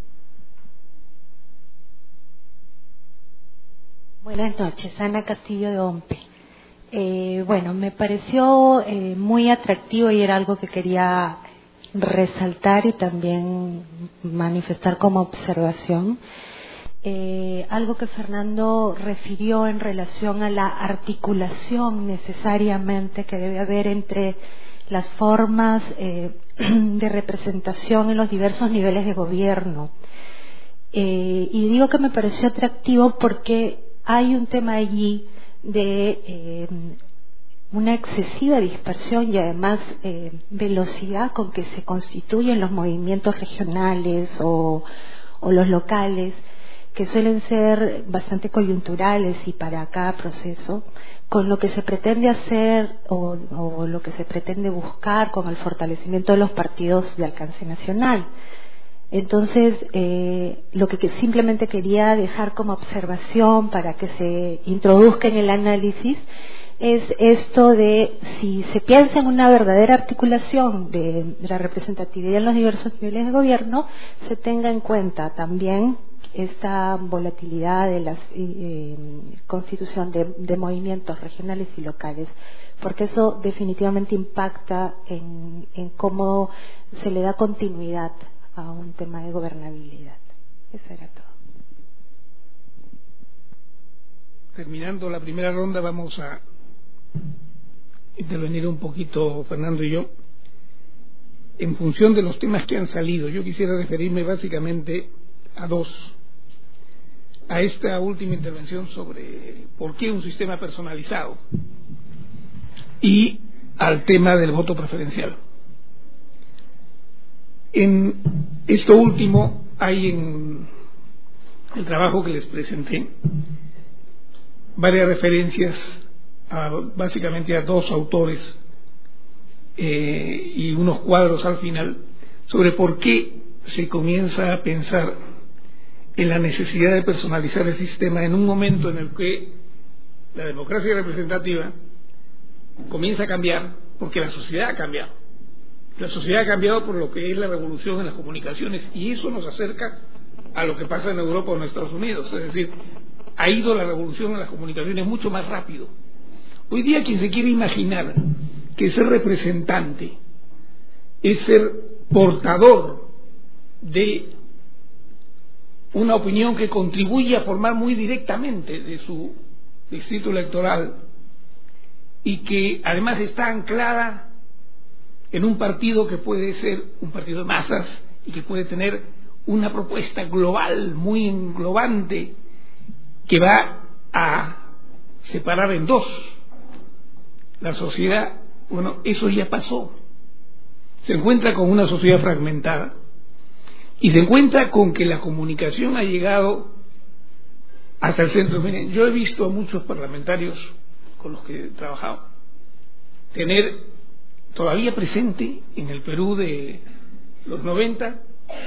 Buenas noches, Ana Castillo de OMPE. Bueno, me pareció muy atractivo y era algo que quería resaltar y también manifestar como observación. Algo que Fernando refirió en relación a la articulación necesariamente que debe haber entre las formas de representación en los diversos niveles de gobierno. Y digo que me pareció atractivo porque hay un tema allí de una excesiva dispersión y además velocidad con que se constituyen los movimientos regionales o los locales, que suelen ser bastante coyunturales y para cada proceso, con lo que se pretende hacer o lo que se pretende buscar con el fortalecimiento de los partidos de alcance nacional. Entonces, lo que simplemente quería dejar como observación para que se introduzca en el análisis es esto de si se piensa en una verdadera articulación de la representatividad en los diversos niveles de gobierno, se tenga en cuenta también esta volatilidad de la constitución de movimientos regionales y locales, porque eso definitivamente impacta en cómo se le da continuidad a un tema de gobernabilidad. Eso era todo. Terminando la primera ronda, vamos a intervenir un poquito Fernando y yo en función de los temas que han salido. Yo quisiera referirme básicamente a dos: a esta última intervención sobre por qué un sistema personalizado y al tema del voto preferencial. En esto último hay en el trabajo que les presenté varias referencias básicamente a dos autores y unos cuadros al final sobre por qué se comienza a pensar en la necesidad de personalizar el sistema en un momento en el que la democracia representativa comienza a cambiar, porque la sociedad ha cambiado. La sociedad ha cambiado por lo que es la revolución en las comunicaciones, y eso nos acerca a lo que pasa en Europa o en Estados Unidos. Es decir, ha ido la revolución en las comunicaciones mucho más rápido. Hoy día quien se quiere imaginar que ser representante es ser portador de una opinión que contribuye a formar muy directamente de su distrito electoral y que además está anclada en un partido que puede ser un partido de masas y que puede tener una propuesta global, muy englobante, que va a separar en dos la sociedad. Bueno, eso ya pasó. Se encuentra con una sociedad fragmentada y se encuentra con que la comunicación ha llegado hasta el centro. Miren, yo he visto a muchos parlamentarios con los que he trabajado tener todavía presente en el Perú de los 90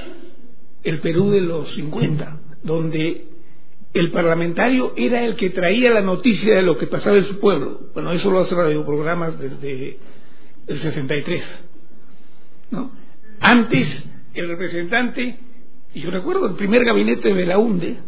el Perú de los 50, donde el parlamentario era el que traía la noticia de lo que pasaba en su pueblo. Bueno, eso lo hace radioprogramas desde el 63, ¿no? Antes el representante, y yo recuerdo el primer gabinete de Belaúnde,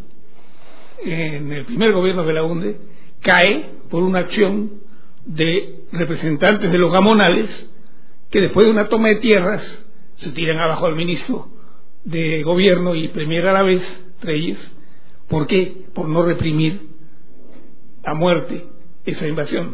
en el primer gobierno de Belaúnde, cae por una acción de representantes de los gamonales que después de una toma de tierras se tiran abajo al ministro de gobierno y premier a la vez, Reyes. ¿Por qué? Por no reprimir a muerte esa invasión.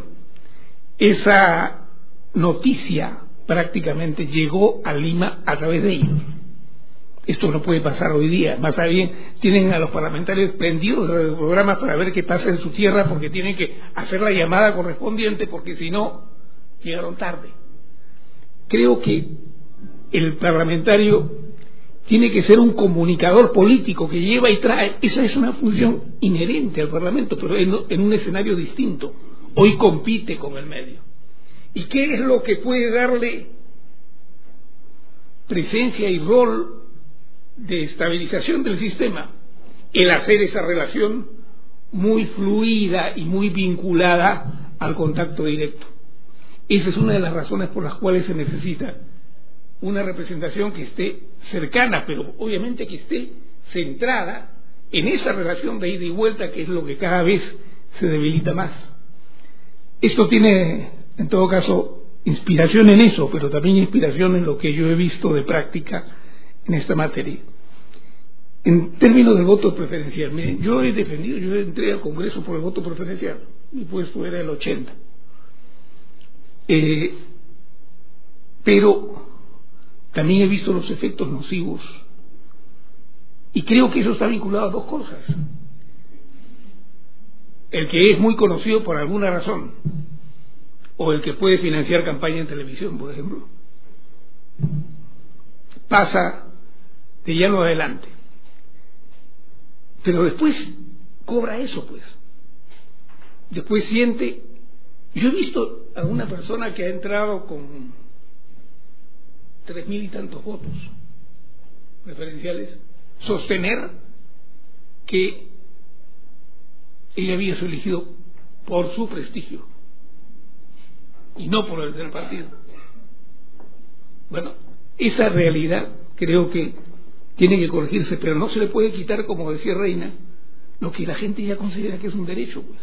Esa noticia prácticamente llegó a Lima a través de ellos. Esto no puede pasar hoy día. Más bien tienen a los parlamentarios prendidos de programas para ver qué pasa en su tierra, porque tienen que hacer la llamada correspondiente, porque si no, llegaron tarde. Creo que el parlamentario tiene que ser un comunicador político que lleva y trae. Esa es una función inherente al Parlamento, pero en un escenario distinto. Hoy compite con el medio. ¿Y qué es lo que puede darle presencia y rol de estabilización del sistema? El hacer esa relación muy fluida y muy vinculada al contacto directo. Esa es una de las razones por las cuales se necesita una representación que esté cercana, pero obviamente que esté centrada en esa relación de ida y vuelta, que es lo que cada vez se debilita más. Esto tiene, en todo caso, inspiración en eso, pero también inspiración en lo que yo he visto de práctica en esta materia. En términos del voto preferencial, miren, yo entré al Congreso por el voto preferencial, mi puesto era el 80. Pero también he visto los efectos nocivos y creo que eso está vinculado a dos cosas. El que es muy conocido por alguna razón, o el que puede financiar campaña en televisión, por ejemplo, pasa de llano adelante, pero después cobra eso, pues después siente. Yo he visto a una persona que ha entrado con 3.000 y tantos votos preferenciales, sostener que ella había sido elegido por su prestigio y no por el del partido. Bueno, esa realidad creo que tiene que corregirse, pero no se le puede quitar, como decía Reina, lo que la gente ya considera que es un derecho, pues.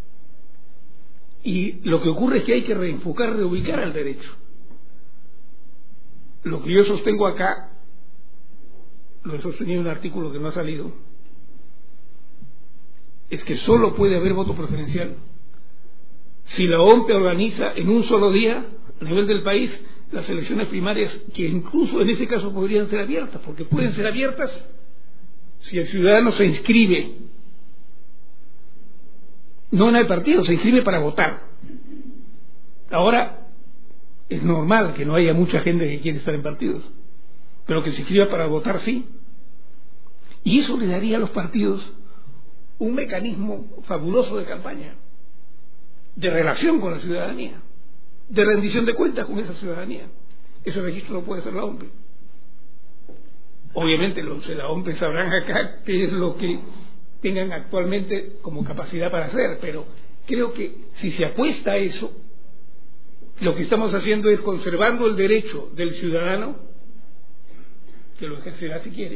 Y lo que ocurre es que hay que reenfocar, reubicar al derecho. Lo que yo sostengo acá, lo he sostenido en un artículo que no ha salido, es que solo puede haber voto preferencial si la OMP organiza en un solo día, a nivel del país, las elecciones primarias, que incluso en ese caso podrían ser abiertas, porque pueden ser abiertas si el ciudadano se inscribe, no en el partido, se inscribe para votar. Ahora es normal que no haya mucha gente que quiere estar en partidos, pero que se inscriba para votar sí, y eso le daría a los partidos un mecanismo fabuloso de campaña, de relación con la ciudadanía, de rendición de cuentas con esa ciudadanía. Ese registro lo puede hacer la OMP. Obviamente los de la OMP sabrán acá qué es lo que tengan actualmente como capacidad para hacer, pero creo que si se apuesta a eso, lo que estamos haciendo es conservando el derecho del ciudadano, que lo ejercerá si quiere,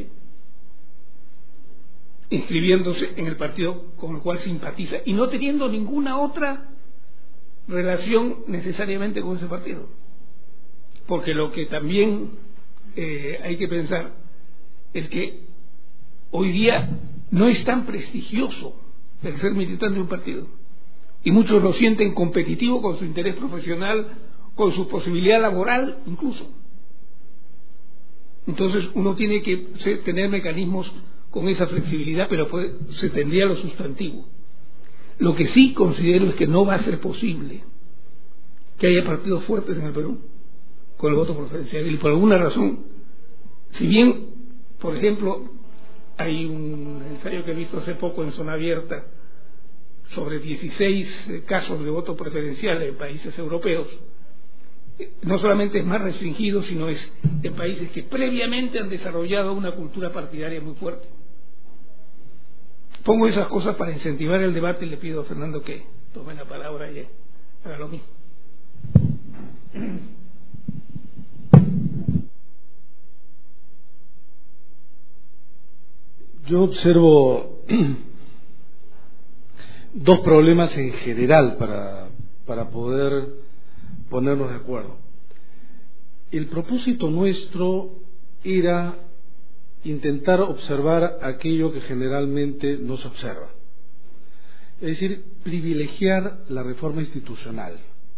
inscribiéndose en el partido con el cual simpatiza y no teniendo ninguna otra relación necesariamente con ese partido, porque lo que también hay que pensar es que hoy día no es tan prestigioso el ser militante de un partido, y muchos lo sienten competitivo con su interés profesional, con su posibilidad laboral incluso. Entonces uno tiene que tener mecanismos con esa flexibilidad, pero se tendría lo sustantivo. Lo que sí considero es que no va a ser posible que haya partidos fuertes en el Perú con el voto preferencial, y por alguna razón, si bien, por ejemplo, hay un ensayo que he visto hace poco en Zona Abierta sobre 16 casos de voto preferencial en países europeos, no solamente es más restringido, sino es en países que previamente han desarrollado una cultura partidaria muy fuerte. Pongo esas cosas para incentivar el debate y le pido a Fernando que tome la palabra y haga lo mismo. Yo observo dos problemas en general para poder ponernos de acuerdo. El propósito nuestro era intentar observar aquello que generalmente no se observa, es decir, privilegiar la reforma institucional.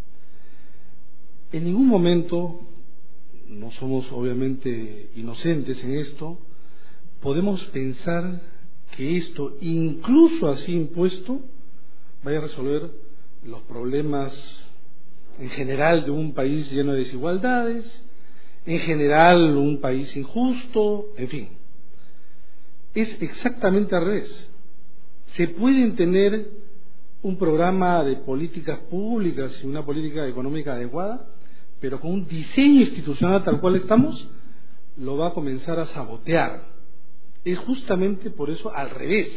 En ningún momento, no somos obviamente inocentes en esto, podemos pensar que esto, incluso así impuesto, vaya a resolver los problemas en general de un país lleno de desigualdades, en general un país injusto, en fin. Es exactamente al revés. Se pueden tener un programa de políticas públicas y una política económica adecuada, pero con un diseño institucional tal cual estamos, lo va a comenzar a sabotear. Es justamente por eso al revés.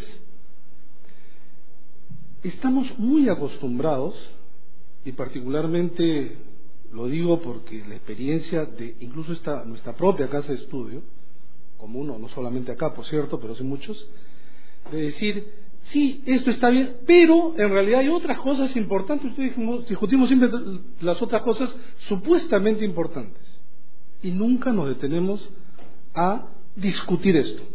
Estamos muy acostumbrados, y particularmente lo digo porque la experiencia de incluso nuestra propia casa de estudio, como uno, no solamente acá por cierto, pero sí muchos, de decir, sí, esto está bien, pero en realidad hay otras cosas importantes. Discutimos siempre las otras cosas supuestamente importantes y nunca nos detenemos a discutir esto.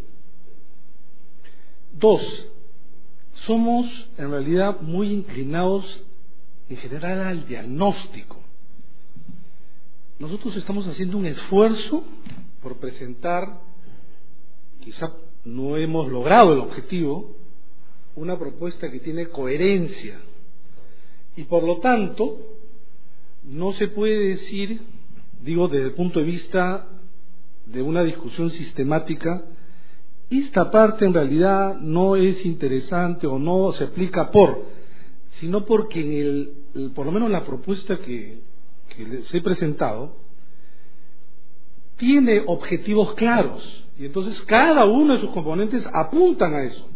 Dos, somos en realidad muy inclinados en general al diagnóstico. Nosotros estamos haciendo un esfuerzo por presentar, quizá no hemos logrado el objetivo, una propuesta que tiene coherencia, y por lo tanto no se puede decir, digo desde el punto de vista de una discusión sistemática, esta parte en realidad no es interesante o no se aplica sino porque por lo menos la propuesta que les he presentado tiene objetivos claros y entonces cada uno de sus componentes apuntan a eso.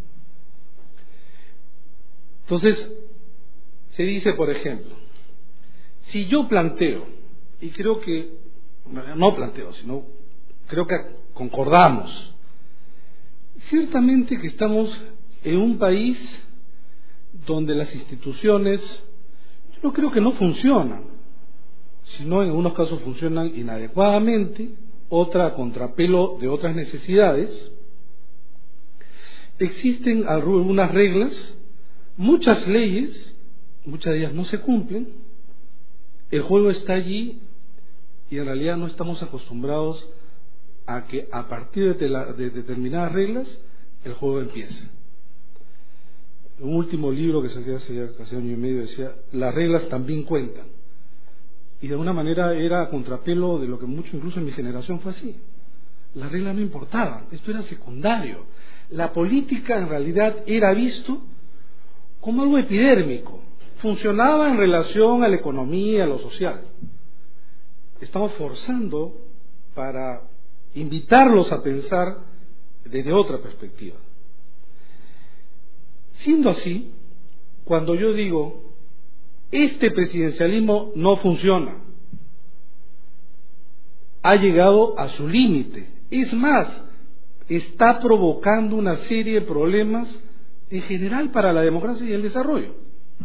Entonces, se dice, por ejemplo, si yo planteo, y creo que, no planteo, sino creo que concordamos, ciertamente que estamos en un país donde las instituciones, yo no creo que no funcionan, sino en algunos casos funcionan inadecuadamente, otra a contrapelo de otras necesidades. Existen algunas reglas, muchas leyes, muchas de ellas no se cumplen, el juego está allí y en realidad no estamos acostumbrados a que a partir de determinadas reglas el juego empiece. Un último libro que saqué hace ya casi año y medio decía, las reglas también cuentan. Y de alguna manera era a contrapelo de lo que mucho, incluso en mi generación, fue así. Las reglas no importaban, esto era secundario. La política en realidad era visto como algo epidérmico, funcionaba en relación a la economía, a lo social. Estamos forzando para invitarlos a pensar desde otra perspectiva. Siendo así, cuando yo digo, este presidencialismo no funciona, ha llegado a su límite, es más, está provocando una serie de problemas en general para la democracia y el desarrollo.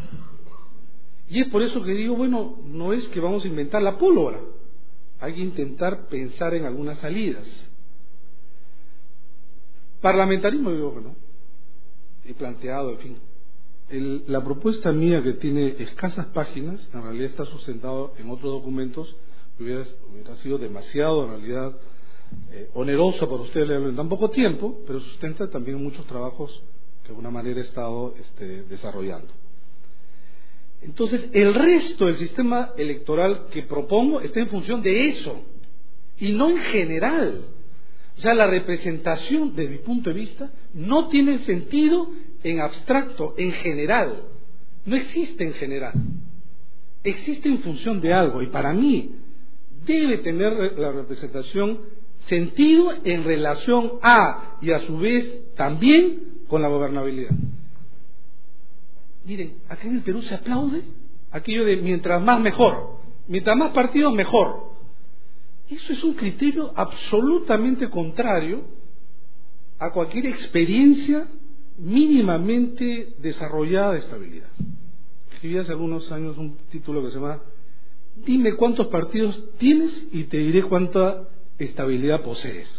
Y es por eso que digo, bueno, no es que vamos a inventar la pólvora, hay que intentar pensar en algunas salidas. Parlamentarismo, yo digo que no, he planteado, en fin, la propuesta mía, que tiene escasas páginas, en realidad está sustentado en otros documentos, hubiera sido demasiado, en realidad, oneroso para ustedes leerlo en tan poco tiempo, pero sustenta también muchos trabajos que de alguna manera he estado desarrollando. Entonces, el resto del sistema electoral que propongo está en función de eso, y no en general. O sea, la representación, desde mi punto de vista, no tiene sentido en abstracto, en general. No existe en general. Existe en función de algo, y para mí debe tener la representación sentido en relación a, y a su vez también con la gobernabilidad. Miren, acá en el Perú se aplaude aquello de mientras más mejor, mientras más partidos mejor. Eso es un criterio absolutamente contrario a cualquier experiencia mínimamente desarrollada de estabilidad. Escribí hace algunos años un título que se llama Dime cuántos partidos tienes y te diré cuánta estabilidad posees.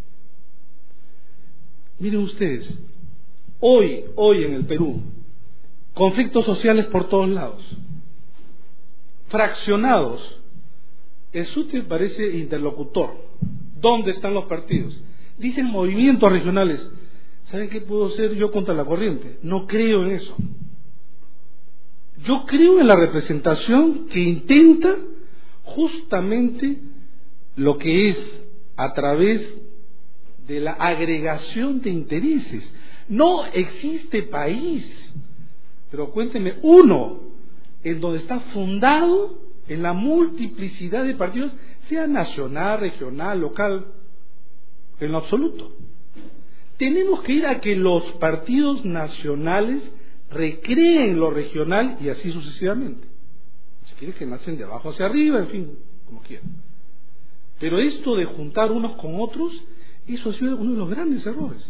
Miren ustedes, hoy en el Perú, conflictos sociales por todos lados, fraccionados. El SUTE parece interlocutor. ¿Dónde están los partidos? Dicen movimientos regionales. ¿Saben qué puedo ser yo contra la corriente? No creo en eso. Yo creo en la representación que intenta justamente lo que es a través de la agregación de intereses. No existe país, pero cuénteme uno en donde está fundado en la multiplicidad de partidos, sea nacional, regional, local, en lo absoluto. Tenemos que ir a que los partidos nacionales recreen lo regional y así sucesivamente. Si quieres que nacen de abajo hacia arriba, en fin, como quieran. Pero esto de juntar unos con otros, eso ha sido uno de los grandes errores.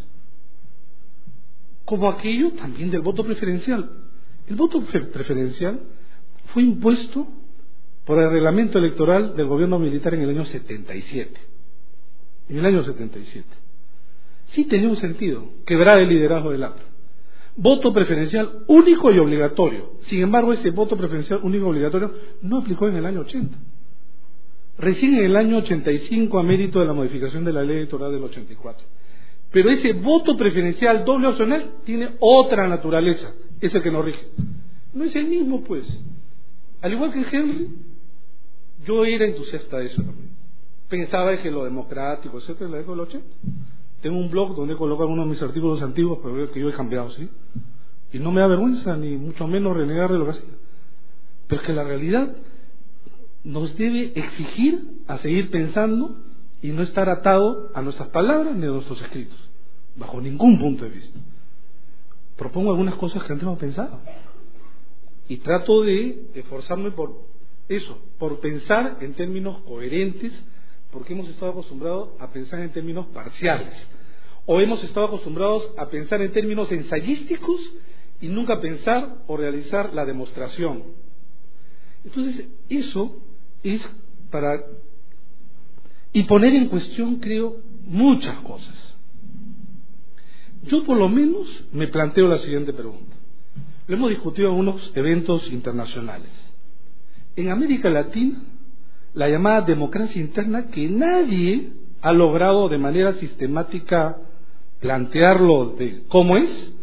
Como aquello también del voto preferencial. El voto preferencial fue impuesto por el reglamento electoral del gobierno militar en el año 77. En el año 77. Sí tenía un sentido, quebrar el liderazgo del APRA. Voto preferencial único y obligatorio. Sin embargo, ese voto preferencial único y obligatorio no aplicó en el año 80. Recién en el año 85, a mérito de la modificación de la ley electoral del 84. Pero ese voto preferencial doble opcional tiene otra naturaleza, es el que nos rige. No es el mismo, pues. Al igual que Henry, yo era entusiasta de eso también. Pensaba que lo democrático, etcétera, en la década del 80. Tengo un blog donde he colocado uno de mis artículos antiguos, pero veo que yo he cambiado, ¿sí? Y no me da vergüenza, ni mucho menos renegar de lo que hacía. Pero es que la realidad nos debe exigir a seguir pensando y no estar atado a nuestras palabras ni a nuestros escritos, bajo ningún punto de vista. Propongo algunas cosas que antes no pensaba y trato de esforzarme por eso, por pensar en términos coherentes, porque hemos estado acostumbrados a pensar en términos parciales, o hemos estado acostumbrados a pensar en términos ensayísticos y nunca pensar o realizar la demostración. Entonces, eso es para... y poner en cuestión, creo, muchas cosas. Yo por lo menos me planteo la siguiente pregunta. Lo hemos discutido en unos eventos internacionales. En América Latina, la llamada democracia interna, que nadie ha logrado de manera sistemática plantearlo de cómo es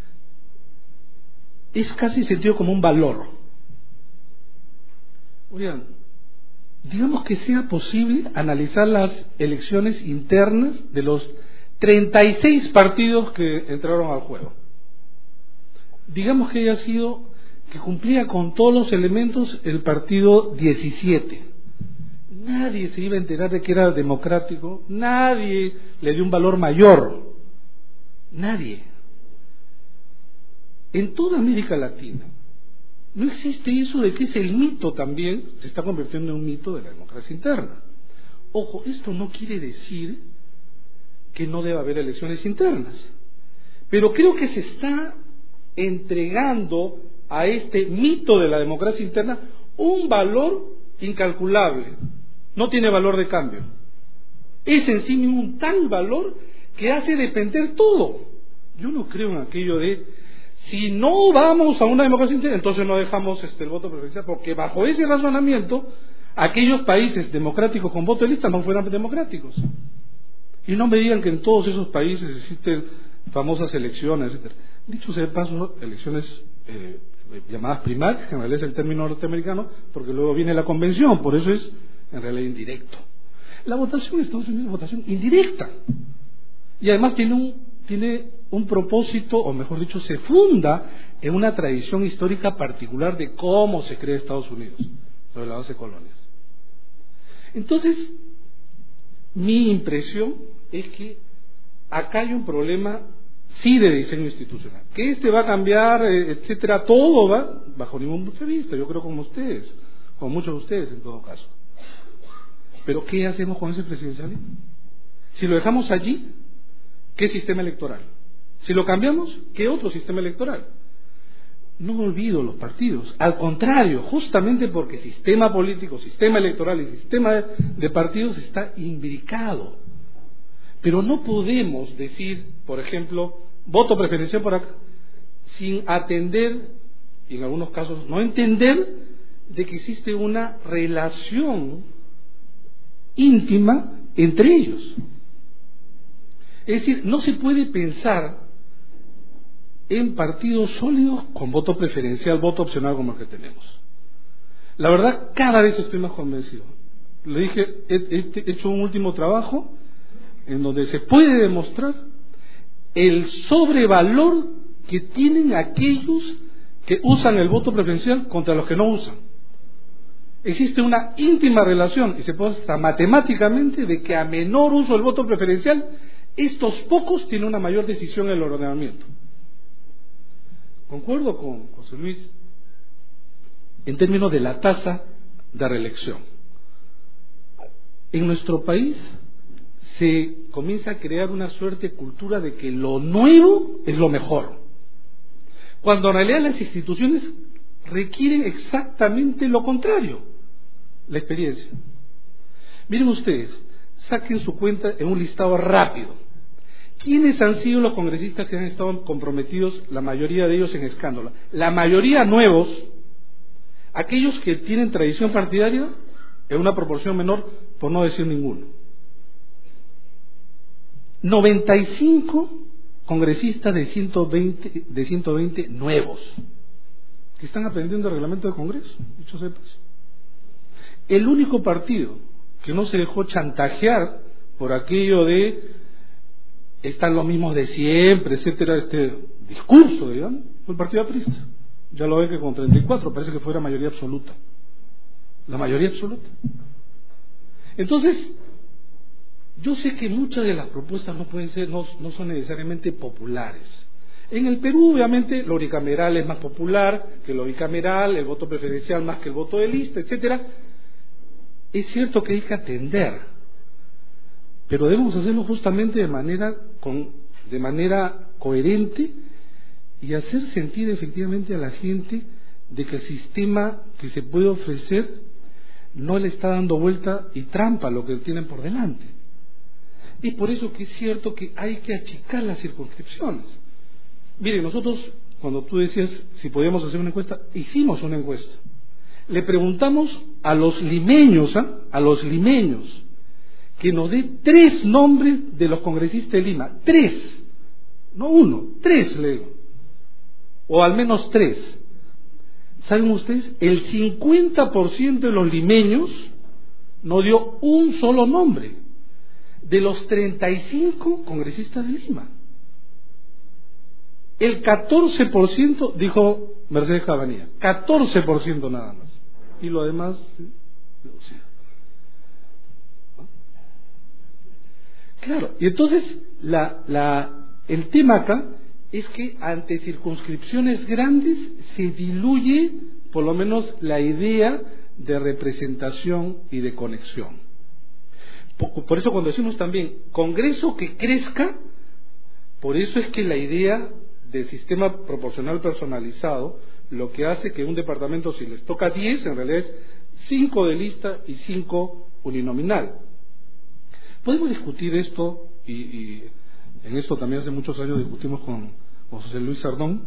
casi sentido como un valor. Oigan, digamos que sea posible analizar las elecciones internas de los 36 partidos que entraron al juego. Digamos que haya sido, que cumplía con todos los elementos el partido 17. Nadie se iba a enterar de que era democrático, nadie le dio un valor mayor, nadie. En toda América Latina no existe eso de que es el mito también, se está convirtiendo en un mito de la democracia interna. Ojo, esto no quiere decir que no deba haber elecciones internas, pero creo que se está entregando a este mito de la democracia interna un valor incalculable, no tiene valor de cambio, es en sí mismo un tal valor que hace depender todo. Yo no creo en aquello de si no vamos a una democracia interna, entonces no dejamos el voto preferencial, porque bajo ese razonamiento aquellos países democráticos con voto de lista no fueran democráticos. Y no me digan que en todos esos países existen famosas elecciones, etcétera. Dicho sea de paso, elecciones llamadas primarias, que en realidad es el término norteamericano, porque luego viene la convención, por eso es en realidad indirecto. La votación en Estados Unidos es votación indirecta, y además tiene un propósito, o mejor dicho, se funda en una tradición histórica particular de cómo se crea Estados Unidos, sobre la base de colonias. Entonces, mi impresión es que acá hay un problema sí de diseño institucional, que va a cambiar, etcétera, todo va bajo ningún punto de vista, yo creo como ustedes, como muchos de ustedes en todo caso. Pero ¿qué hacemos con ese presidencialismo? Si lo dejamos allí, ¿qué sistema electoral? Si lo cambiamos, ¿qué otro sistema electoral? No olvido los partidos, al contrario, justamente porque sistema político, sistema electoral y sistema de partidos está imbricado. Pero no podemos decir, por ejemplo, voto preferencial por acá, sin atender, y en algunos casos no entender, de que existe una relación íntima entre ellos. Es decir, no se puede pensar en partidos sólidos con voto preferencial, voto opcional como el que tenemos. La verdad, cada vez estoy más convencido. Le dije, he hecho un último trabajo en donde se puede demostrar el sobrevalor que tienen aquellos que usan el voto preferencial contra los que no usan. Existe una íntima relación, y se puede hasta matemáticamente, de que a menor uso del voto preferencial, estos pocos tienen una mayor decisión en el ordenamiento. Concuerdo con José Luis en términos de la tasa de reelección. En nuestro país se comienza a crear una suerte de cultura de que lo nuevo es lo mejor, cuando en realidad las instituciones requieren exactamente lo contrario, la experiencia. Miren ustedes, saquen su cuenta en un listado rápido. ¿Quiénes han sido los congresistas que han estado comprometidos, la mayoría de ellos en escándalo? La mayoría nuevos, aquellos que tienen tradición partidaria en una proporción menor, por no decir ninguno. 95 congresistas de 120 nuevos que están aprendiendo el reglamento del Congreso, dicho sea de paso. El único partido que no se dejó chantajear por aquello de están los mismos de siempre, etcétera, este discurso, digamos, fue el Partido Aprista. Ya lo ven que con 34 parece que fuera mayoría absoluta. La mayoría absoluta. Entonces, Yo sé que muchas de las propuestas no son necesariamente populares. En el Perú, obviamente, lo unicameral es más popular que lo bicameral, el voto preferencial más que el voto de lista, etcétera. Es cierto que hay que atender, pero debemos hacerlo justamente de manera coherente y hacer sentir efectivamente a la gente de que el sistema que se puede ofrecer no le está dando vuelta y trampa a lo que tienen por delante. Es por eso que es cierto que hay que achicar las circunscripciones. Miren, nosotros, cuando tú decías si podíamos hacer una encuesta, hicimos una encuesta. Le preguntamos a los limeños, que nos dé 3 nombres de los congresistas de Lima. 3, no 1, 3 le digo. O al menos 3. ¿Saben ustedes? El 50% de los limeños no dio un solo nombre de los 35 congresistas de Lima. El 14% dijo Mercedes Cabanilla, 14% nada más. Y lo demás, sí. Claro, y entonces el tema acá es que ante circunscripciones grandes se diluye por lo menos la idea de representación y de conexión. Por eso cuando decimos también Congreso que crezca, por eso es que la idea del sistema proporcional personalizado lo que hace que un departamento, si les toca 10, en realidad es 5 de lista y 5 uninominal. Podemos discutir esto, y en esto también hace muchos años discutimos con José Luis Sardón.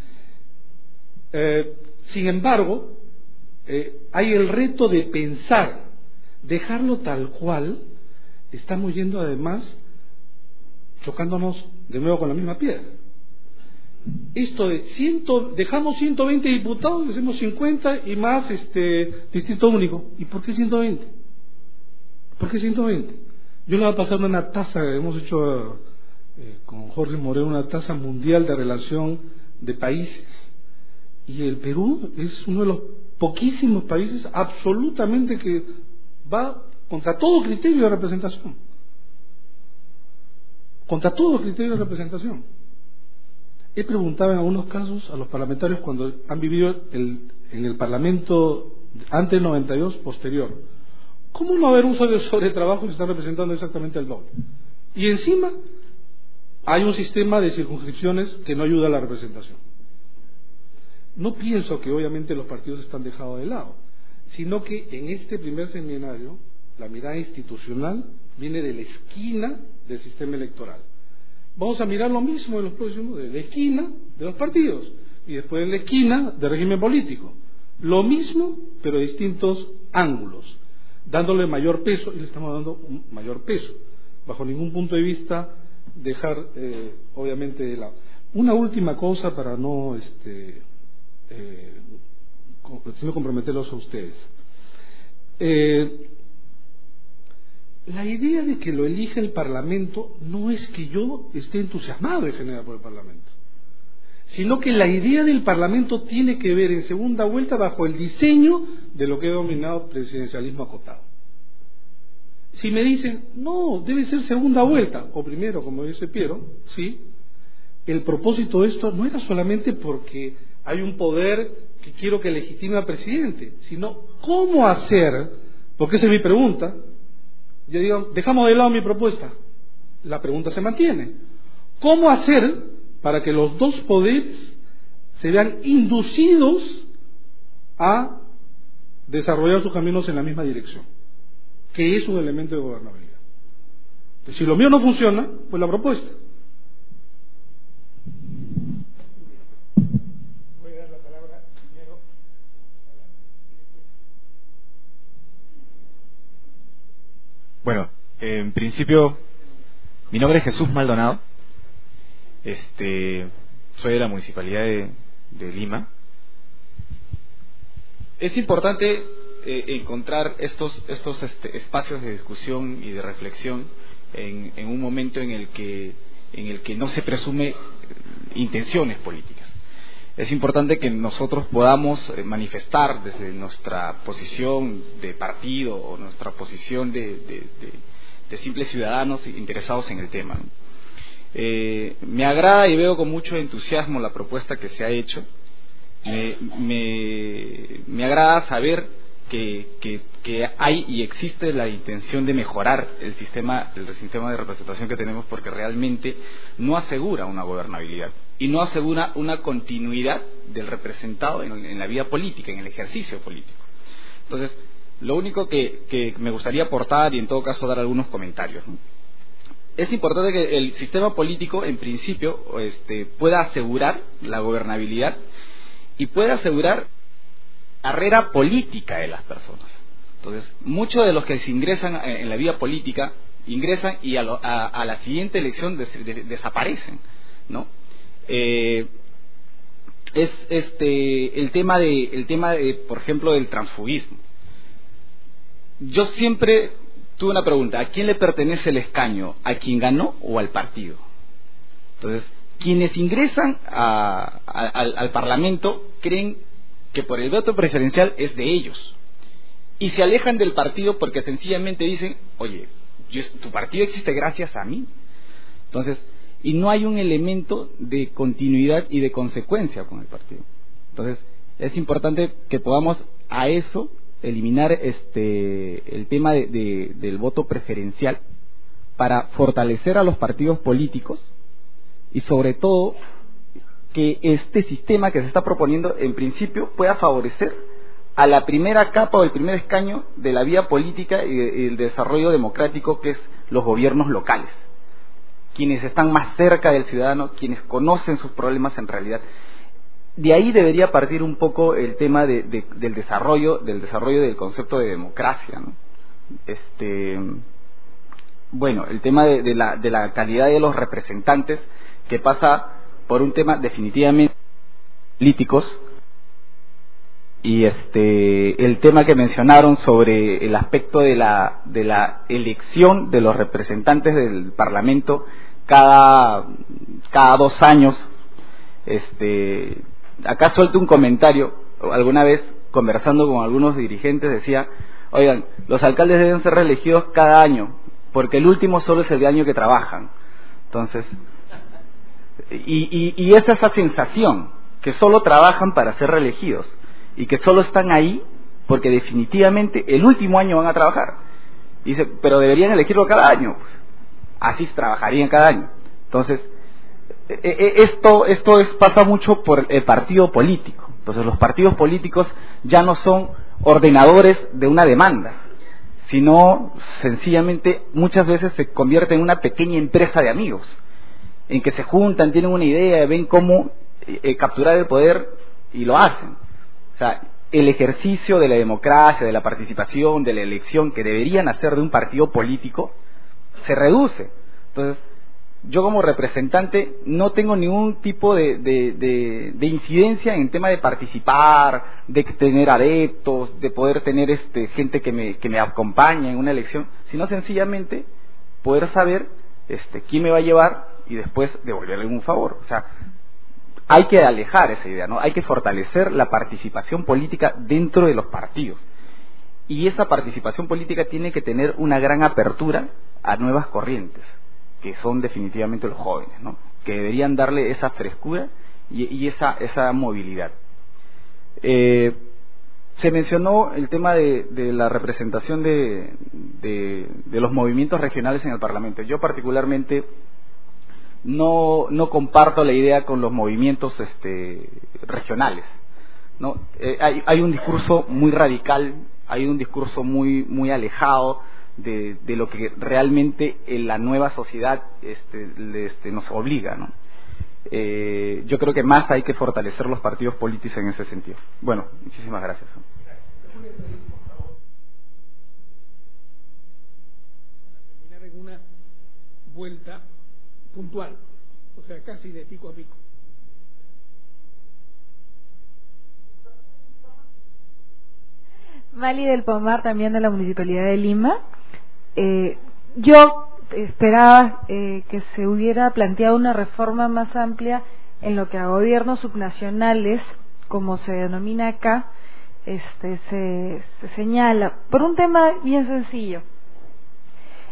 Sin embargo, hay el reto de pensar, dejarlo tal cual. Estamos yendo además chocándonos de nuevo con la misma piedra. Esto de dejamos 120 diputados, hacemos 50 y más distrito único. ¿Y por qué 120? ¿Por qué 120? Yo le voy a pasar una tasa, hemos hecho con Jorge Moreno una tasa mundial de relación de países, y el Perú es uno de los poquísimos países absolutamente que va contra todo criterio de representación. Contra todo criterio de representación. He preguntado en algunos casos a los parlamentarios cuando han vivido en el Parlamento antes del 92, posterior, ¿cómo no haber un sobretrabajo si están representando exactamente el doble? Y encima hay un sistema de circunscripciones que no ayuda a la representación. No pienso que obviamente los partidos están dejados de lado, sino que en este primer seminario la mirada institucional viene de la esquina del sistema electoral. Vamos a mirar lo mismo en los próximos, de la esquina de los partidos y después de la esquina del régimen político. Lo mismo, pero de distintos ángulos, dándole mayor peso, y le estamos dando un mayor peso, bajo ningún punto de vista dejar obviamente de lado. Una última cosa para no comprometerlos a ustedes. La idea de que lo elige el Parlamento no es que yo esté entusiasmado en general por el Parlamento, sino que la idea del Parlamento tiene que ver en segunda vuelta bajo el diseño de lo que he denominado presidencialismo acotado. Si me dicen, no, debe ser segunda vuelta, o primero, como dice Piero, sí, el propósito de esto no era solamente porque hay un poder que quiero que legitime al presidente, sino cómo hacer, porque esa es mi pregunta. Yo digo, dejamos de lado mi propuesta, la pregunta se mantiene. ¿Cómo hacer para que los dos poderes se vean inducidos a desarrollar sus caminos en la misma dirección, que es un elemento de gobernabilidad? Entonces, si lo mío no funciona, pues la propuesta. Voy a dar la palabra primero. Bueno, en principio, mi nombre es Jesús Maldonado. Soy de la Municipalidad de Lima. Es importante encontrar estos espacios de discusión y de reflexión en un momento en el que no se presume intenciones políticas. Es importante que nosotros podamos manifestar desde nuestra posición de partido o nuestra posición de simples ciudadanos interesados en el tema. Me agrada y veo con mucho entusiasmo la propuesta que se ha hecho. Me agrada saber que hay y existe la intención de mejorar el sistema de representación que tenemos, porque realmente no asegura una gobernabilidad y no asegura una continuidad del representado en la vida política, en el ejercicio político. Entonces, lo único que me gustaría aportar, y en todo caso dar algunos comentarios, ¿no? Es importante que el sistema político, en principio, pueda asegurar la gobernabilidad y pueda asegurar la carrera política de las personas. Entonces, muchos de los que se ingresan en la vida política ingresan y a la siguiente elección desaparecen, ¿no? Es el tema de, por ejemplo, del transfugismo. Yo siempre tuve una pregunta: ¿a quién le pertenece el escaño? ¿A quien ganó o al partido? Entonces, quienes ingresan al Parlamento creen que por el voto preferencial es de ellos, y se alejan del partido porque sencillamente dicen: oye, tu partido existe gracias a mí. Entonces, y no hay un elemento de continuidad y de consecuencia con el partido. Entonces, es importante que podamos a eso eliminar el tema del voto preferencial para fortalecer a los partidos políticos, y sobre todo que este sistema que se está proponiendo en principio pueda favorecer a la primera capa o el primer escaño de la vida política y el desarrollo democrático, que es los gobiernos locales, quienes están más cerca del ciudadano, quienes conocen sus problemas en realidad. De ahí debería partir un poco el tema del desarrollo del concepto de democracia, ¿no? Bueno, el tema de la calidad de los representantes, que pasa por un tema definitivamente políticos, y el tema que mencionaron sobre el aspecto de la elección de los representantes del Parlamento cada 2 años. Acá suelto un comentario. Alguna vez, conversando con algunos dirigentes, decía: oigan, los alcaldes deben ser reelegidos cada año, porque el último solo es el año que trabajan. Entonces, y es esa sensación, que solo trabajan para ser reelegidos, y que solo están ahí porque definitivamente el último año van a trabajar. Y dice: pero deberían elegirlo cada año. Pues, así trabajarían cada año. Entonces, esto pasa mucho por el partido político. Entonces, los partidos políticos ya no son ordenadores de una demanda, sino sencillamente muchas veces se convierten en una pequeña empresa de amigos, en que se juntan, tienen una idea, ven cómo capturar el poder y lo hacen. O sea, el ejercicio de la democracia, de la participación, de la elección que deberían hacer de un partido político, se reduce. Entonces, yo como representante no tengo ningún tipo de incidencia en el tema de participar, de tener adeptos, de poder tener gente que me acompaña en una elección, sino sencillamente poder saber quién me va a llevar y después devolverle un favor. O sea, hay que alejar esa idea, ¿no? Hay que fortalecer la participación política dentro de los partidos, y esa participación política tiene que tener una gran apertura a nuevas corrientes, que son definitivamente los jóvenes, ¿no? Que deberían darle esa frescura y esa movilidad. Se mencionó el tema de la representación de los movimientos regionales en el Parlamento. Yo particularmente no comparto la idea con los movimientos regionales, ¿no? Hay un discurso muy radical, hay un discurso muy alejado de lo que realmente la nueva sociedad nos obliga, ¿no? Yo creo que más hay que fortalecer los partidos políticos en ese sentido. Bueno, muchísimas gracias. Terminar en una vuelta puntual, o sea, casi de pico a pico. Mali del Pomar, también de la Municipalidad de Lima. Yo esperaba que se hubiera planteado una reforma más amplia en lo que a gobiernos subnacionales, como se denomina acá, se señala, por un tema bien sencillo.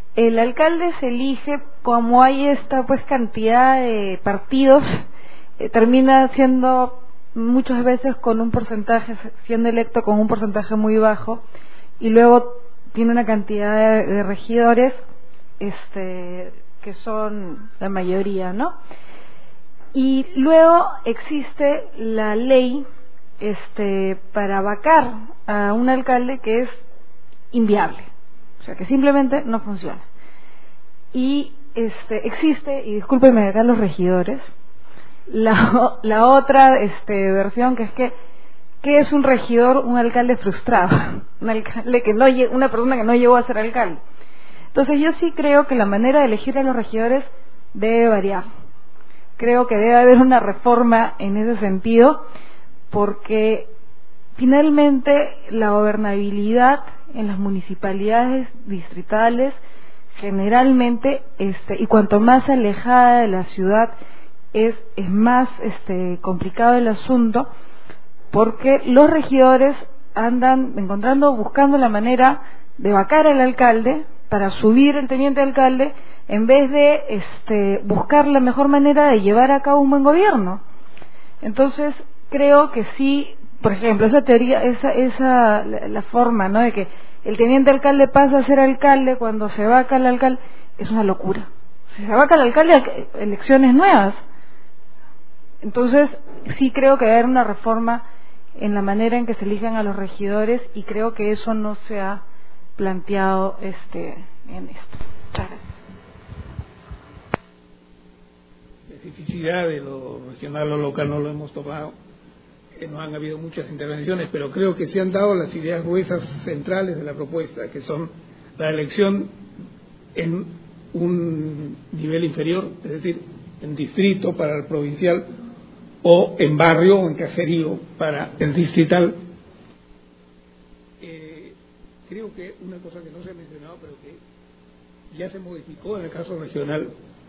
el alcalde se elige como hay esta pues cantidad de partidos, termina siendo muchas veces con un porcentaje, siendo electo con un porcentaje muy bajo, y luego tiene una cantidad de regidores que son la mayoría, ¿no? Y luego existe la ley para vacar a un alcalde que es inviable, o sea que simplemente no funciona. Y existe, y discúlpenme acá los regidores, la otra versión, que es ¿qué es un regidor? Un alcalde frustrado, un alcalde una persona que no llegó a ser alcalde. Entonces yo sí creo que la manera de elegir a los regidores debe variar. Creo que debe haber una reforma en ese sentido, porque finalmente la gobernabilidad en las municipalidades distritales generalmente, y cuanto más alejada de la ciudad es más complicado el asunto, porque los regidores andan buscando la manera de vacar al alcalde para subir el teniente alcalde, en vez de buscar la mejor manera de llevar a cabo un buen gobierno. Entonces creo que sí, por ejemplo, esa teoría, la forma, ¿no?, de que el teniente alcalde pasa a ser alcalde cuando se vaca al alcalde, es una locura. Si se vaca al alcalde, elecciones nuevas. Entonces sí creo que debe haber una reforma en la manera en que se elijan a los regidores, y creo que eso no se ha planteado en esto. Muchas gracias. La especificidad de lo regional o local no lo hemos tomado, no han habido muchas intervenciones, pero creo que se han dado las ideas gruesas centrales de la propuesta, que son la elección en un nivel inferior, es decir, en distrito para el provincial, o en barrio o en caserío para el distrital. Creo que una cosa que no se ha mencionado, pero que ya se modificó en el caso regional,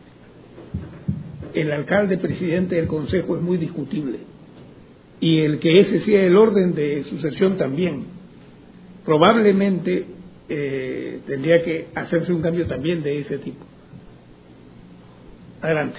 el alcalde presidente del consejo es muy discutible, y el que ese sea el orden de sucesión también. Probablemente tendría que hacerse un cambio también de ese tipo. Adelante.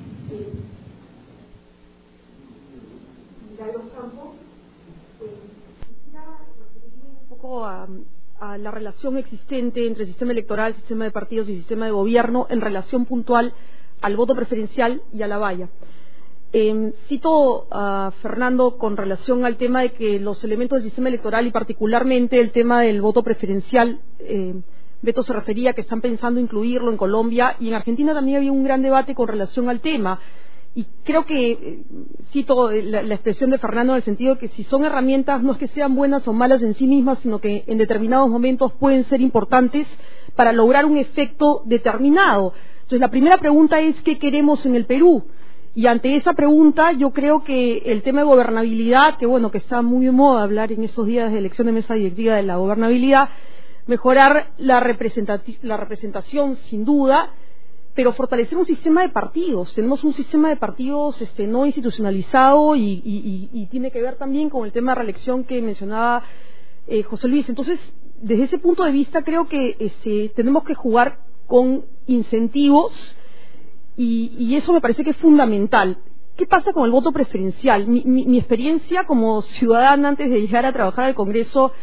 Un poco a la relación existente entre el sistema electoral, sistema de partidos y sistema de gobierno en relación puntual al voto preferencial y a la valla. Cito a Fernando con relación al tema de que los elementos del sistema electoral y particularmente el tema del voto preferencial, Beto se refería que están pensando incluirlo en Colombia, y en Argentina también había un gran debate con relación al tema. Y creo que, cito la expresión de Fernando en el sentido de que si son herramientas, no es que sean buenas o malas en sí mismas, sino que en determinados momentos pueden ser importantes para lograr un efecto determinado. Entonces la primera pregunta es ¿qué queremos en el Perú? Y ante esa pregunta yo creo que el tema de gobernabilidad, que está muy de moda hablar en estos días de elección de mesa directiva de la gobernabilidad, mejorar la representación sin duda, pero fortalecer un sistema de partidos. Tenemos un sistema de partidos no institucionalizado y tiene que ver también con el tema de reelección que mencionaba José Luis. Entonces, desde ese punto de vista creo que tenemos que jugar con incentivos y eso me parece que es fundamental. ¿Qué pasa con el voto preferencial? Mi experiencia como ciudadana antes de llegar a trabajar al Congreso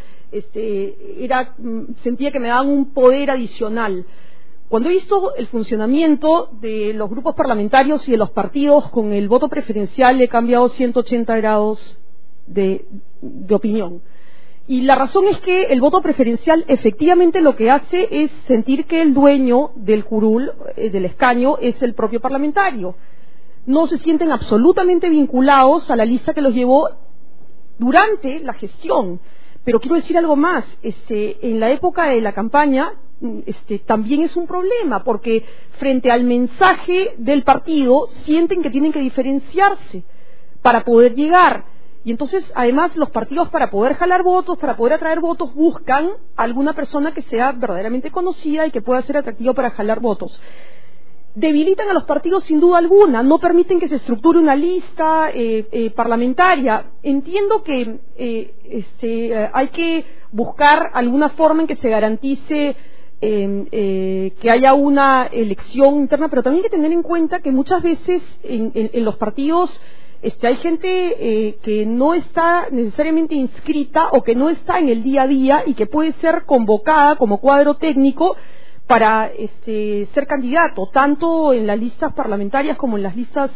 sentía que me daban un poder adicional. Cuando he visto el funcionamiento de los grupos parlamentarios y de los partidos con el voto preferencial, he cambiado 180 grados de opinión. Y la razón es que el voto preferencial efectivamente lo que hace es sentir que el dueño del curul, del escaño, es el propio parlamentario. No se sienten absolutamente vinculados a la lista que los llevó durante la gestión. Pero quiero decir algo más, en la época de la campaña también es un problema, porque frente al mensaje del partido sienten que tienen que diferenciarse para poder llegar. Y entonces, además, los partidos, para poder jalar votos, para poder atraer votos, buscan a alguna persona que sea verdaderamente conocida y que pueda ser atractiva para jalar votos. Debilitan a los partidos sin duda alguna, no permiten que se estructure una lista parlamentaria. Entiendo que hay que buscar alguna forma en que se garantice que haya una elección interna, pero también hay que tener en cuenta que muchas veces en los partidos hay gente que no está necesariamente inscrita o que no está en el día a día y que puede ser convocada como cuadro técnico para ser candidato, tanto en las listas parlamentarias como en las listas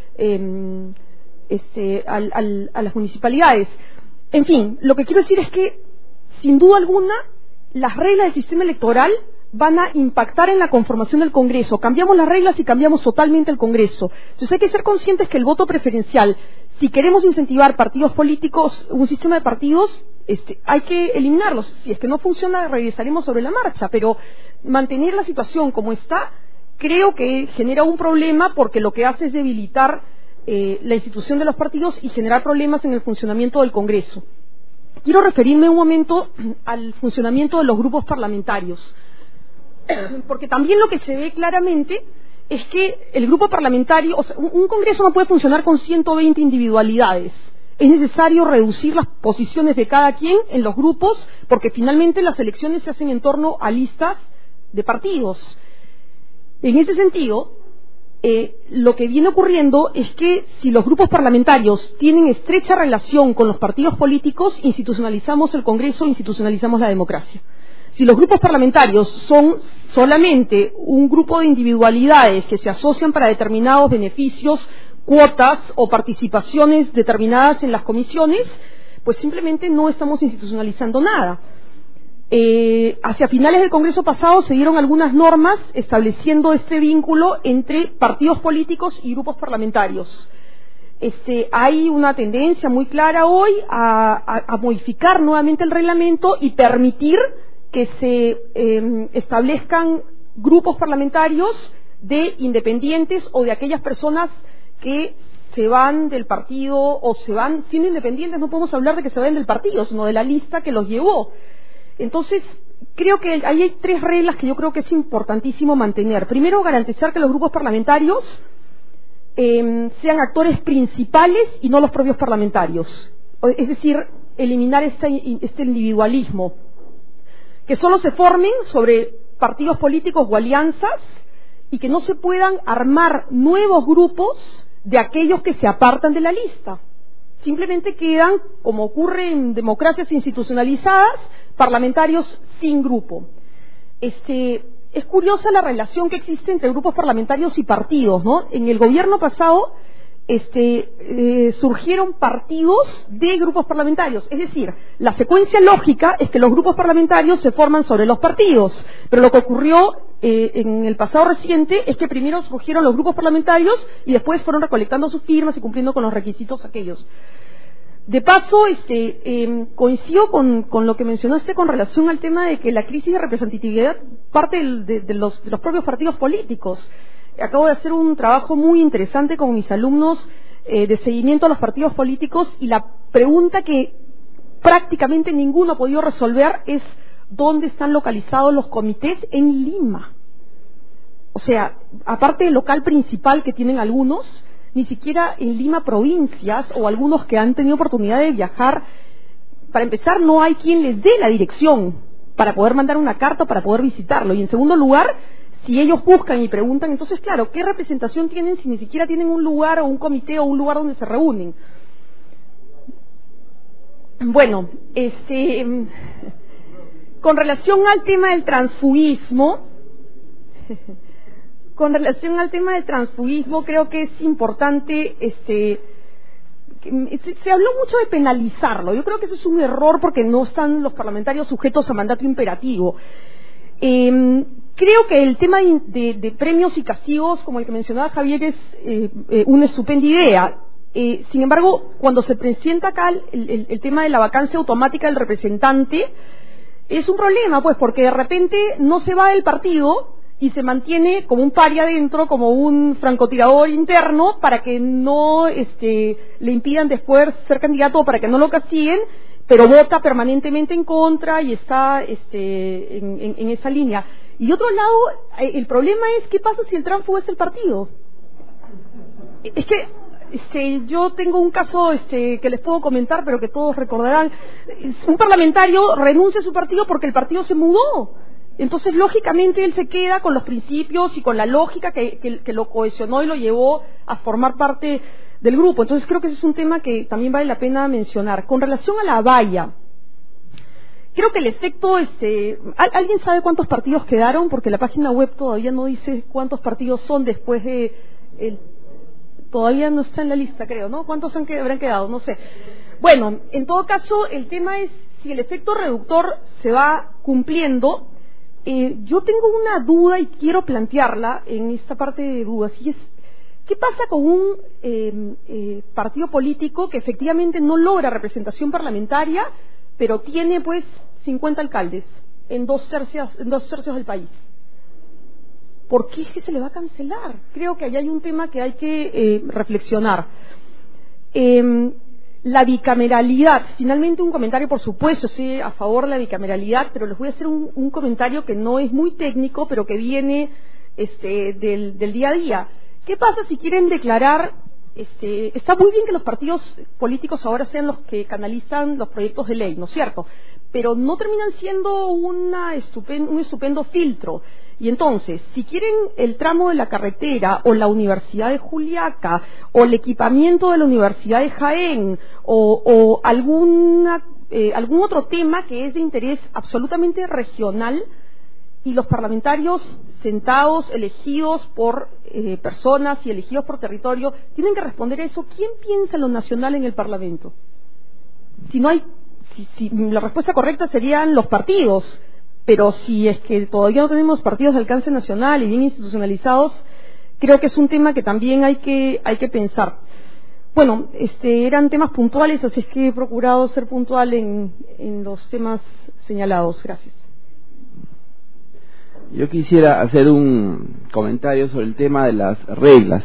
a las municipalidades. En fin, lo que quiero decir es que, sin duda alguna, las reglas del sistema electoral van a impactar en la conformación del Congreso. Cambiamos las reglas y cambiamos totalmente el Congreso. Entonces hay que ser conscientes que el voto preferencial, si queremos incentivar partidos políticos, un sistema de partidos, hay que eliminarlos. Si es que no funciona, regresaremos sobre la marcha, pero mantener la situación como está, creo que genera un problema, porque lo que hace es debilitar la institución de los partidos y generar problemas en el funcionamiento del Congreso. Quiero referirme un momento al funcionamiento de los grupos parlamentarios, porque también lo que se ve claramente es que el grupo parlamentario, o sea, un Congreso no puede funcionar con 120 individualidades. Es necesario reducir las posiciones de cada quien en los grupos, porque finalmente las elecciones se hacen en torno a listas de partidos. En ese sentido, lo que viene ocurriendo es que si los grupos parlamentarios tienen estrecha relación con los partidos políticos, institucionalizamos el Congreso, institucionalizamos la democracia. Si los grupos parlamentarios son solamente un grupo de individualidades que se asocian para determinados beneficios, cuotas o participaciones determinadas en las comisiones, pues simplemente no estamos institucionalizando nada. Hacia finales del Congreso pasado se dieron algunas normas estableciendo este vínculo entre partidos políticos y grupos parlamentarios. Hay una tendencia muy clara hoy a modificar nuevamente el reglamento y permitir que se establezcan grupos parlamentarios de independientes o de aquellas personas que se van del partido o se van siendo independientes. No podemos hablar de que se vayan del partido, sino de la lista que los llevó. Entonces, creo que ahí hay tres reglas que yo creo que es importantísimo mantener. Primero, garantizar que los grupos parlamentarios sean actores principales y no los propios parlamentarios. Es decir, eliminar este individualismo. Que solo se formen sobre partidos políticos o alianzas y que no se puedan armar nuevos grupos de aquellos que se apartan de la lista. Simplemente quedan, como ocurre en democracias institucionalizadas, parlamentarios sin grupo. Es curiosa la relación que existe entre grupos parlamentarios y partidos, ¿no? En el gobierno pasado surgieron partidos de grupos parlamentarios, es decir, la secuencia lógica es que los grupos parlamentarios se forman sobre los partidos, pero lo que ocurrió en el pasado reciente es que primero surgieron los grupos parlamentarios y después fueron recolectando sus firmas y cumpliendo con los requisitos aquellos. De paso, coincido con lo que mencionaste con relación al tema de que la crisis de representatividad parte de los propios partidos políticos. Acabo de hacer un trabajo muy interesante con mis alumnos de seguimiento a los partidos políticos y la pregunta que prácticamente ninguno ha podido resolver es ¿dónde están localizados los comités? En Lima. O sea, aparte del local principal que tienen algunos, ni siquiera en Lima provincias o algunos que han tenido oportunidad de viajar. Para empezar, no hay quien les dé la dirección para poder mandar una carta o para poder visitarlo. Y en segundo lugar, si ellos buscan y preguntan, entonces claro, ¿qué representación tienen si ni siquiera tienen un lugar o un comité o un lugar donde se reúnen? Bueno, con relación al tema del transfugismo, creo que es importante, se habló mucho de penalizarlo. Yo creo que eso es un error porque no están los parlamentarios sujetos a mandato imperativo. Creo que el tema de premios y castigos, como el que mencionaba Javier, es una estupenda idea. Sin embargo, cuando se presenta acá el tema de la vacancia automática del representante, es un problema, pues, porque de repente no se va del partido y se mantiene como un paria adentro, como un francotirador interno, para que no le impidan después ser candidato o para que no lo castiguen, pero vota permanentemente en contra y está en esa línea. Y otro lado, el problema es ¿qué pasa si el tránsfugo es el partido? Es que yo tengo un caso que les puedo comentar, pero que todos recordarán. Un parlamentario renuncia a su partido porque el partido se mudó. Entonces, lógicamente, él se queda con los principios y con la lógica que lo cohesionó y lo llevó a formar parte del grupo. Entonces, creo que ese es un tema que también vale la pena mencionar. Con relación a la valla, creo que el efecto, ¿alguien sabe cuántos partidos quedaron? Porque la página web todavía no dice cuántos partidos son después de... todavía no está en la lista, creo, ¿no? ¿Cuántos habrán quedado? No sé. Bueno, en todo caso, el tema es si el efecto reductor se va cumpliendo. Yo tengo una duda y quiero plantearla en esta parte de dudas, y es, ¿qué pasa con un partido político que efectivamente no logra representación parlamentaria, pero tiene pues 50 alcaldes en dos tercios del país? ¿Por qué es que se le va a cancelar? Creo que ahí hay un tema que hay que reflexionar. La bicameralidad, finalmente un comentario, por supuesto, sí, a favor de la bicameralidad, pero les voy a hacer un comentario que no es muy técnico, pero que viene del día a día. ¿Qué pasa si quieren declarar, está muy bien que los partidos políticos ahora sean los que canalizan los proyectos de ley, ¿no es cierto? Pero no terminan siendo un estupendo filtro. Y entonces, si quieren el tramo de la carretera, o la Universidad de Juliaca, o el equipamiento de la Universidad de Jaén, o algún otro tema que es de interés absolutamente regional, y los parlamentarios sentados, elegidos por personas y elegidos por territorio, tienen que responder a eso, ¿quién piensa en lo nacional en el Parlamento? Si la respuesta correcta serían los partidos. Pero si es que todavía no tenemos partidos de alcance nacional y bien institucionalizados, creo que es un tema que también hay que pensar. Bueno, eran temas puntuales, así es que he procurado ser puntual en los temas señalados. Gracias. Yo quisiera hacer un comentario sobre el tema de las reglas.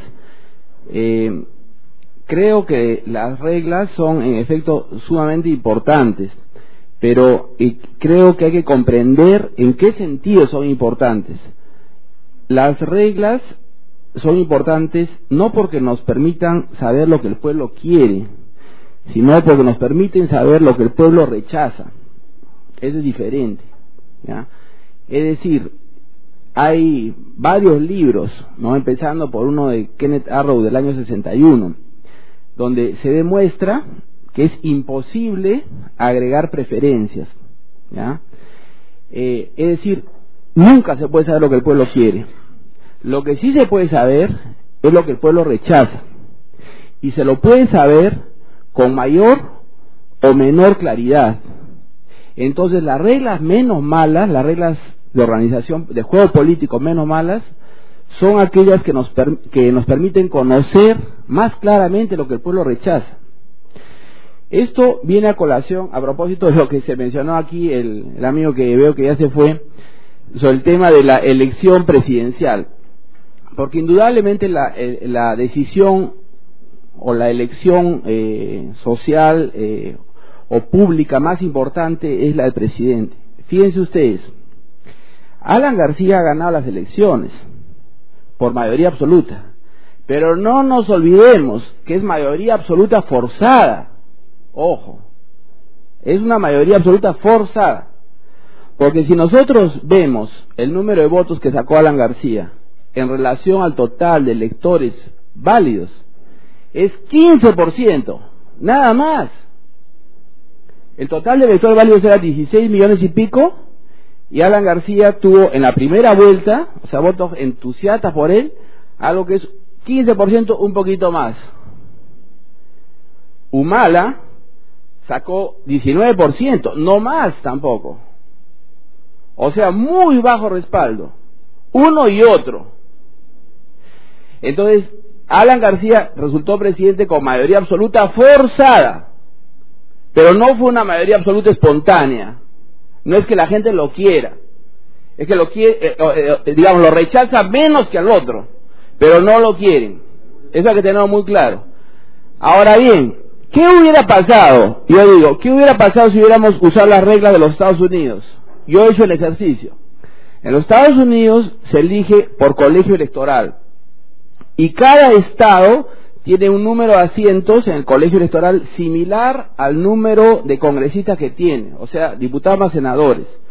Creo que las reglas son en efecto sumamente importantes, pero creo que hay que comprender en qué sentido son importantes. Las reglas son importantes no porque nos permitan saber lo que el pueblo quiere, sino porque nos permiten saber lo que el pueblo rechaza. Eso es diferente, ¿ya? Es decir, hay varios libros, ¿no? Empezando por uno de Kenneth Arrow del año 61, donde se demuestra que es imposible agregar preferencias, ¿ya? Es decir, nunca se puede saber lo que el pueblo quiere. Lo que sí se puede saber es lo que el pueblo rechaza, y se lo puede saber con mayor o menor claridad. Entonces, las reglas menos malas, las reglas de organización de juego político menos malas, son aquellas que nos permiten conocer más claramente lo que el pueblo rechaza. Esto viene a colación a propósito de lo que se mencionó aquí el amigo que veo que ya se fue, sobre el tema de la elección presidencial, porque indudablemente la decisión o la elección social o pública más importante es la del presidente. Fíjense ustedes, Alan García ha ganado las elecciones por mayoría absoluta, pero no nos olvidemos que es mayoría absoluta forzada. Ojo, es una mayoría absoluta forzada, porque si nosotros vemos el número de votos que sacó Alan García en relación al total de electores válidos, es 15%, nada más. El total de electores válidos era 16 millones y pico, y Alan García tuvo en la primera vuelta, o sea, votos entusiastas por él, algo que es 15%, un poquito más. Humala sacó 19%, no más tampoco. O sea, muy bajo respaldo, uno y otro. Entonces, Alan García resultó presidente con mayoría absoluta forzada, pero no fue una mayoría absoluta espontánea. No es que la gente lo quiera, es que lo quiere, digamos, lo rechaza menos que al otro, pero no lo quieren. Eso hay que tenerlo muy claro. Ahora bien, ¿qué hubiera pasado? Yo digo, ¿qué hubiera pasado si hubiéramos usado las reglas de los Estados Unidos? Yo he hecho el ejercicio. En los Estados Unidos se elige por colegio electoral, y cada estado tiene un número de asientos en el colegio electoral similar al número de congresistas que tiene, o sea, diputados más senadores.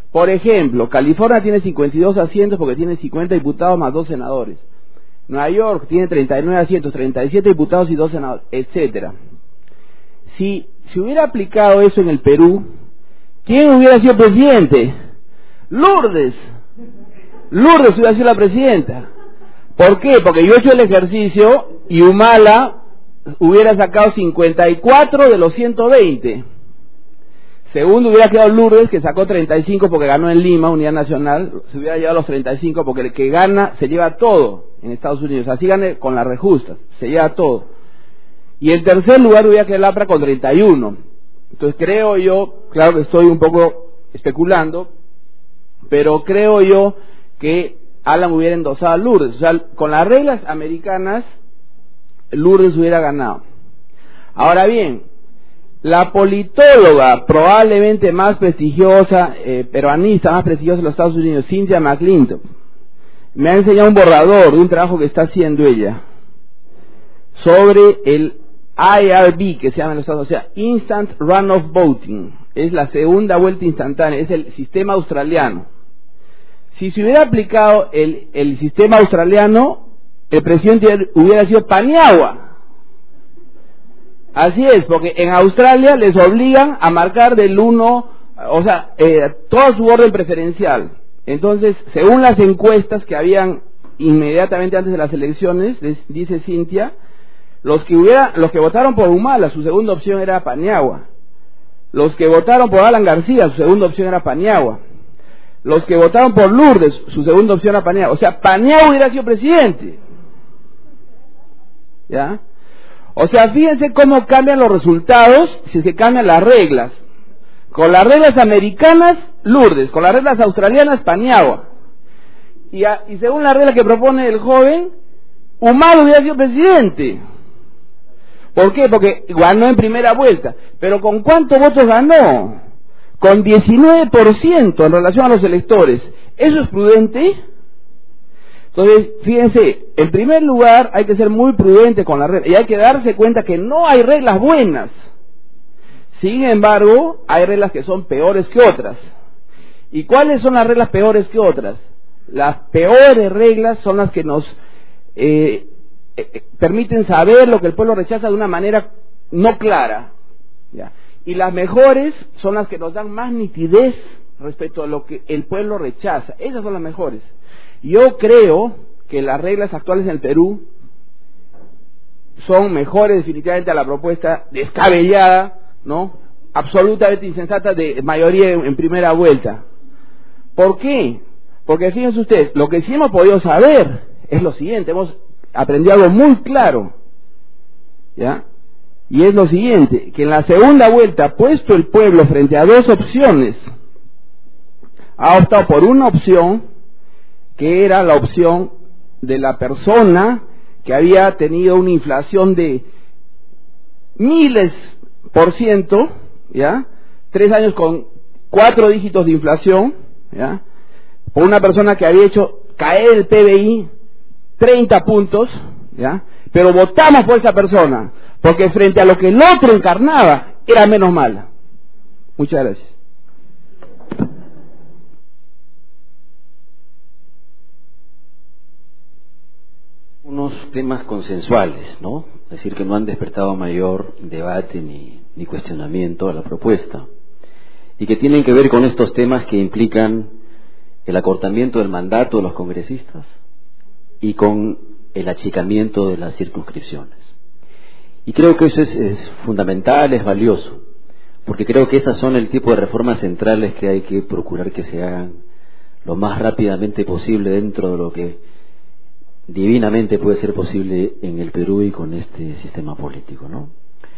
Por ejemplo, California tiene 52 asientos porque tiene 50 diputados más 2 senadores. Nueva York tiene 39 asientos, 37 diputados y 2 senadores, etcétera. Si hubiera aplicado eso en el Perú, ¿quién hubiera sido presidente? Lourdes. Lourdes hubiera sido la presidenta. ¿Por qué? Porque yo he hecho el ejercicio y Humala hubiera sacado 54 de los 120. Segundo hubiera quedado Lourdes, que sacó 35 porque ganó en Lima, Unidad Nacional. Se hubiera llevado los 35 porque el que gana se lleva todo en Estados Unidos. Así gane con las rejustas, se lleva todo. Y en tercer lugar hubiera quedado Lapra con 31. Entonces creo yo, claro que estoy un poco especulando, pero creo yo que Alan hubiera endosado a Lourdes. O sea, con las reglas americanas, Lourdes hubiera ganado. Ahora bien, la politóloga probablemente más prestigiosa, peruanista más prestigiosa de los Estados Unidos, Cynthia McClintock, me ha enseñado un borrador de un trabajo que está haciendo ella sobre el IRB, que se llama en los Estados Unidos, o sea, Instant Runoff Voting. Es la segunda vuelta instantánea, es el sistema australiano. Si se hubiera aplicado el sistema australiano, el presidente hubiera sido Paniagua. Así es, porque en Australia les obligan a marcar del 1, o sea, toda su orden preferencial. Entonces, según las encuestas que habían inmediatamente antes de las elecciones, dice Cynthia, los que votaron por Humala, su segunda opción era Paniagua. Los que votaron por Alan García, su segunda opción era Paniagua. Los que votaron por Lourdes, su segunda opción era Paniagua. O sea, Paniagua hubiera sido presidente. ¿Ya? O sea, fíjense cómo cambian los resultados si se cambian las reglas. Con las reglas americanas, Lourdes. Con las reglas australianas, Paniagua. Y según la regla que propone el joven, Humala hubiera sido presidente. ¿Por qué? Porque ganó en primera vuelta. Pero ¿con cuántos votos ganó? Con 19% en relación a los electores. ¿Eso es prudente? Entonces, fíjense, en primer lugar hay que ser muy prudente con las reglas y hay que darse cuenta que no hay reglas buenas. Sin embargo, hay reglas que son peores que otras. ¿Y cuáles son las reglas peores que otras? Las peores reglas son las que nos permiten saber lo que el pueblo rechaza de una manera no clara, ¿ya? Y las mejores son las que nos dan más nitidez respecto a lo que el pueblo rechaza. Esas son las mejores. Yo creo que las reglas actuales en el Perú son mejores definitivamente a la propuesta descabellada, ¿no? Absolutamente insensata de mayoría en primera vuelta. ¿Por qué? Porque fíjense ustedes, lo que sí hemos podido saber es lo siguiente, hemos aprendido algo muy claro, ¿ya? Y es lo siguiente, que en la segunda vuelta, puesto el pueblo frente a dos opciones, ha optado por una opción que era la opción de la persona que había tenido una inflación de miles %, ¿ya? 3 años con 4 dígitos de inflación, ¿ya? Por una persona que había hecho caer el PBI 30 puntos, ¿ya? Pero votamos por esa persona, porque frente a lo que el otro encarnaba, era menos mala. Muchas gracias. Unos temas consensuales, ¿no? Es decir, que no han despertado mayor debate ni cuestionamiento a la propuesta, y que tienen que ver con estos temas que implican el acortamiento del mandato de los congresistas y con el achicamiento de las circunscripciones. Y creo que eso es fundamental, es valioso, porque creo que esas son el tipo de reformas centrales que hay que procurar que se hagan lo más rápidamente posible dentro de lo que divinamente puede ser posible en el Perú y con este sistema político, ¿no?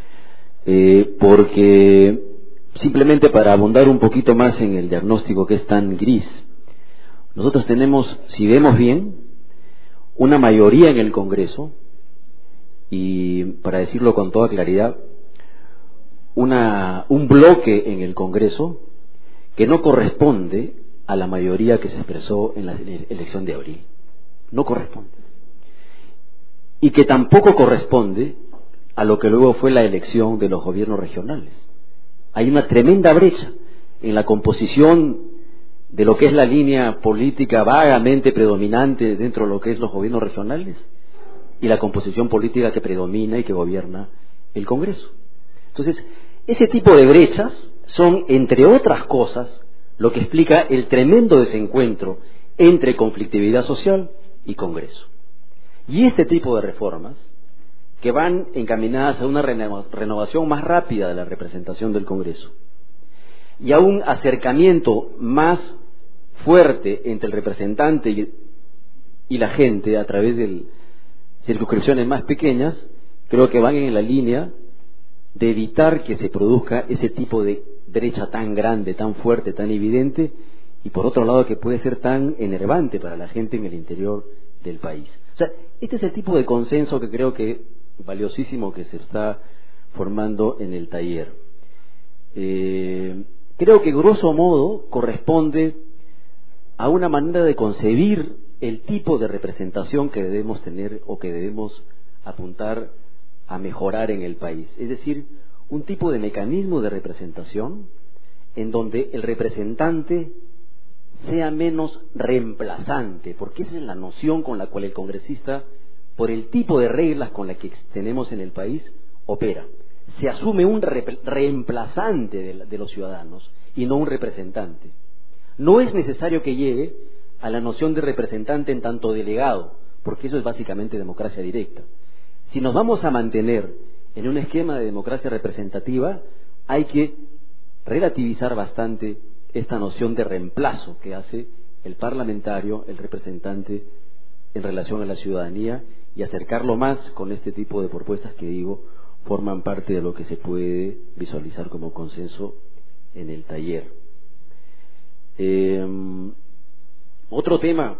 Porque simplemente para abundar un poquito más en el diagnóstico que es tan gris, nosotros tenemos, si vemos bien, una mayoría en el Congreso y, para decirlo con toda claridad, un bloque en el Congreso que no corresponde a la mayoría que se expresó en la elección de abril. No corresponde. Y que tampoco corresponde a lo que luego fue la elección de los gobiernos regionales. Hay una tremenda brecha en la composición de lo que es la línea política vagamente predominante dentro de lo que es los gobiernos regionales y la composición política que predomina y que gobierna el Congreso. Entonces, ese tipo de brechas son, entre otras cosas, lo que explica el tremendo desencuentro entre conflictividad social y Congreso. Y este tipo de reformas, que van encaminadas a una renovación más rápida de la representación del Congreso y a un acercamiento más fuerte entre el representante y la gente a través de circunscripciones más pequeñas, creo que van en la línea de evitar que se produzca ese tipo de brecha tan grande, tan fuerte, tan evidente, y por otro lado que puede ser tan enervante para la gente en el interior del país. O sea, este es el tipo de consenso que creo que valiosísimo que se está formando en el taller. Creo que grosso modo corresponde a una manera de concebir el tipo de representación que debemos tener o que debemos apuntar a mejorar en el país. Es decir, un tipo de mecanismo de representación en donde el representante sea menos reemplazante, porque esa es la noción con la cual el congresista, por el tipo de reglas con las que tenemos en el país, opera. Se asume un reemplazante de los ciudadanos y no un representante. No es necesario que llegue a la noción de representante en tanto delegado, porque eso es básicamente democracia directa. Si nos vamos a mantener en un esquema de democracia representativa, hay que relativizar bastante esta noción de reemplazo que hace el parlamentario, el representante, en relación a la ciudadanía, y acercarlo más con este tipo de propuestas que digo forman parte de lo que se puede visualizar como consenso en el taller. Otro tema,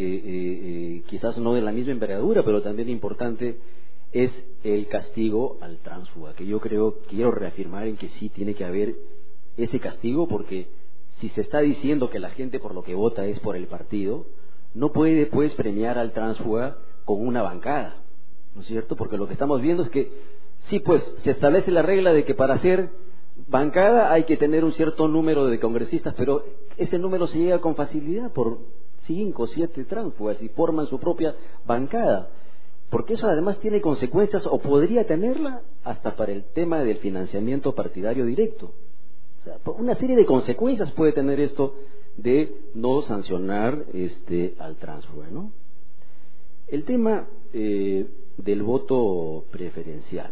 quizás no de la misma envergadura, pero también importante, es el castigo al tránsfuga, que yo quiero reafirmar en que sí tiene que haber ese castigo, porque si se está diciendo que la gente por lo que vota es por el partido, no puede después premiar al tránsfuga con una bancada, ¿no es cierto? Porque lo que estamos viendo es que sí, pues se establece la regla de que para ser bancada hay que tener un cierto número de congresistas, pero ese número se llega con facilidad por 5 o 7 tránsfugas y forman su propia bancada, porque eso además tiene consecuencias, o podría tenerla, hasta para el tema del financiamiento partidario directo. O sea, una serie de consecuencias puede tener esto de no sancionar al tránsfuga, ¿no? El tema del voto preferencial.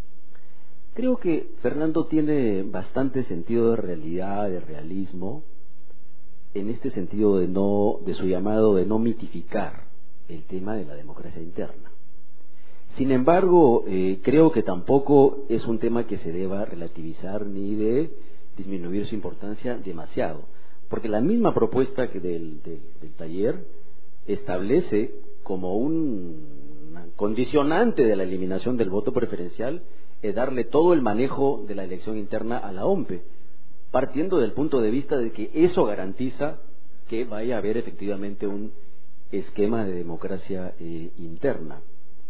Creo que Fernando tiene bastante sentido de realidad, de realismo, en este sentido de su llamado de no mitificar el tema de la democracia interna. Sin embargo, creo que tampoco es un tema que se deba relativizar ni de disminuir su importancia demasiado, porque la misma propuesta que del taller establece como un condicionante de la eliminación del voto preferencial es darle todo el manejo de la elección interna a la OMPE, partiendo del punto de vista de que eso garantiza que vaya a haber efectivamente un esquema de democracia interna.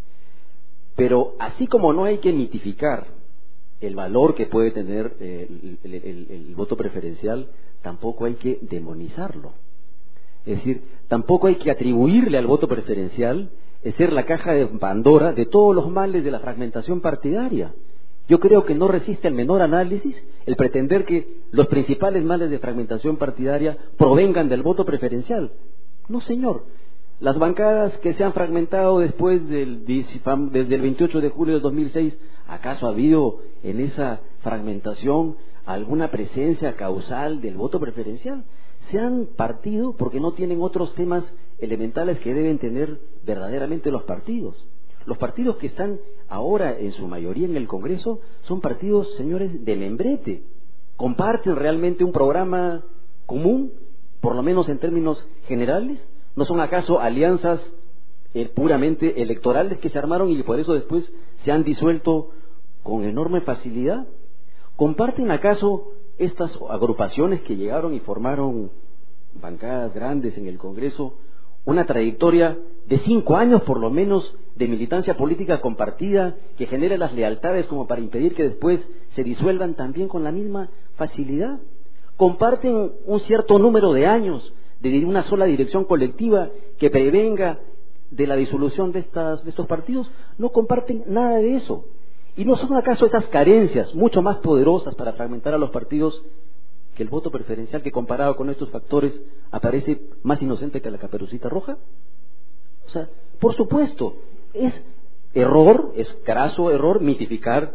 Pero así como no hay que mitificar el valor que puede tener el voto preferencial, tampoco hay que demonizarlo. Es decir, tampoco hay que atribuirle al voto preferencial es ser la caja de Pandora de todos los males de la fragmentación partidaria. Yo creo que no resiste el menor análisis el pretender que los principales males de fragmentación partidaria provengan del voto preferencial. No, señor. Las bancadas que se han fragmentado desde el 28 de julio de 2006, ¿acaso ha habido en esa fragmentación alguna presencia causal del voto preferencial? Se han partido porque no tienen otros temas elementales que deben tener verdaderamente los partidos. Los partidos que están ahora en su mayoría en el Congreso son partidos, señores, de membrete. ¿Comparten realmente un programa común, por lo menos en términos generales? ¿No son acaso alianzas puramente electorales que se armaron y por eso después se han disuelto con enorme facilidad? ¿Comparten acaso estas agrupaciones que llegaron y formaron bancadas grandes en el Congreso una trayectoria de 5 años por lo menos de militancia política compartida que genere las lealtades como para impedir que después se disuelvan también con la misma facilidad? comparten un cierto número de años de una sola dirección colectiva que prevenga de la disolución de estos partidos. No comparten nada de eso. ¿Y no son acaso esas carencias mucho más poderosas para fragmentar a los partidos que el voto preferencial, que comparado con estos factores aparece más inocente que la Caperucita Roja? O sea, por supuesto, es error, es craso error mitificar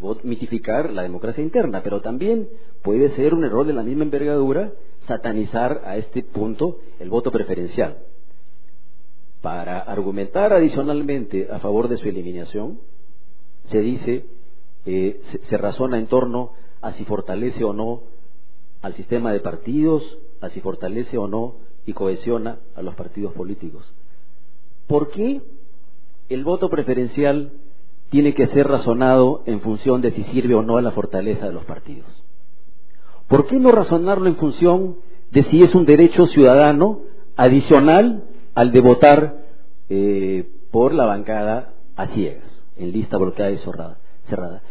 la democracia interna, pero también puede ser un error de la misma envergadura satanizar a este punto el voto preferencial. Para argumentar adicionalmente a favor de su eliminación, se dice, se razona en torno a si fortalece o no al sistema de partidos, a si fortalece o no y cohesiona a los partidos políticos. ¿Por qué el voto preferencial tiene que ser razonado en función de si sirve o no a la fortaleza de los partidos? ¿Por qué no razonarlo en función de si es un derecho ciudadano adicional al de votar por la bancada a ciegas, en lista bloqueada y cerrada?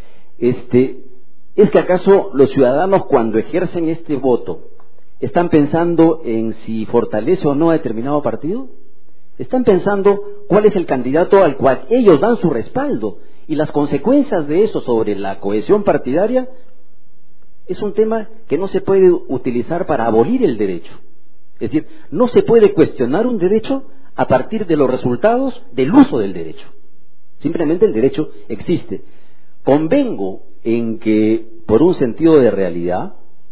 ¿Es que acaso los ciudadanos, cuando ejercen este voto, están pensando en si fortalece o no a determinado partido? ¿Están pensando cuál es el candidato al cual ellos dan su respaldo? Y las consecuencias de eso sobre la cohesión partidaria es un tema que no se puede utilizar para abolir el derecho. Es decir, no se puede cuestionar un derecho a partir de los resultados del uso del derecho. Simplemente el derecho existe. Convengo en que, por un sentido de realidad,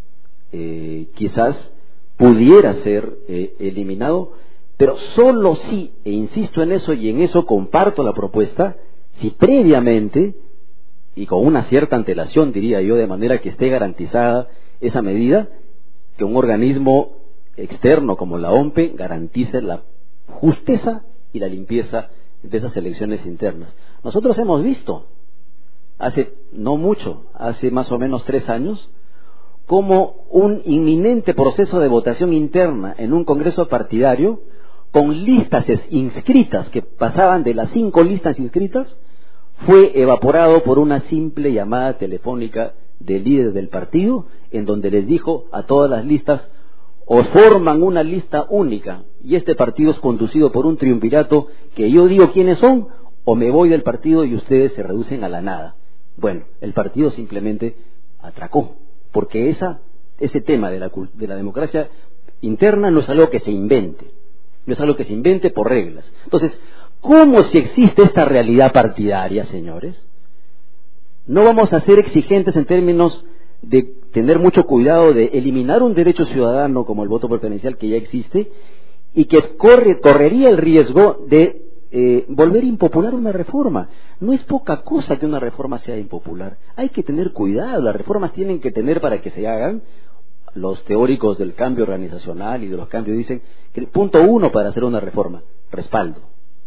quizás pudiera ser eliminado, pero solo si, e insisto en eso y en eso comparto la propuesta, si previamente, y con una cierta antelación, diría yo, de manera que esté garantizada esa medida, que un organismo externo como la OMPE garantice la justeza y la limpieza de esas elecciones internas. Nosotros hemos visto, hace no mucho, hace más o menos 3 años, como un inminente proceso de votación interna en un congreso partidario, con listas inscritas que pasaban de las 5 listas inscritas, fue evaporado por una simple llamada telefónica del líder del partido, en donde les dijo a todas las listas: o forman una lista única y este partido es conducido por un triunvirato que yo digo quiénes son, o me voy del partido y ustedes se reducen a la nada. Bueno, el partido simplemente atracó, porque ese tema de la democracia interna no es algo que se invente, no es algo que se invente por reglas. Entonces, ¿cómo si existe esta realidad partidaria, señores? No vamos a ser exigentes en términos de tener mucho cuidado de eliminar un derecho ciudadano como el voto preferencial que ya existe y que correría el riesgo de volver impopular una reforma. No es poca cosa que una reforma sea impopular. Hay que tener cuidado. Las reformas tienen que tener, para que se hagan, los teóricos del cambio organizacional y de los cambios dicen que el punto 1 para hacer una reforma: respaldo,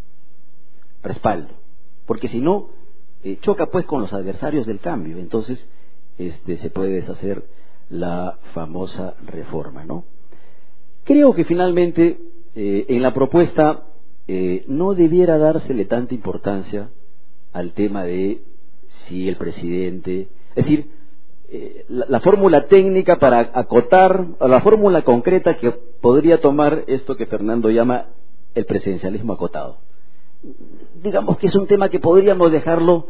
porque si no choca pues con los adversarios del cambio, entonces se puede deshacer la famosa reforma, ¿no? Creo que finalmente en la propuesta no debiera dársele tanta importancia al tema de si el presidente, es decir, la fórmula técnica para acotar, o la fórmula concreta que podría tomar esto que Fernando llama el presidencialismo acotado. Digamos que es un tema que podríamos dejarlo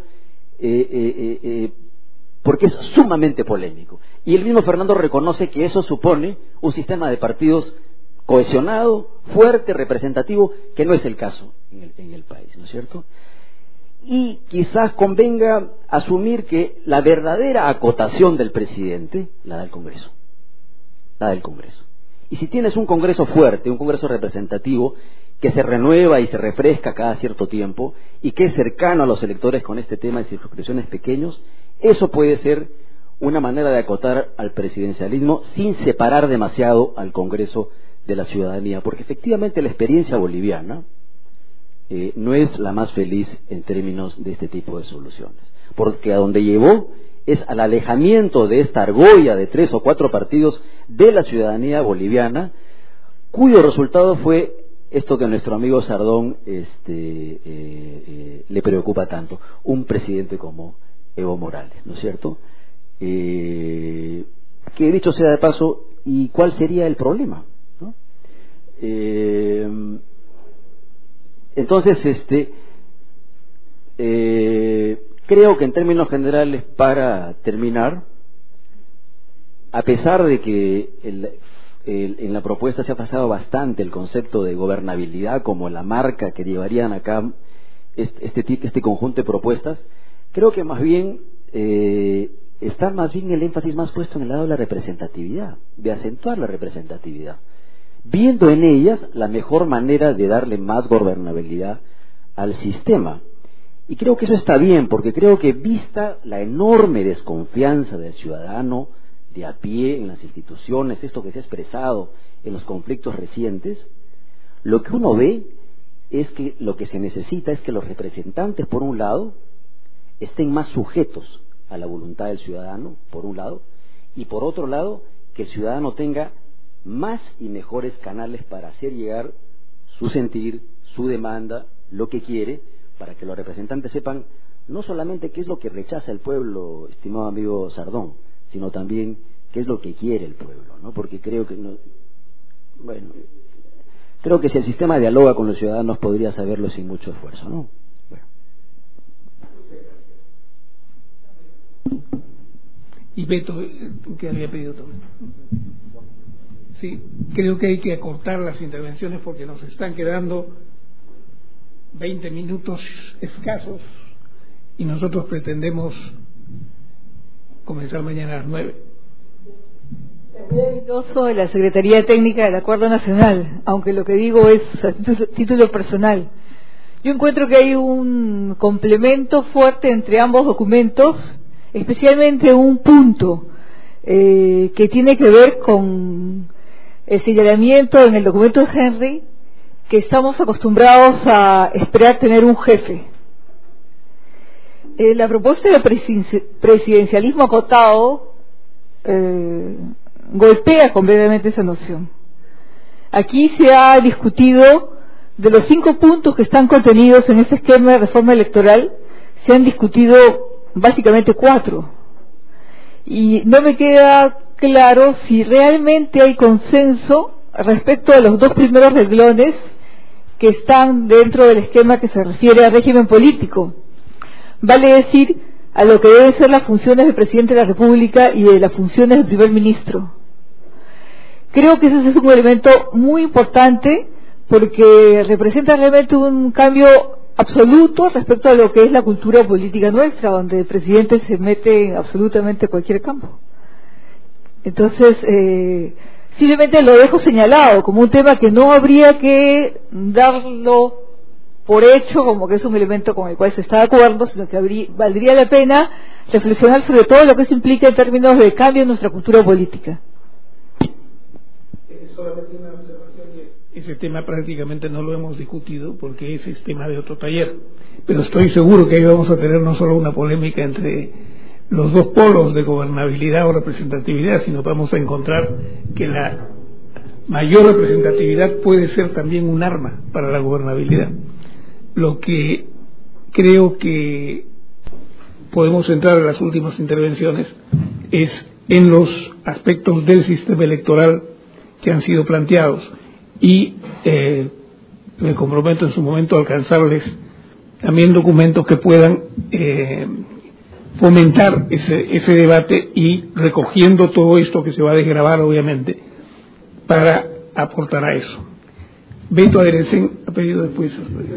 porque es sumamente polémico. Y el mismo Fernando reconoce que eso supone un sistema de partidos cohesionado, fuerte, representativo, que no es el caso en el país, ¿no es cierto? Y quizás convenga asumir que la verdadera acotación del presidente la da el Congreso. Y si tienes un Congreso fuerte, un Congreso representativo, que se renueva y se refresca cada cierto tiempo y que es cercano a los electores con este tema de circunscripciones pequeños, eso puede ser una manera de acotar al presidencialismo sin separar demasiado al Congreso de la ciudadanía, porque efectivamente la experiencia boliviana no es la más feliz en términos de este tipo de soluciones, porque a donde llevó es al alejamiento de esta argolla de 3 o 4 partidos de la ciudadanía boliviana, cuyo resultado fue esto que a nuestro amigo Sardón le preocupa tanto: un presidente como Evo Morales, ¿no es cierto? Que dicho sea de paso, y cuál sería el problema, ¿no? Entonces, creo que en términos generales, para terminar, a pesar de que en la propuesta se ha pasado bastante el concepto de gobernabilidad como la marca que llevarían acá este conjunto de propuestas, creo que más bien está más bien el énfasis más puesto en el lado de la representatividad, de acentuar la representatividad, viendo en ellas la mejor manera de darle más gobernabilidad al sistema. Y creo que eso está bien, porque creo que vista la enorme desconfianza del ciudadano de a pie en las instituciones, esto que se ha expresado en los conflictos recientes, lo que uno ve es que lo que se necesita es que los representantes, por un lado, estén más sujetos a la voluntad del ciudadano, por un lado, y por otro lado, que el ciudadano tenga más y mejores canales para hacer llegar su sentir, su demanda, lo que quiere, para que los representantes sepan no solamente qué es lo que rechaza el pueblo, estimado amigo Sardón, sino también qué es lo que quiere el pueblo, ¿no? Porque creo que creo que si el sistema dialoga con los ciudadanos podría saberlo sin mucho esfuerzo, ¿no? Y Beto, que había pedido también. Sí, creo que hay que acortar las intervenciones porque nos están quedando 20 minutos escasos y nosotros pretendemos comenzar mañana a las 9. Muy orgulloso de la Secretaría Técnica del Acuerdo Nacional, aunque lo que digo es a título personal. Yo encuentro que hay un complemento fuerte entre ambos documentos, especialmente un punto que tiene que ver con el señalamiento en el documento de Henry que estamos acostumbrados a esperar tener un jefe. La propuesta de presidencialismo acotado golpea completamente esa noción. Aquí se ha discutido de los 5 puntos que están contenidos en este esquema de reforma electoral, se han discutido básicamente 4 y no me queda claro si realmente hay consenso respecto a los 2 primeros renglones que están dentro del esquema que se refiere al régimen político, vale decir a lo que deben ser las funciones del presidente de la República y de las funciones del primer ministro. Creo que ese es un elemento muy importante porque representa realmente un cambio absoluto respecto a lo que es la cultura política nuestra, donde el presidente se mete en absolutamente cualquier campo. Entonces, simplemente lo dejo señalado como un tema que no habría que darlo por hecho como que es un elemento con el cual se está de acuerdo, sino que valdría la pena reflexionar sobre todo lo que eso implica en términos de cambio en nuestra cultura política. Solamente una observación, ese tema prácticamente no lo hemos discutido porque ese es tema de otro taller, pero estoy seguro que ahí vamos a tener no solo una polémica entre los 2 polos de gobernabilidad o representatividad, sino vamos a encontrar que la mayor representatividad puede ser también un arma para la gobernabilidad. Lo que creo que podemos centrar en las últimas intervenciones es en los aspectos del sistema electoral que han sido planteados y me comprometo en su momento a alcanzarles también documentos que puedan fomentar ese debate y recogiendo todo esto que se va a desgravar obviamente para aportar a eso. Beto Aderecen ha pedido después.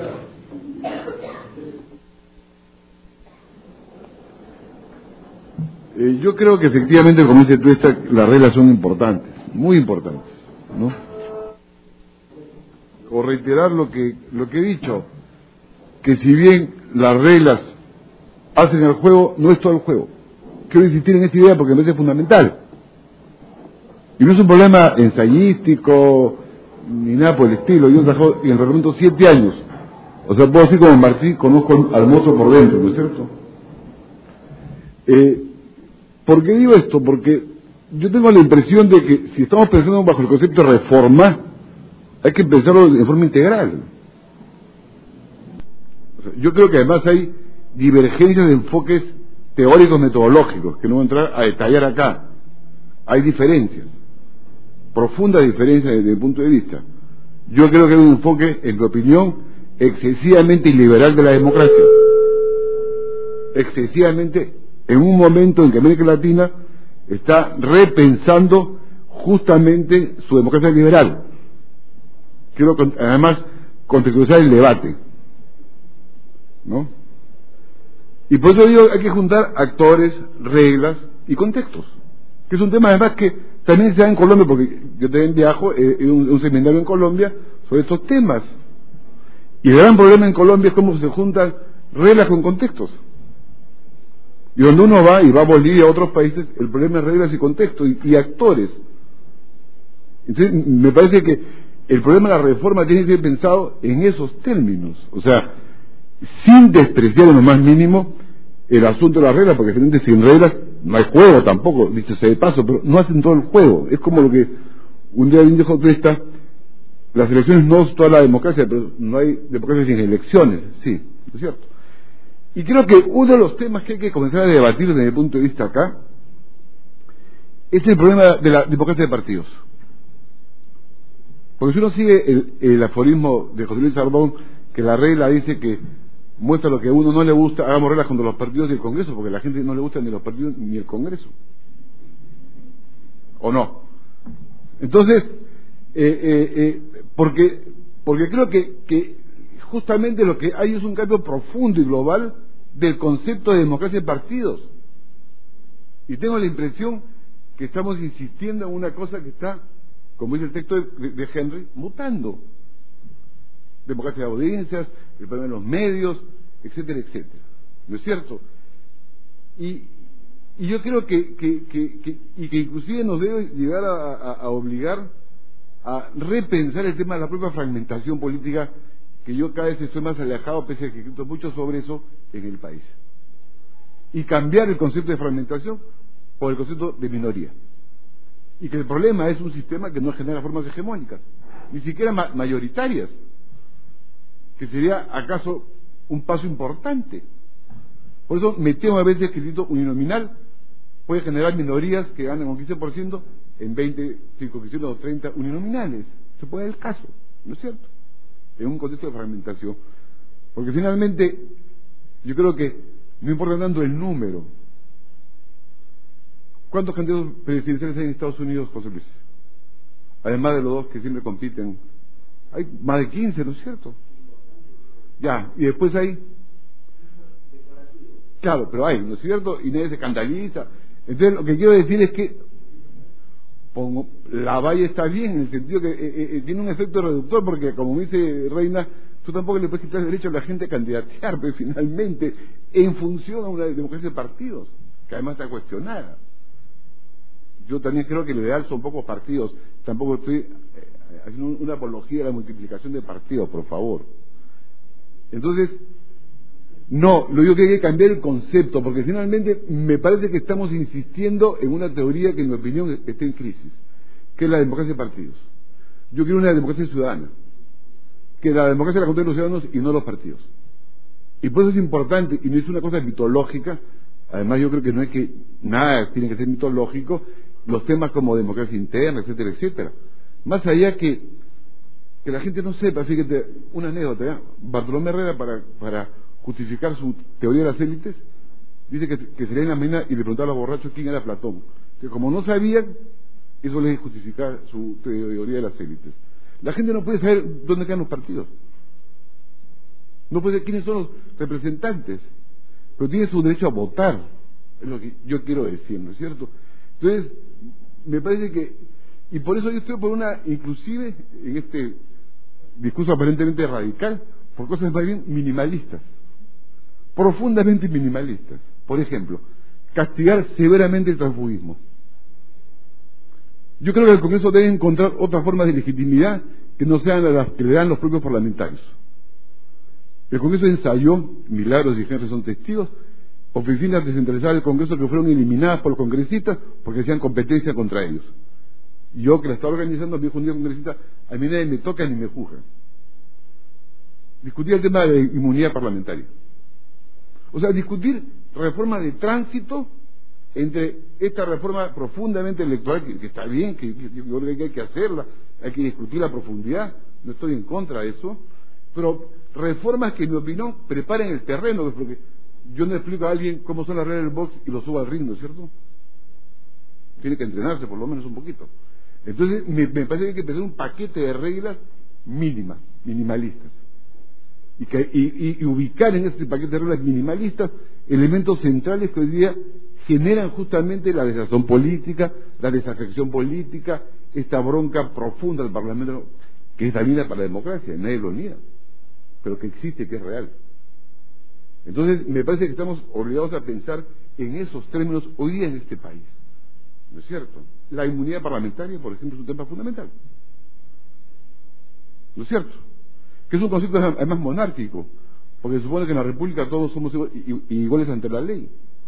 Yo creo que efectivamente, como dice tú, las reglas son importantes, muy importantes, ¿no? O reiterar lo que he dicho, que si bien las reglas hacen el juego, no es todo el juego. Quiero insistir en esta idea porque me parece fundamental. Y no es un problema ensayístico ni nada por el estilo. Yo he trabajado en el reglamento 7 años. O sea, puedo decir como Martí, conozco al mozo por dentro, ¿no es cierto? ¿Por qué digo esto? Porque yo tengo la impresión de que si estamos pensando bajo el concepto de reforma, hay que pensarlo de forma integral. O sea, yo creo que además hay divergencias de enfoques teóricos metodológicos, que no voy a entrar a detallar acá. Hay diferencias. profundas diferencias desde mi punto de vista. Yo creo que hay un enfoque, en mi opinión, excesivamente iliberal de la democracia. Excesivamente, en un momento en que América Latina está repensando justamente su democracia liberal. Quiero además contextualizar el debate, ¿no? Y por eso digo, hay que juntar actores, reglas y contextos, que es un tema además que también se da en Colombia, porque yo también viajo en un seminario en Colombia sobre estos temas. Y el gran problema en Colombia es cómo se juntan reglas con contextos. Y donde uno va, y va a Bolivia, a otros países, el problema es reglas y contextos y actores. Entonces, me parece que el problema de la reforma tiene que ser pensado en esos términos. O sea, sin despreciar en lo más mínimo el asunto de las reglas, porque finalmente sin reglas no hay juego tampoco, dicho sea de paso, pero no hacen todo el juego. Es como lo que un día alguien dijo, las elecciones no es toda la democracia, pero no hay democracia sin elecciones. Sí, ¿no es cierto? Y creo que uno de los temas que hay que comenzar a debatir desde mi punto de vista acá es el problema de la democracia de partidos. Porque si uno sigue el aforismo de José Luis Sardón, que la regla dice que muestra lo que a uno no le gusta, hagamos reglas contra los partidos y el Congreso, porque a la gente no le gusta ni los partidos ni el Congreso. ¿O no? Entonces, porque creo que justamente lo que hay es un cambio profundo y global del concepto de democracia de partidos. Y tengo la impresión que estamos insistiendo en una cosa que está, como dice el texto de Henry, mutando. Democracia de audiencias, el problema de los medios, etcétera, etcétera. ¿No es cierto? Y yo creo que inclusive nos debe llegar a obligar a repensar el tema de la propia fragmentación política, que yo cada vez estoy más alejado, pese a que he escrito mucho sobre eso en el país. Y cambiar el concepto de fragmentación por el concepto de minoría. Y que el problema es un sistema que no genera formas hegemónicas, ni siquiera mayoritarias, que sería acaso un paso importante. Por eso me temo a veces que el distrito uninominal puede generar minorías que ganan un 15% en 20 circunscripciones o 30 uninominales. Se puede dar el caso, ¿no es cierto? En un contexto de fragmentación. Porque finalmente yo creo que no importa tanto el número. ¿Cuántos candidatos presidenciales hay en Estados Unidos, José Luis? Además de los dos que siempre compiten. Hay más de 15, ¿no es cierto? Ya, y después hay... Claro, pero hay, ¿no es cierto? Y nadie se escandaliza. Entonces lo que quiero decir es que la valla está bien, en el sentido que tiene un efecto reductor, porque como dice Reina, tú tampoco le puedes quitar el derecho a la gente a candidatear, pero finalmente, en función a una democracia de partidos, que además está cuestionada. Yo también creo que lo ideal son pocos partidos, tampoco estoy haciendo una apología de la multiplicación de partidos, por favor. Entonces, no, lo digo que hay que cambiar el concepto, porque finalmente me parece que estamos insistiendo en una teoría que en mi opinión está en crisis, que es la democracia de partidos. Yo quiero una democracia ciudadana, que la democracia la controlen los ciudadanos y no los partidos. Y por eso es importante, y no es una cosa mitológica, además yo creo que no es que nada tiene que ser mitológico, los temas como democracia interna, etcétera, etcétera. Más allá que la gente no sepa, fíjate, una anécdota, ¿ya? Bartolomé Herrera para justificar su teoría de las élites, dice que se lee en la mañana y le preguntaba a los borrachos quién era Platón. Que como no sabían, eso les justifica su teoría de las élites. La gente no puede saber dónde quedan los partidos. No puede saber quiénes son los representantes, pero tiene su derecho a votar, es lo que yo quiero decir, ¿no es cierto? Entonces, me parece que, y por eso yo estoy por una, inclusive en este discurso aparentemente radical, por cosas más bien minimalistas, profundamente minimalistas. Por ejemplo, castigar severamente el transfugismo. Yo creo que el Congreso debe encontrar otras formas de legitimidad que no sean las que le dan los propios parlamentarios. El Congreso ensayó, Milagros y Henry son testigos, oficinas descentralizadas del Congreso que fueron eliminadas por los congresistas porque hacían competencia contra ellos. Yo que la estaba organizando, me dijo un día congresista, a mí nadie me toca ni me juzga. Discutir el tema de inmunidad parlamentaria. O sea, discutir reforma de tránsito entre esta reforma profundamente electoral, que está bien, que yo creo que hay que hacerla, hay que discutirla a profundidad, no estoy en contra de eso, pero reformas que en mi opinión preparen el terreno, porque yo no explico a alguien cómo son las reglas del box y lo subo al ring, ¿no es cierto? Tiene que entrenarse por lo menos un poquito. Entonces me parece que hay que tener un paquete de reglas mínimas, minimalistas, y ubicar en este paquete de reglas minimalistas elementos centrales que hoy día generan justamente la desazón política, la desafección política, esta bronca profunda del Parlamento, que es dañina para la democracia, nadie lo niega, pero que existe, que es real. Entonces me parece que estamos obligados a pensar en esos términos hoy día en este país, ¿no es cierto? La inmunidad parlamentaria, por ejemplo, es un tema fundamental, ¿no es cierto? Que es un concepto además monárquico, porque se supone que en la República todos somos iguales ante la ley,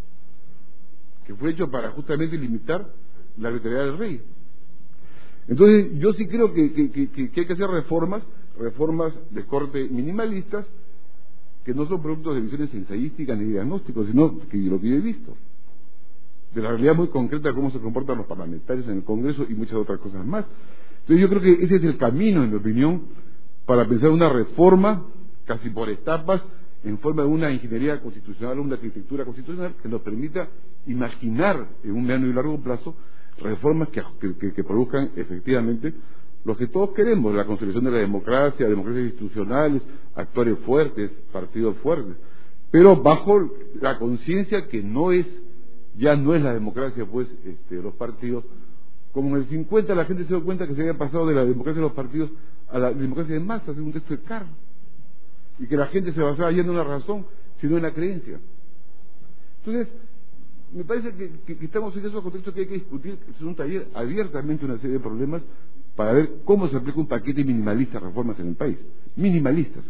que fue hecho para justamente limitar la arbitrariedad del rey. Entonces yo sí creo que hay que hacer reformas de corte minimalistas, que no son productos de visiones ensayísticas ni diagnósticos, sino que lo que yo he visto, de la realidad muy concreta de cómo se comportan los parlamentarios en el Congreso y muchas otras cosas más. Entonces yo creo que ese es el camino, en mi opinión, para pensar una reforma casi por etapas, en forma de una ingeniería constitucional, una arquitectura constitucional que nos permita imaginar en un mediano y largo plazo reformas que produzcan efectivamente lo que todos queremos, la consolidación de la democracia, democracias institucionales, actores fuertes, partidos fuertes, pero bajo la conciencia que ya no es la democracia, pues, los partidos. Como en el 50 la gente se dio cuenta que se había pasado de la democracia de los partidos a la democracia de masas, según un texto de Carr, y que la gente se basaba ya no en la razón, sino en la creencia. Entonces, me parece que estamos en esos contextos que hay que discutir, es un taller abiertamente una serie de problemas para ver cómo se aplica un paquete minimalista de reformas en el país, minimalistas.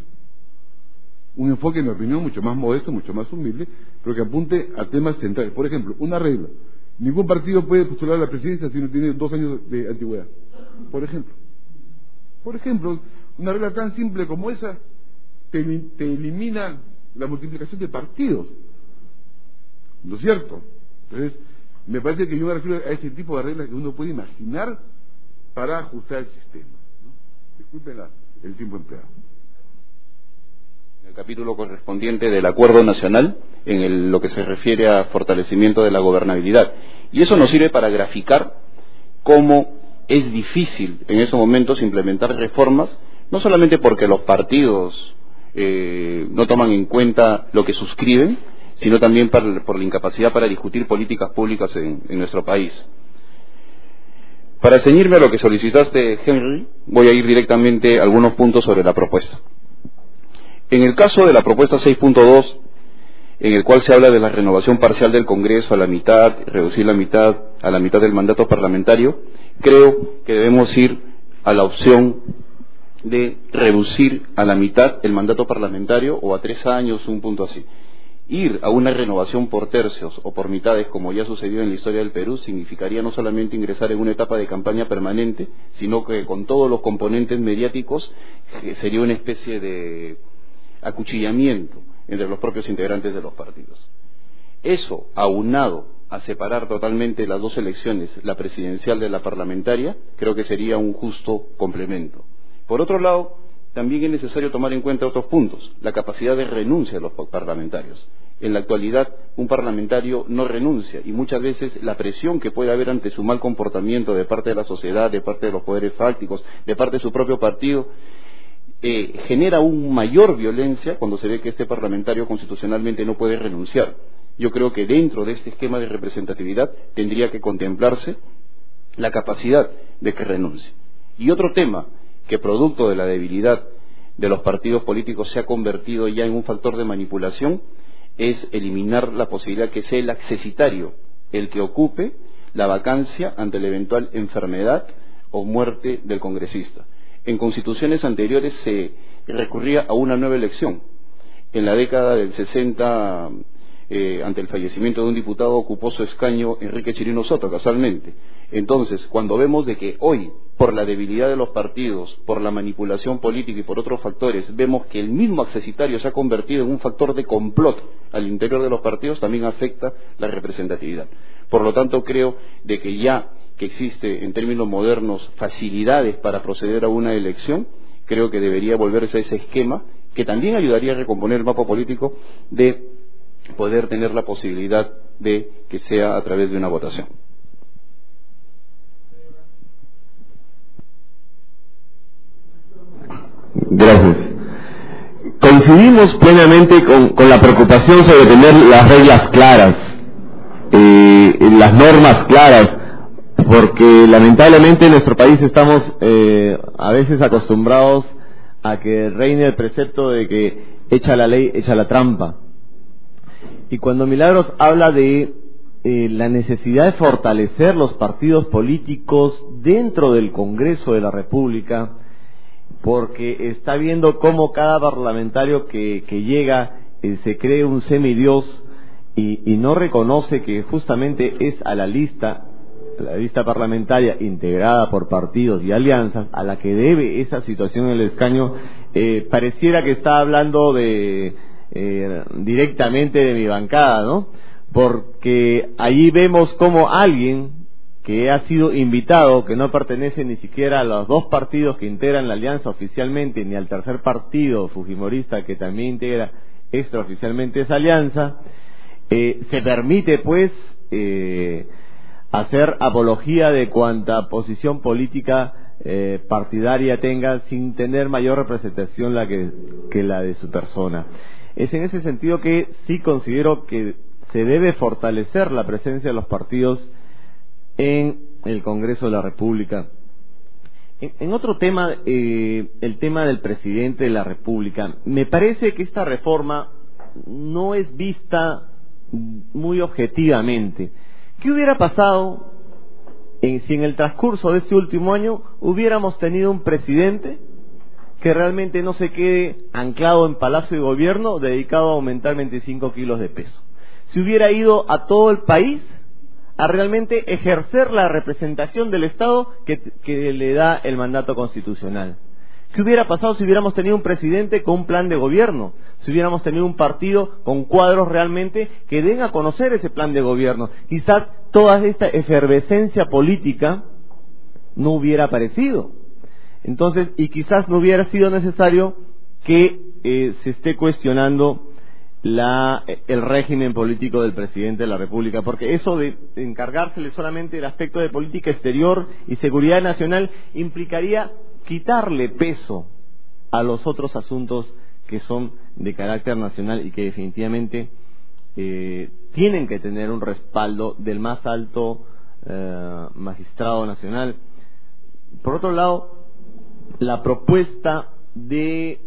Un enfoque, en mi opinión, mucho más modesto, mucho más humilde, pero que apunte a temas centrales. Por ejemplo, una regla: ningún partido puede postular a la presidencia si no tiene 2 años de antigüedad. Por ejemplo, una regla tan simple como esa te elimina la multiplicación de partidos, ¿no es cierto? Entonces, me parece que yo me refiero a este tipo de reglas que uno puede imaginar para ajustar el sistema, ¿no? Disculpen el tiempo empleado. El capítulo correspondiente del Acuerdo Nacional, en lo que se refiere a fortalecimiento de la gobernabilidad. Y eso nos sirve para graficar cómo es difícil en estos momentos implementar reformas, no solamente porque los partidos no toman en cuenta lo que suscriben, sino también por la incapacidad para discutir políticas públicas en nuestro país. Para ceñirme a lo que solicitaste, Henry, voy a ir directamente a algunos puntos sobre la propuesta. En el caso de la propuesta 6.2, en el cual se habla de la renovación parcial del Congreso a la mitad, reducir a la mitad del mandato parlamentario, creo que debemos ir a la opción de reducir a la mitad el mandato parlamentario, o a 3 años, un punto así. Ir a una renovación por tercios o por mitades, como ya sucedió en la historia del Perú, significaría no solamente ingresar en una etapa de campaña permanente, sino que con todos los componentes mediáticos sería una especie de acuchillamiento entre los propios integrantes de los partidos. Eso, aunado a separar totalmente las dos elecciones, la presidencial de la parlamentaria, creo que sería un justo complemento. Por otro lado, también es necesario tomar en cuenta otros puntos: la capacidad de renuncia de los parlamentarios. En la actualidad, un parlamentario no renuncia, y muchas veces la presión que puede haber ante su mal comportamiento de parte de la sociedad, de parte de los poderes fácticos, de parte de su propio partido, genera aún mayor violencia cuando se ve que este parlamentario constitucionalmente no puede renunciar. Yo creo que dentro de este esquema de representatividad tendría que contemplarse la capacidad de que renuncie. Y otro tema que, producto de la debilidad de los partidos políticos, se ha convertido ya en un factor de manipulación, es eliminar la posibilidad que sea el accesitario el que ocupe la vacancia ante la eventual enfermedad o muerte del congresista. En constituciones anteriores se recurría a una nueva elección. En la década del 60 ante el fallecimiento de un diputado, ocupó su escaño Enrique Chirino Soto, casualmente. Entonces, cuando vemos de que hoy, por la debilidad de los partidos, por la manipulación política y por otros factores, vemos que el mismo accesitario se ha convertido en un factor de complot al interior de los partidos, también afecta la representatividad. Por lo tanto, creo de que ya que existe, en términos modernos, facilidades para proceder a una elección, creo que debería volverse a ese esquema, que también ayudaría a recomponer el mapa político, de poder tener la posibilidad de que sea a través de una votación. Gracias. Coincidimos plenamente con la preocupación sobre tener las reglas claras, las normas claras, porque lamentablemente en nuestro país estamos a veces acostumbrados a que reine el precepto de que echa la ley, echa la trampa. Y cuando Milagros habla de la necesidad de fortalecer los partidos políticos dentro del Congreso de la República, porque está viendo cómo cada parlamentario que llega se cree un semidios y no reconoce que justamente es a la lista parlamentaria integrada por partidos y alianzas a la que debe esa situación en el escaño. Pareciera que está hablando directamente de mi bancada, ¿no? Porque allí vemos como alguien que ha sido invitado, que no pertenece ni siquiera a los dos partidos que integran la alianza oficialmente, ni al tercer partido fujimorista que también integra extraoficialmente esa alianza, se permite pues hacer apología de cuanta posición política partidaria tenga, sin tener mayor representación que la de su persona. Es en ese sentido que sí considero que se debe fortalecer la presencia de los partidos en el Congreso de la República. En otro tema, el tema del presidente de la República, me parece que esta reforma no es vista muy objetivamente. ¿Qué hubiera pasado si en el transcurso de este último año hubiéramos tenido un presidente que realmente no se quede anclado en Palacio de Gobierno dedicado a aumentar 25 kilos de peso? Si hubiera ido a todo el país a realmente ejercer la representación del Estado que le da el mandato constitucional. ¿Qué hubiera pasado si hubiéramos tenido un presidente con un plan de gobierno? Si hubiéramos tenido un partido con cuadros realmente que den a conocer ese plan de gobierno. Quizás toda esta efervescencia política no hubiera aparecido. Entonces, y quizás no hubiera sido necesario que se esté cuestionando el régimen político del presidente de la República, porque eso de encargársele solamente del aspecto de política exterior y seguridad nacional implicaría quitarle peso a los otros asuntos que son de carácter nacional y que definitivamente tienen que tener un respaldo del más alto magistrado nacional. Por otro lado, la propuesta de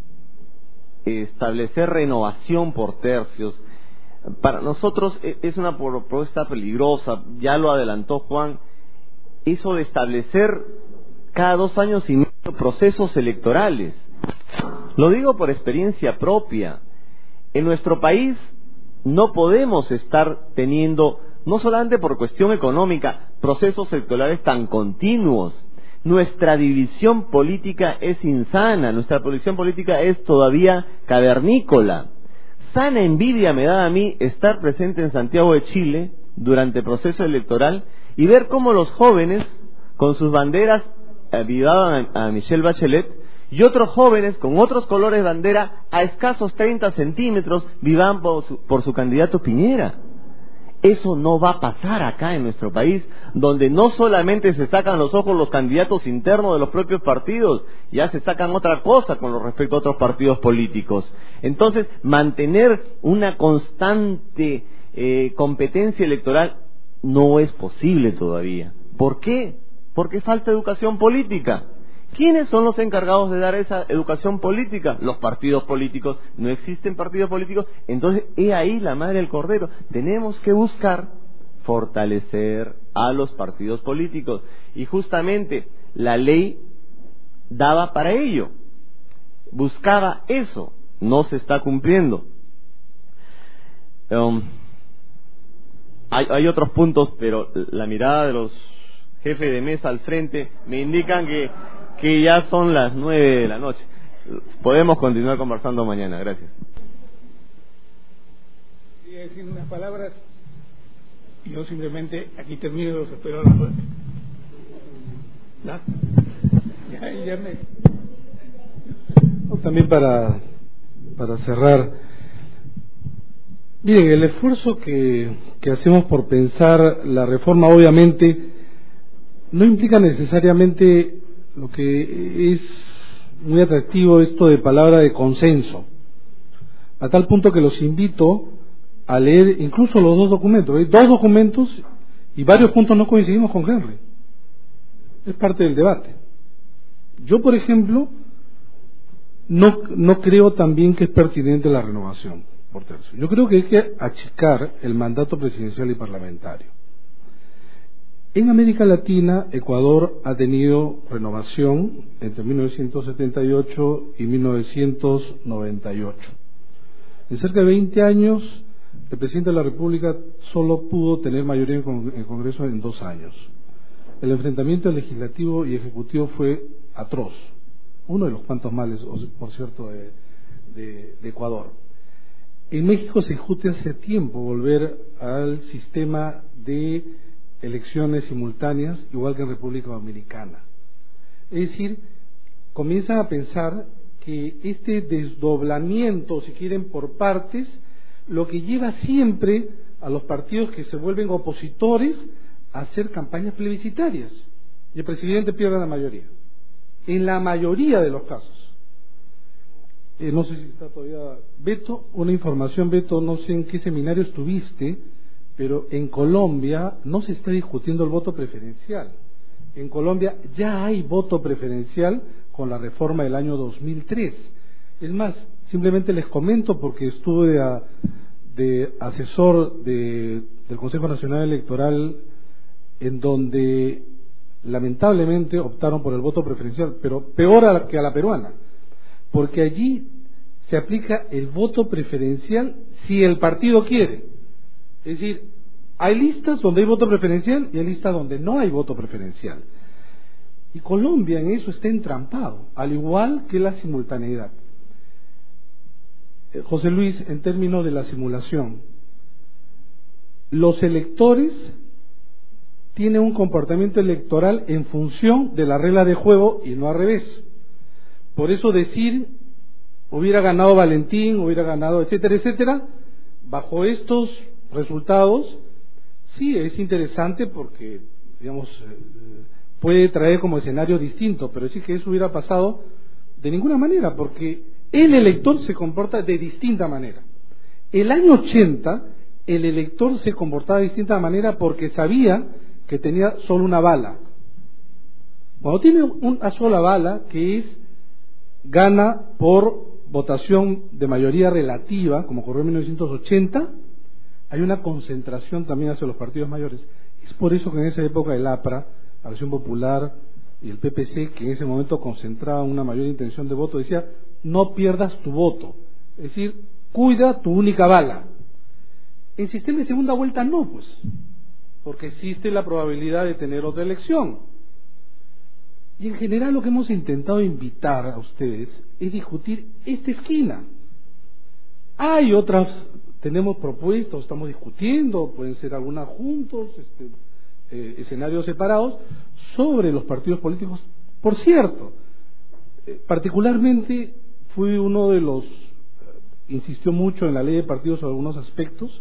establecer renovación por tercios, para nosotros es una propuesta peligrosa, ya lo adelantó Juan, eso de establecer cada 2 años y medio procesos electorales. Lo digo por experiencia propia. En nuestro país no podemos estar teniendo, no solamente por cuestión económica, procesos electorales tan continuos. Nuestra división política es insana, nuestra división política es todavía cavernícola. Sana envidia me da a mí estar presente en Santiago de Chile durante el proceso electoral y ver cómo los jóvenes con sus banderas vivaban a Michelle Bachelet y otros jóvenes con otros colores de bandera a escasos 30 centímetros vivaban por su candidato Piñera. Eso no va a pasar acá en nuestro país, donde no solamente se sacan los ojos los candidatos internos de los propios partidos, ya se sacan otra cosa con respecto a otros partidos políticos. Entonces, mantener una constante competencia electoral no es posible todavía. ¿Por qué? Porque falta educación política. ¿Quiénes son los encargados de dar esa educación política? Los partidos políticos. No existen partidos políticos. Entonces, he ahí la madre del cordero. Tenemos que buscar fortalecer a los partidos políticos. Y justamente la ley daba para ello. Buscaba eso. No se está cumpliendo. Hay otros puntos, pero la mirada de los jefes de mesa al frente me indican que ya son las 9 de la noche. Podemos continuar conversando mañana. Gracias. Quería decir unas palabras. Yo simplemente aquí termino, los espero a las 9. ¿No? Ya me... También para cerrar, miren, el esfuerzo que hacemos por pensar la reforma obviamente no implica necesariamente lo que es muy atractivo, esto de palabra de consenso, a tal punto que los invito a leer incluso los dos documentos. Hay dos documentos y varios puntos no coincidimos con Henry, es parte del debate. Yo, por ejemplo, no creo también que es pertinente la renovación por tercio. Yo creo que hay que achicar el mandato presidencial y parlamentario. En América Latina, Ecuador ha tenido renovación entre 1978 y 1998. En cerca de 20 años, el presidente de la República solo pudo tener mayoría en el Congreso en 2 años. El enfrentamiento legislativo y ejecutivo fue atroz. Uno de los cuantos males, por cierto, de Ecuador. En México se discute hace tiempo volver al sistema de elecciones simultáneas, igual que en República Dominicana. Es decir, comienzan a pensar que este desdoblamiento, si quieren, por partes, lo que lleva siempre a los partidos que se vuelven opositores a hacer campañas plebiscitarias. Y el presidente pierde la mayoría. En la mayoría de los casos. No sé si está todavía Beto, una información, Beto, no sé en qué seminario estuviste, pero en Colombia no se está discutiendo el voto preferencial. En Colombia ya hay voto preferencial con la reforma del año 2003. Es más, simplemente les comento porque estuve de asesor del Consejo Nacional Electoral, en donde lamentablemente optaron por el voto preferencial, pero peor que a la peruana, porque allí se aplica el voto preferencial si el partido quiere. Es decir, hay listas donde hay voto preferencial y hay listas donde no hay voto preferencial. Y Colombia en eso está entrampado, al igual que la simultaneidad. José Luis, en términos de la simulación, los electores tiene un comportamiento electoral en función de la regla de juego y no al revés. Por eso decir hubiera ganado Valentín, hubiera ganado, etcétera, etcétera, bajo estos resultados, sí es interesante porque, digamos, puede traer como escenario distinto, pero decir que eso hubiera pasado de ninguna manera, porque el elector se comporta de distinta manera. El año 80, el elector se comportaba de distinta manera porque sabía que tenía solo una bala. Cuando tiene una sola bala, que es gana por votación de mayoría relativa, como ocurrió en 1980, hay una concentración también hacia los partidos mayores. Es por eso que en esa época el APRA, Acción Popular y el PPC, que en ese momento concentraban una mayor intención de voto, decía, no pierdas tu voto, es decir, cuida tu única bala. En sistema de segunda vuelta no, pues, porque existe la probabilidad de tener otra elección. Y en general lo que hemos intentado invitar a ustedes es discutir esta esquina. Hay otras, tenemos propuestas, estamos discutiendo, pueden ser algunas juntos, escenarios separados, sobre los partidos políticos. Por cierto, particularmente fui uno de los, insistió mucho en la ley de partidos sobre algunos aspectos.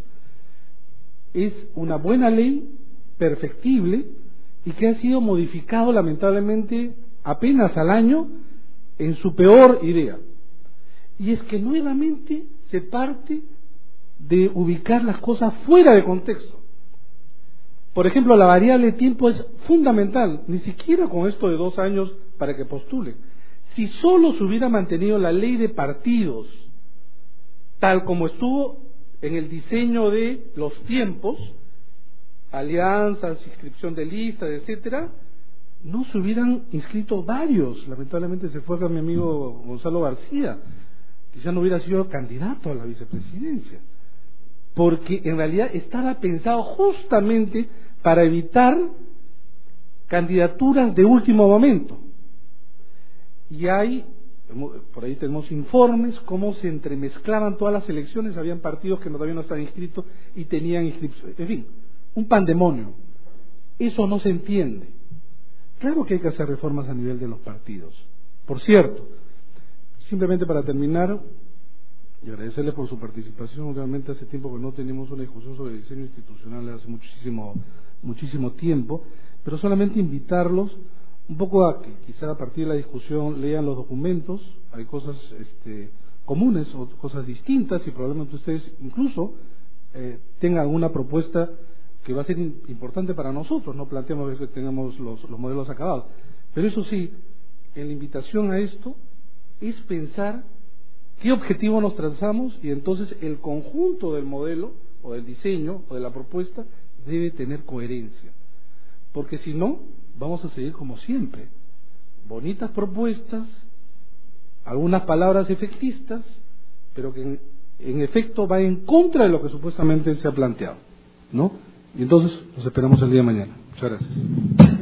Es una buena ley, perfectible, y que ha sido modificado lamentablemente apenas al año en su peor idea. Y es que nuevamente se parte de ubicar las cosas fuera de contexto. Por ejemplo, la variable tiempo es fundamental, ni siquiera con esto de 2 años para que postule. Si solo se hubiera mantenido la ley de partidos, tal como estuvo en el diseño de los tiempos, alianzas, inscripción de listas, etcétera, no se hubieran inscrito varios. Lamentablemente se fue acá mi amigo Gonzalo García, quizá no hubiera sido candidato a la vicepresidencia. porque en realidad estaba pensado justamente para evitar candidaturas de último momento. Y hay, por ahí tenemos informes, cómo se entremezclaban todas las elecciones, habían partidos que todavía no estaban inscritos y tenían inscripción, en fin, un pandemonio. Eso no se entiende. Claro que hay que hacer reformas a nivel de los partidos. Por cierto, simplemente para terminar, y agradecerles por su participación. Realmente hace tiempo que no tenemos una discusión sobre el diseño institucional, hace muchísimo tiempo, pero solamente invitarlos un poco a que quizá a partir de la discusión lean los documentos. Hay cosas comunes o cosas distintas, y probablemente ustedes incluso tengan alguna propuesta que va a ser importante para nosotros. No planteamos que tengamos los modelos acabados, pero eso sí, en la invitación a esto es pensar qué objetivo nos trazamos, y entonces el conjunto del modelo o del diseño o de la propuesta debe tener coherencia, porque si no vamos a seguir como siempre, bonitas propuestas, algunas palabras efectistas, pero que en efecto va en contra de lo que supuestamente se ha planteado, ¿no? Y entonces nos esperamos el día de mañana. Muchas gracias.